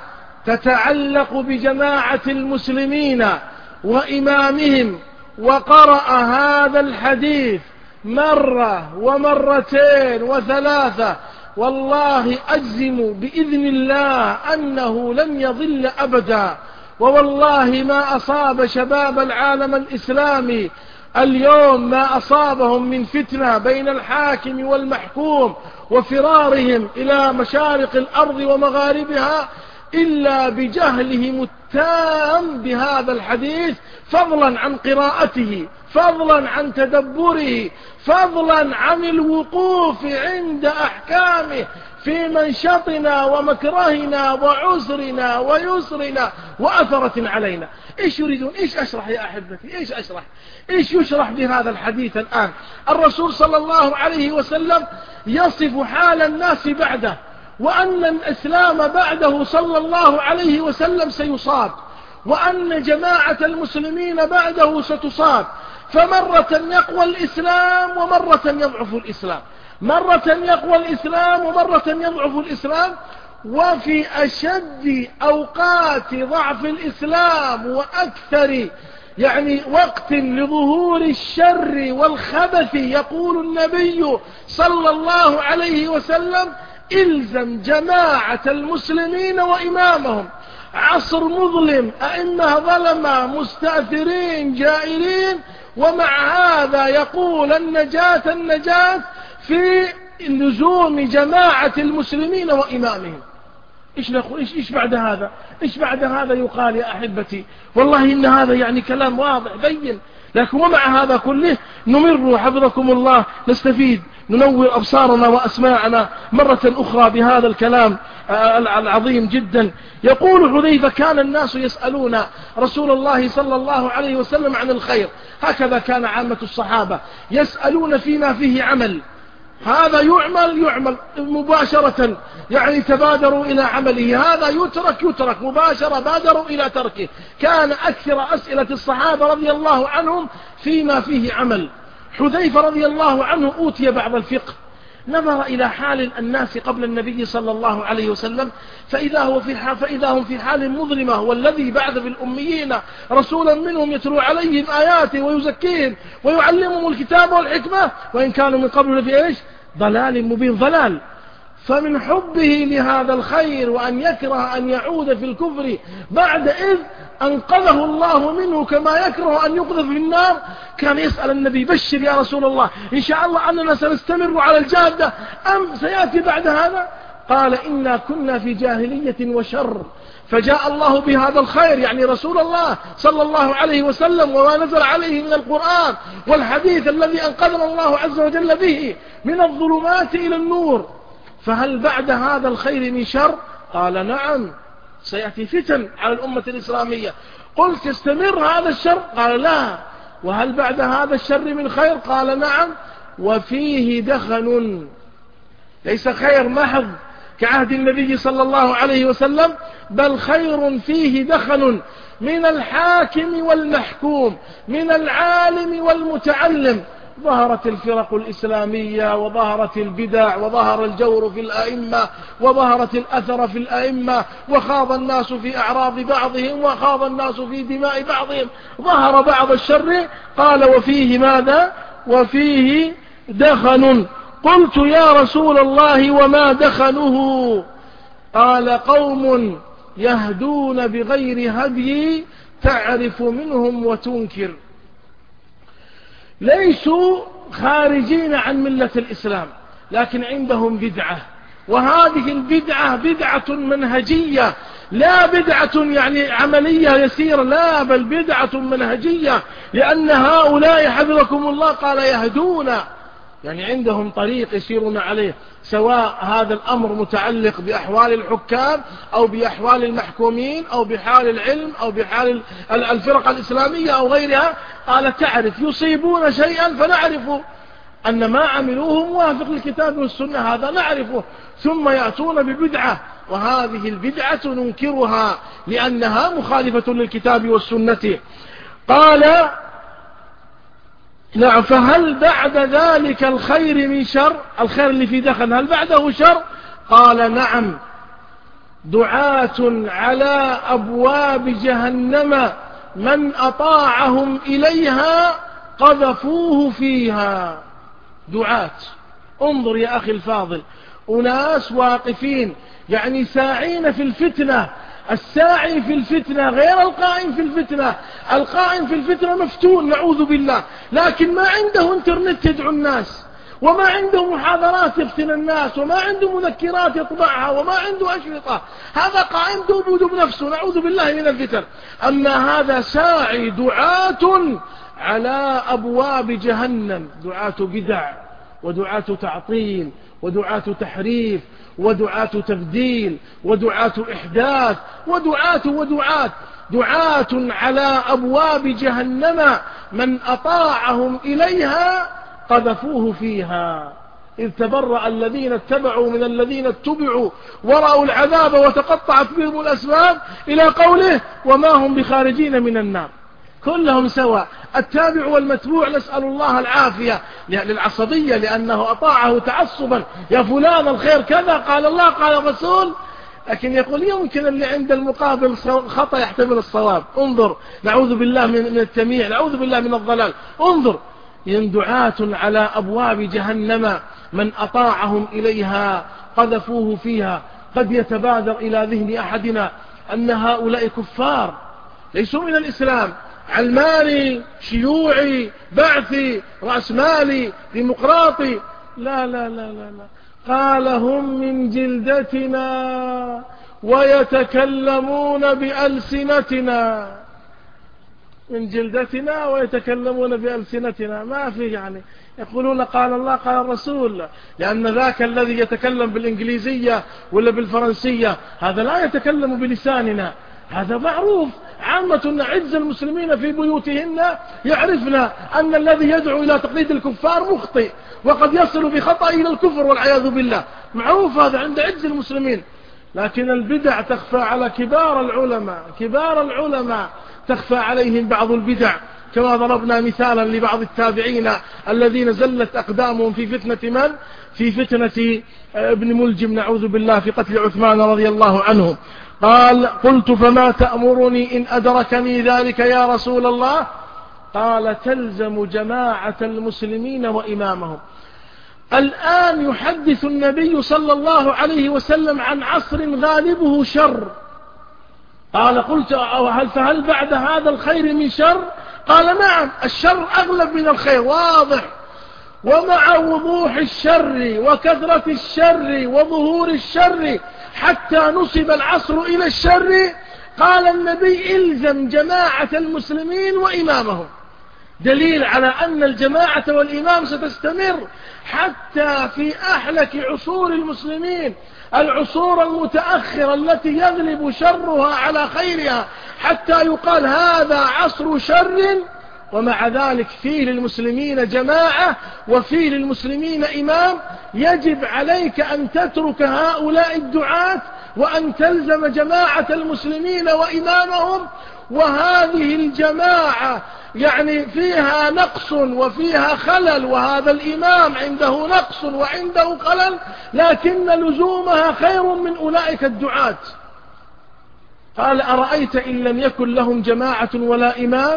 تتعلق بجماعة المسلمين وإمامهم وقرأ هذا الحديث مرة ومرتين وثلاثة، والله أجزم بإذن الله أنه لن يضل أبدا. ووالله ما أصاب شباب العالم الإسلامي اليوم ما أصابهم من فتنة بين الحاكم والمحكوم وفرارهم إلى مشارق الأرض ومغاربها إلا بجهلهم التام بهذا الحديث، فضلا عن قراءته، فضلا عن تدبره، فضلا عن الوقوف عند أحكامه في منشطنا ومكرهنا وعسرنا ويسرنا وأثرة علينا. إيش يريدون؟ إيش أشرح يا أحبتي؟ إيش أشرح؟ إيش يشرح بهذا الحديث الآن؟ الرسول صلى الله عليه وسلم يصف حال الناس بعده، وأن الإسلام بعده صلى الله عليه وسلم سيصاب، وأن جماعة المسلمين بعده ستصاب، فمرة يقوى الإسلام ومرة يضعف الإسلام، مرة يقوى الإسلام ومرة يضعف الإسلام. وفي أشد أوقات ضعف الإسلام وأكثر يعني وقت لظهور الشر والخبث يقول النبي صلى الله عليه وسلم: إلزم جماعة المسلمين وإمامهم. عصر مظلم، أئمة ظلمة مستأثرين جائرين، ومع هذا يقول النجاة النجاة في لزوم جماعة المسلمين وإمامهم. إيش نقول؟ إيش, إيش بعد هذا؟ إيش بعد هذا يقال يا أحبتي؟ والله إن هذا يعني كلام واضح بين، لكن ومع هذا كله نمر حفظكم الله نستفيد، ننور أبصارنا وأسماعنا مرة أخرى بهذا الكلام العظيم جدا. يقول حذيفة: كان الناس يسألون رسول الله صلى الله عليه وسلم عن الخير، هكذا كان عامة الصحابة يسألون فيما فيه عمل، هذا يعمل يعمل مباشرة، يعني تبادروا إلى عمله، هذا يترك يترك مباشرة، بادروا إلى تركه. كان أكثر أسئلة الصحابة رضي الله عنهم فيما فيه عمل. حذيفة رضي الله عنه أوتي بعض الفقه، نظر إلى حال الناس قبل النبي صلى الله عليه وسلم، فإذا, هو في حال فإذا هم في حال مظلمة، والذي بعث في الأميين رسولا منهم يتلو عليهم آياته ويزكيهم ويعلمهم الكتاب والحكمة، وإن كانوا من قبل لفي إيش؟ ضلال مبين. ضلال. فمن حبه لهذا الخير وأن يكره أن يعود في الكفر بعد إذ أنقذه الله منه، كما يكره أن يقذف في النار، كان يسأل النبي: بشر يا رسول الله، إن شاء الله أننا سنستمر على الجادة أم سيأتي بعد هذا؟ قال: إنا كنا في جاهلية وشر، فجاء الله بهذا الخير، يعني رسول الله صلى الله عليه وسلم وما نزل عليه من القرآن والحديث الذي أنقذنا الله عز وجل به من الظلمات إلى النور، فهل بعد هذا الخير من شر؟ قال: نعم، سيأتي فتن على الأمة الإسلامية. قلت: يستمر هذا الشر؟ قال: لا. وهل بعد هذا الشر من خير؟ قال: نعم، وفيه دخن، ليس خير محض كعهد النبي صلى الله عليه وسلم، بل خير فيه دخن من الحاكم والمحكوم، من العالم والمتعلم. ظهرت الفرق الإسلامية، وظهرت البدع، وظهر الجور في الأئمة، وظهرت الأثر في الأئمة، وخاض الناس في أعراض بعضهم، وخاض الناس في دماء بعضهم، ظهر بعض الشر. قال: وفيه ماذا؟ وفيه دخن. قلت: يا رسول الله وما دخنه؟ قال: قوم يهدون بغير هدي تعرف منهم وتنكر. ليسوا خارجين عن ملة الإسلام، لكن عندهم بدعة، وهذه البدعة بدعة منهجية لا بدعة يعني عملية يسيرة، لا، بل بدعة منهجية، لأن هؤلاء حفظكم الله قال يهدون، يعني عندهم طريق يسيرون عليه، سواء هذا الأمر متعلق بأحوال الحكام أو بأحوال المحكومين أو بحال العلم أو بحال الفرق الإسلامية أو غيرها. قال تعرف يصيبون شيئا فنعرف أن ما عملوه موافق للكتاب والسنة، هذا نعرفه، ثم يأتون ببدعة، وهذه البدعة ننكرها لأنها مخالفة للكتاب والسنة. قال نعم، فهل بعد ذلك الخير من شر؟ الخير اللي في دخل هل بعده شر؟ قال نعم، دعاة على أبواب جهنم من أطاعهم إليها قذفوه فيها. دعاة، انظر يا أخي الفاضل، أناس واقفين يعني ساعين في الفتنة. الساعي في الفتنة غير القائم في الفتنة. القائم في الفتنة مفتون نعوذ بالله، لكن ما عنده انترنت يدعو الناس، وما عنده محاضرات يفتن الناس، وما عنده مذكرات يطبعها، وما عنده أشرطة. هذا قائم دوب بنفسه نعوذ بالله من الفتن. أما هذا ساعي دعاة على أبواب جهنم، دعاة بدع ودعاة تعطيل ودعاة تحريف ودعاة تبديل ودعاة إحداث ودعاة ودعاة دعاة على أبواب جهنم من أطاعهم إليها قذفوه فيها. إذ تبرأ الذين اتبعوا من الذين اتبعوا ورأوا العذاب وتقطعت بهم الأسباب، إلى قوله وما هم بخارجين من النار. كلهم سواء، التابع والمتبوع، نسأل الله العافية للعصبية، لأنه أطاعه تعصبا، يا فلان الخير كذا، قال الله قال الرسول، لكن يقول يمكن اللي عند المقابل خطأ يحتمل الصواب. انظر، نعوذ بالله من التمييع، نعوذ بالله من الضلال. انظر، دعاة على أبواب جهنم من أطاعهم إليها قذفوه فيها. قد يتبادر إلى ذهن أحدنا أن هؤلاء كفار ليسوا من الإسلام، علماني، شيوعي، بعثي، رأسمالي، ديمقراطي. لا لا لا لا لا، قال هم من جلدتنا ويتكلمون بألسنتنا. من جلدتنا ويتكلمون بألسنتنا، ما في يعني يقولون قال الله قال الرسول، لأن ذاك الذي يتكلم بالإنجليزية ولا بالفرنسية هذا لا يتكلم بلساننا، هذا معروف. عامة عز المسلمين في بيوتهن يعرفنا أن الذي يدعو إلى تقليد الكفار مخطئ، وقد يصل بخطأ إلى الكفر والعياذ بالله، معروف هذا عند عز المسلمين. لكن البدع تخفى على كبار العلماء، كبار العلماء تخفى عليهم بعض البدع، كما ضربنا مثالا لبعض التابعين الذين زلت أقدامهم في فتنة من؟ في فتنة ابن ملجم نعوذ بالله في قتل عثمان رضي الله عنه. قال قلت فما تأمرني إن أدركني ذلك يا رسول الله؟ قال تلزم جماعة المسلمين وإمامهم. الآن يحدث النبي صلى الله عليه وسلم عن عصر غالبه شر. قال قلت هل فهل بعد هذا الخير من شر؟ قال نعم، الشر أغلب من الخير واضح. ومع وضوح الشر وكثرة الشر وظهور الشر حتى نصب العصر إلى الشر، قال النبي إلزم جماعة المسلمين وإمامهم. دليل على أن الجماعة والإمام ستستمر حتى في أحلك عصور المسلمين، العصور المتأخرة التي يغلب شرها على خيرها، حتى يقال هذا عصر شر، ومع ذلك فيه للمسلمين جماعة وفيه للمسلمين إمام. يجب عليك أن تترك هؤلاء الدعاة وأن تلزم جماعة المسلمين وإمامهم. وهذه الجماعة يعني فيها نقص وفيها خلل، وهذا الإمام عنده نقص وعنده خلل، لكن لزومها خير من أولئك الدعاة. قال أرأيت إن لم يكن لهم جماعة ولا إمام؟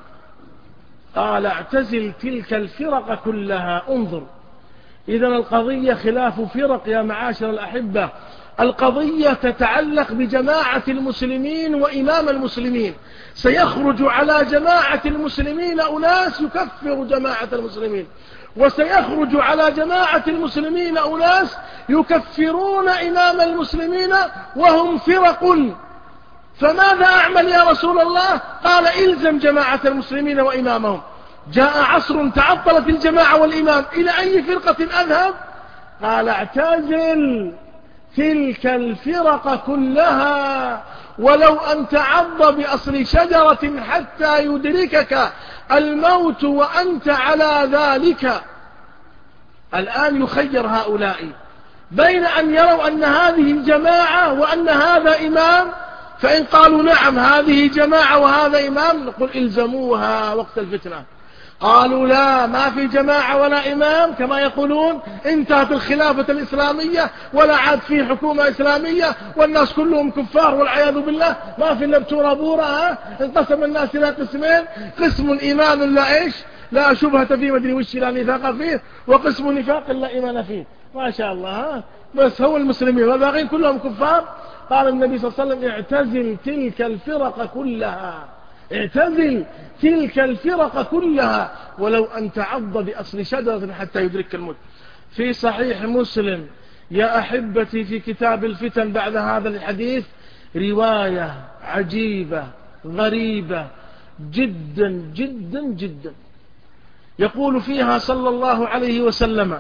قال اعتزل تلك الفرق كلها. انظر، إذن القضية خلاف فرق يا معاشر الأحبة، القضية تتعلق بجماعة المسلمين وإمام المسلمين. سيخرج على جماعة المسلمين أناس يكفر جماعة المسلمين، وسيخرج على جماعة المسلمين أناس يكفرون إمام المسلمين، وهم فرق فماذا أعمل يا رسول الله؟ قال إلزم جماعة المسلمين وإمامهم. جاء عصر تعطلت الجماعة والإمام، إلى أي فرقة أذهب؟ قال اعتزل تلك الفرق كلها ولو أن تعض بأصل شجرة حتى يدركك الموت وأنت على ذلك. الآن يخير هؤلاء بين أن يروا أن هذه جماعة وأن هذا إمام، فإن قالوا نعم هذه جماعة وهذا إمام نقول إلزموها وقت الفتنة. قالوا لا، ما في جماعة ولا إمام كما يقولون، انتهت الخلافة الإسلامية ولا عاد في حكومة إسلامية والناس كلهم كفار والعياذ بالله، ما في إلا بتورة بورة. انقسم الناس إلى قسمين، قسم إيمان لا إيش لا شبهة فيه مدري وش لا نفاق فيه، وقسم نفاق لا إيمان فيه. ما شاء الله، ها بس هو المسلمين والباقين كلهم كفار. قال النبي صلى الله عليه وسلم اعتزل تلك الفرق كلها، اعتزل تلك الفرق كلها ولو أن تعض بأصل شجرة حتى يدرك الموت. في صحيح مسلم يا أحبتي في كتاب الفتن بعد هذا الحديث رواية عجيبة غريبة جدا جدا جدا، يقول فيها صلى الله عليه وسلم: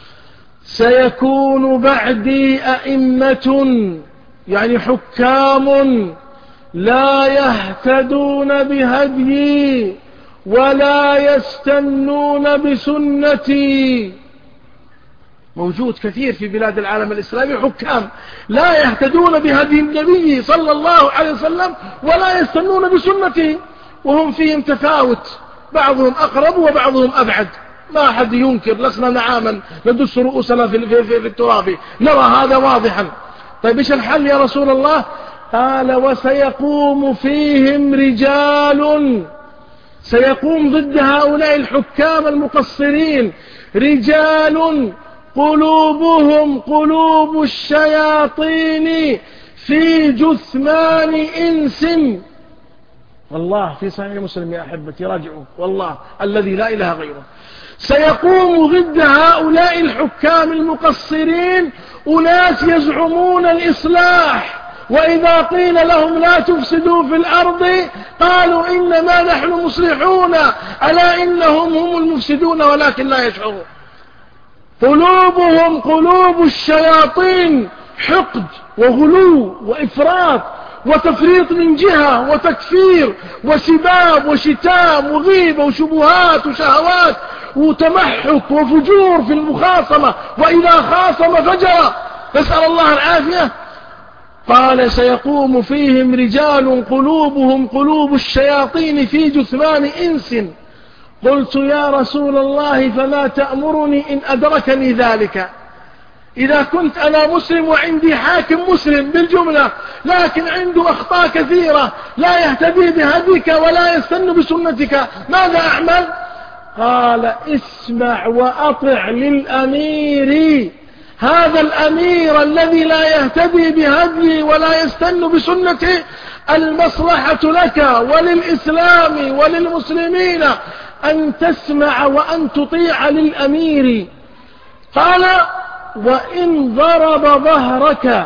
سيكون بعدي أئمة، يعني حكام، لا يهتدون بهديي ولا يستنون بسنتي. موجود كثير في بلاد العالم الإسلامي حكام لا يهتدون بهدي النبي صلى الله عليه وسلم ولا يستنون بسنته، وهم فيهم تفاوت، بعضهم أقرب وبعضهم أبعد. ما أحد ينكر، لسنا نعاما ندس رؤوسنا في, في, في, في التراب، نرى هذا واضحا. طيب إيش الحل يا رسول الله؟ قال: وسيقوم فيهم رجال، سيقوم ضد هؤلاء الحكام المقصرين رجال قلوبهم قلوب الشياطين في جثمان إنس. والله في صحيح مسلم يا أحبتي، راجعوا والله الذي لا إله غيره. سيقوم ضد هؤلاء الحكام المقصرين أناس يزعمون الإصلاح، وإذا قيل لهم لا تفسدوا في الأرض قالوا إنما نحن مصلحون، ألا إنهم هم المفسدون ولكن لا يشعرون. قلوبهم قلوب الشياطين، حقد وغلو وإفراط وتفريط من جهة وتكفير وسباب وشتام وغيبة وشبهات وشهوات وتمحك وفجور في المخاصمة، وإذا خاصم فجر، نسأل الله العافية. قال: سيقوم فيهم رجال قلوبهم قلوب الشياطين في جثمان إنس. قلت: يا رسول الله فما تأمرني إن أدركني ذلك؟ إذا كنت أنا مسلم وعندي حاكم مسلم بالجملة لكن عنده أخطاء كثيرة، لا يهتدي بهديك ولا يستن بسنتك، ماذا أعمل؟ قال: اسمع وأطع للأمير، هذا الأمير الذي لا يهتدي بهدي ولا يستن بسنته المصلحة لك وللإسلام وللمسلمين أن تسمع وأن تطيع للأمير. قال: وإن ضرب ظهرك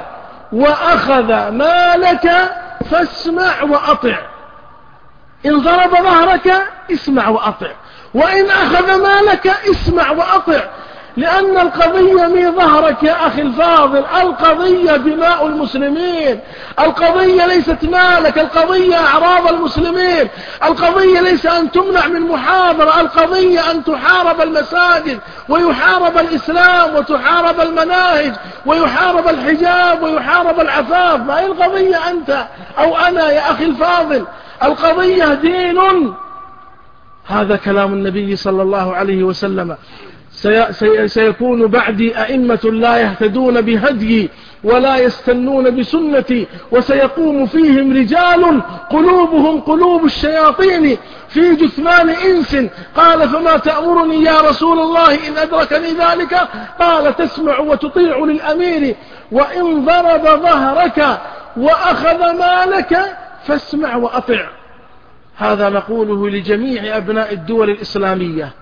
وأخذ مالك فاسمع وأطع. إن ضرب ظهرك اسمع وأطع، وإن أخذ مالك اسمع وأطع، لأن القضية مي ظهرك يا أخي الفاضل، القضية دماء المسلمين، القضية ليست مالك، القضية أعراض المسلمين، القضية ليس أن تمنع من محاضرة، القضية أن تحارب المساجد ويحارب الإسلام وتحارب المناهج ويحارب الحجاب ويحارب العفاف. ما هي القضية أنت أو أنا يا أخي الفاضل؟ القضية دين. هذا كلام النبي صلى الله عليه وسلم: سي سيكون بعدي أئمة لا يهتدون بهدي ولا يستنون بسنتي، وسيقوم فيهم رجال قلوبهم قلوب الشياطين في جثمان إنس. قال: فما تأمرني يا رسول الله إن أدركني ذلك؟ قال: تسمع وتطيع للأمير، وإن ضرب ظهرك وأخذ مالك فاسمع وأطع. هذا نقوله لجميع أبناء الدول الإسلامية،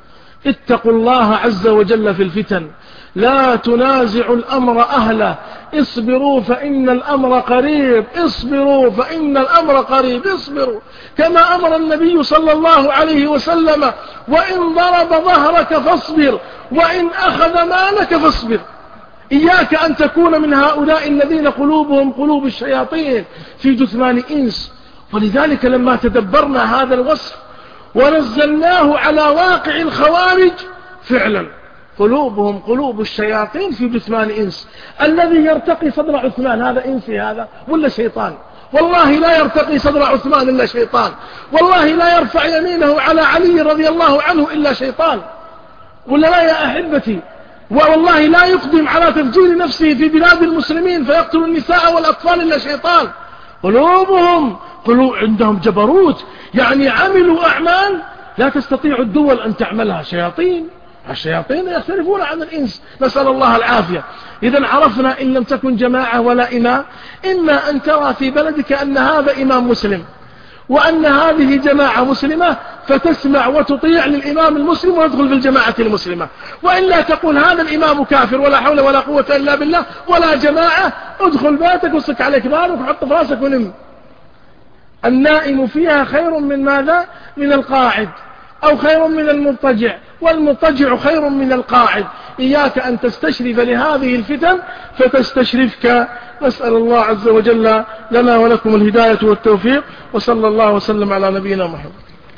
اتقوا الله عز وجل في الفتن، لا تنازعوا الأمر أهله، اصبروا فإن الأمر قريب، اصبروا فإن الأمر قريب، اصبروا كما أمر النبي صلى الله عليه وسلم: وإن ضرب ظهرك فاصبر، وإن أخذ مالك فاصبر. إياك أن تكون من هؤلاء الذين قلوبهم قلوب الشياطين في جثمان إنس. ولذلك لما تدبرنا هذا الوصف ونزلناه على واقع الخوارج، فعلا قلوبهم قلوب الشياطين في جثمان إنس. الذي يرتقي صدر عثمان هذا إنسي هذا ولا شيطان؟ والله لا يرتقي صدر عثمان إلا شيطان، والله لا يرفع يمينه على علي رضي الله عنه إلا شيطان، ولا لا يا أحبتي؟ والله لا يقدم على تفجير نفسه في بلاد المسلمين فيقتل النساء والأطفال إلا شيطان. قلوبهم قلوب عندهم جبروت، يعني عملوا أعمال لا تستطيع الدول أن تعملها. شياطين، الشياطين يختلفون عن الإنس، نسأل الله العافية. إذا عرفنا إن لم تكن جماعة ولا إمام، إما أن ترى في بلدك أن هذا إمام مسلم وأن هذه جماعة مسلمة فتسمع وتطيع للإمام المسلم ويدخل في الجماعة المسلمة، وإلا تقول هذا الإمام كافر ولا حول ولا قوة إلا بالله ولا جماعة، ادخل بيتك وصك عليك بارك وحط في راسك ونم. النائم فيها خير من ماذا؟ من القاعد، أو خير من المضطجع، والمضطجع خير من القاعد. إياك أن تستشرف لهذه الفتن فتستشرفك. نسأل الله عز وجل لنا ولكم الهداية والتوفيق، وصلى الله وسلم على نبينا محمد.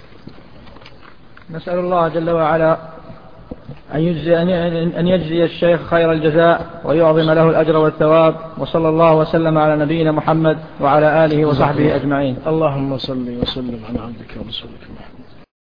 نسأل الله جل وعلا أن يجزي, أن يجزي الشيخ خير الجزاء ويعظم له الأجر والثواب، وصلى الله وسلم على نبينا محمد وعلى آله وصحبه أجمعين. اللهم صل وسلم على عبدك ورسولك محمد.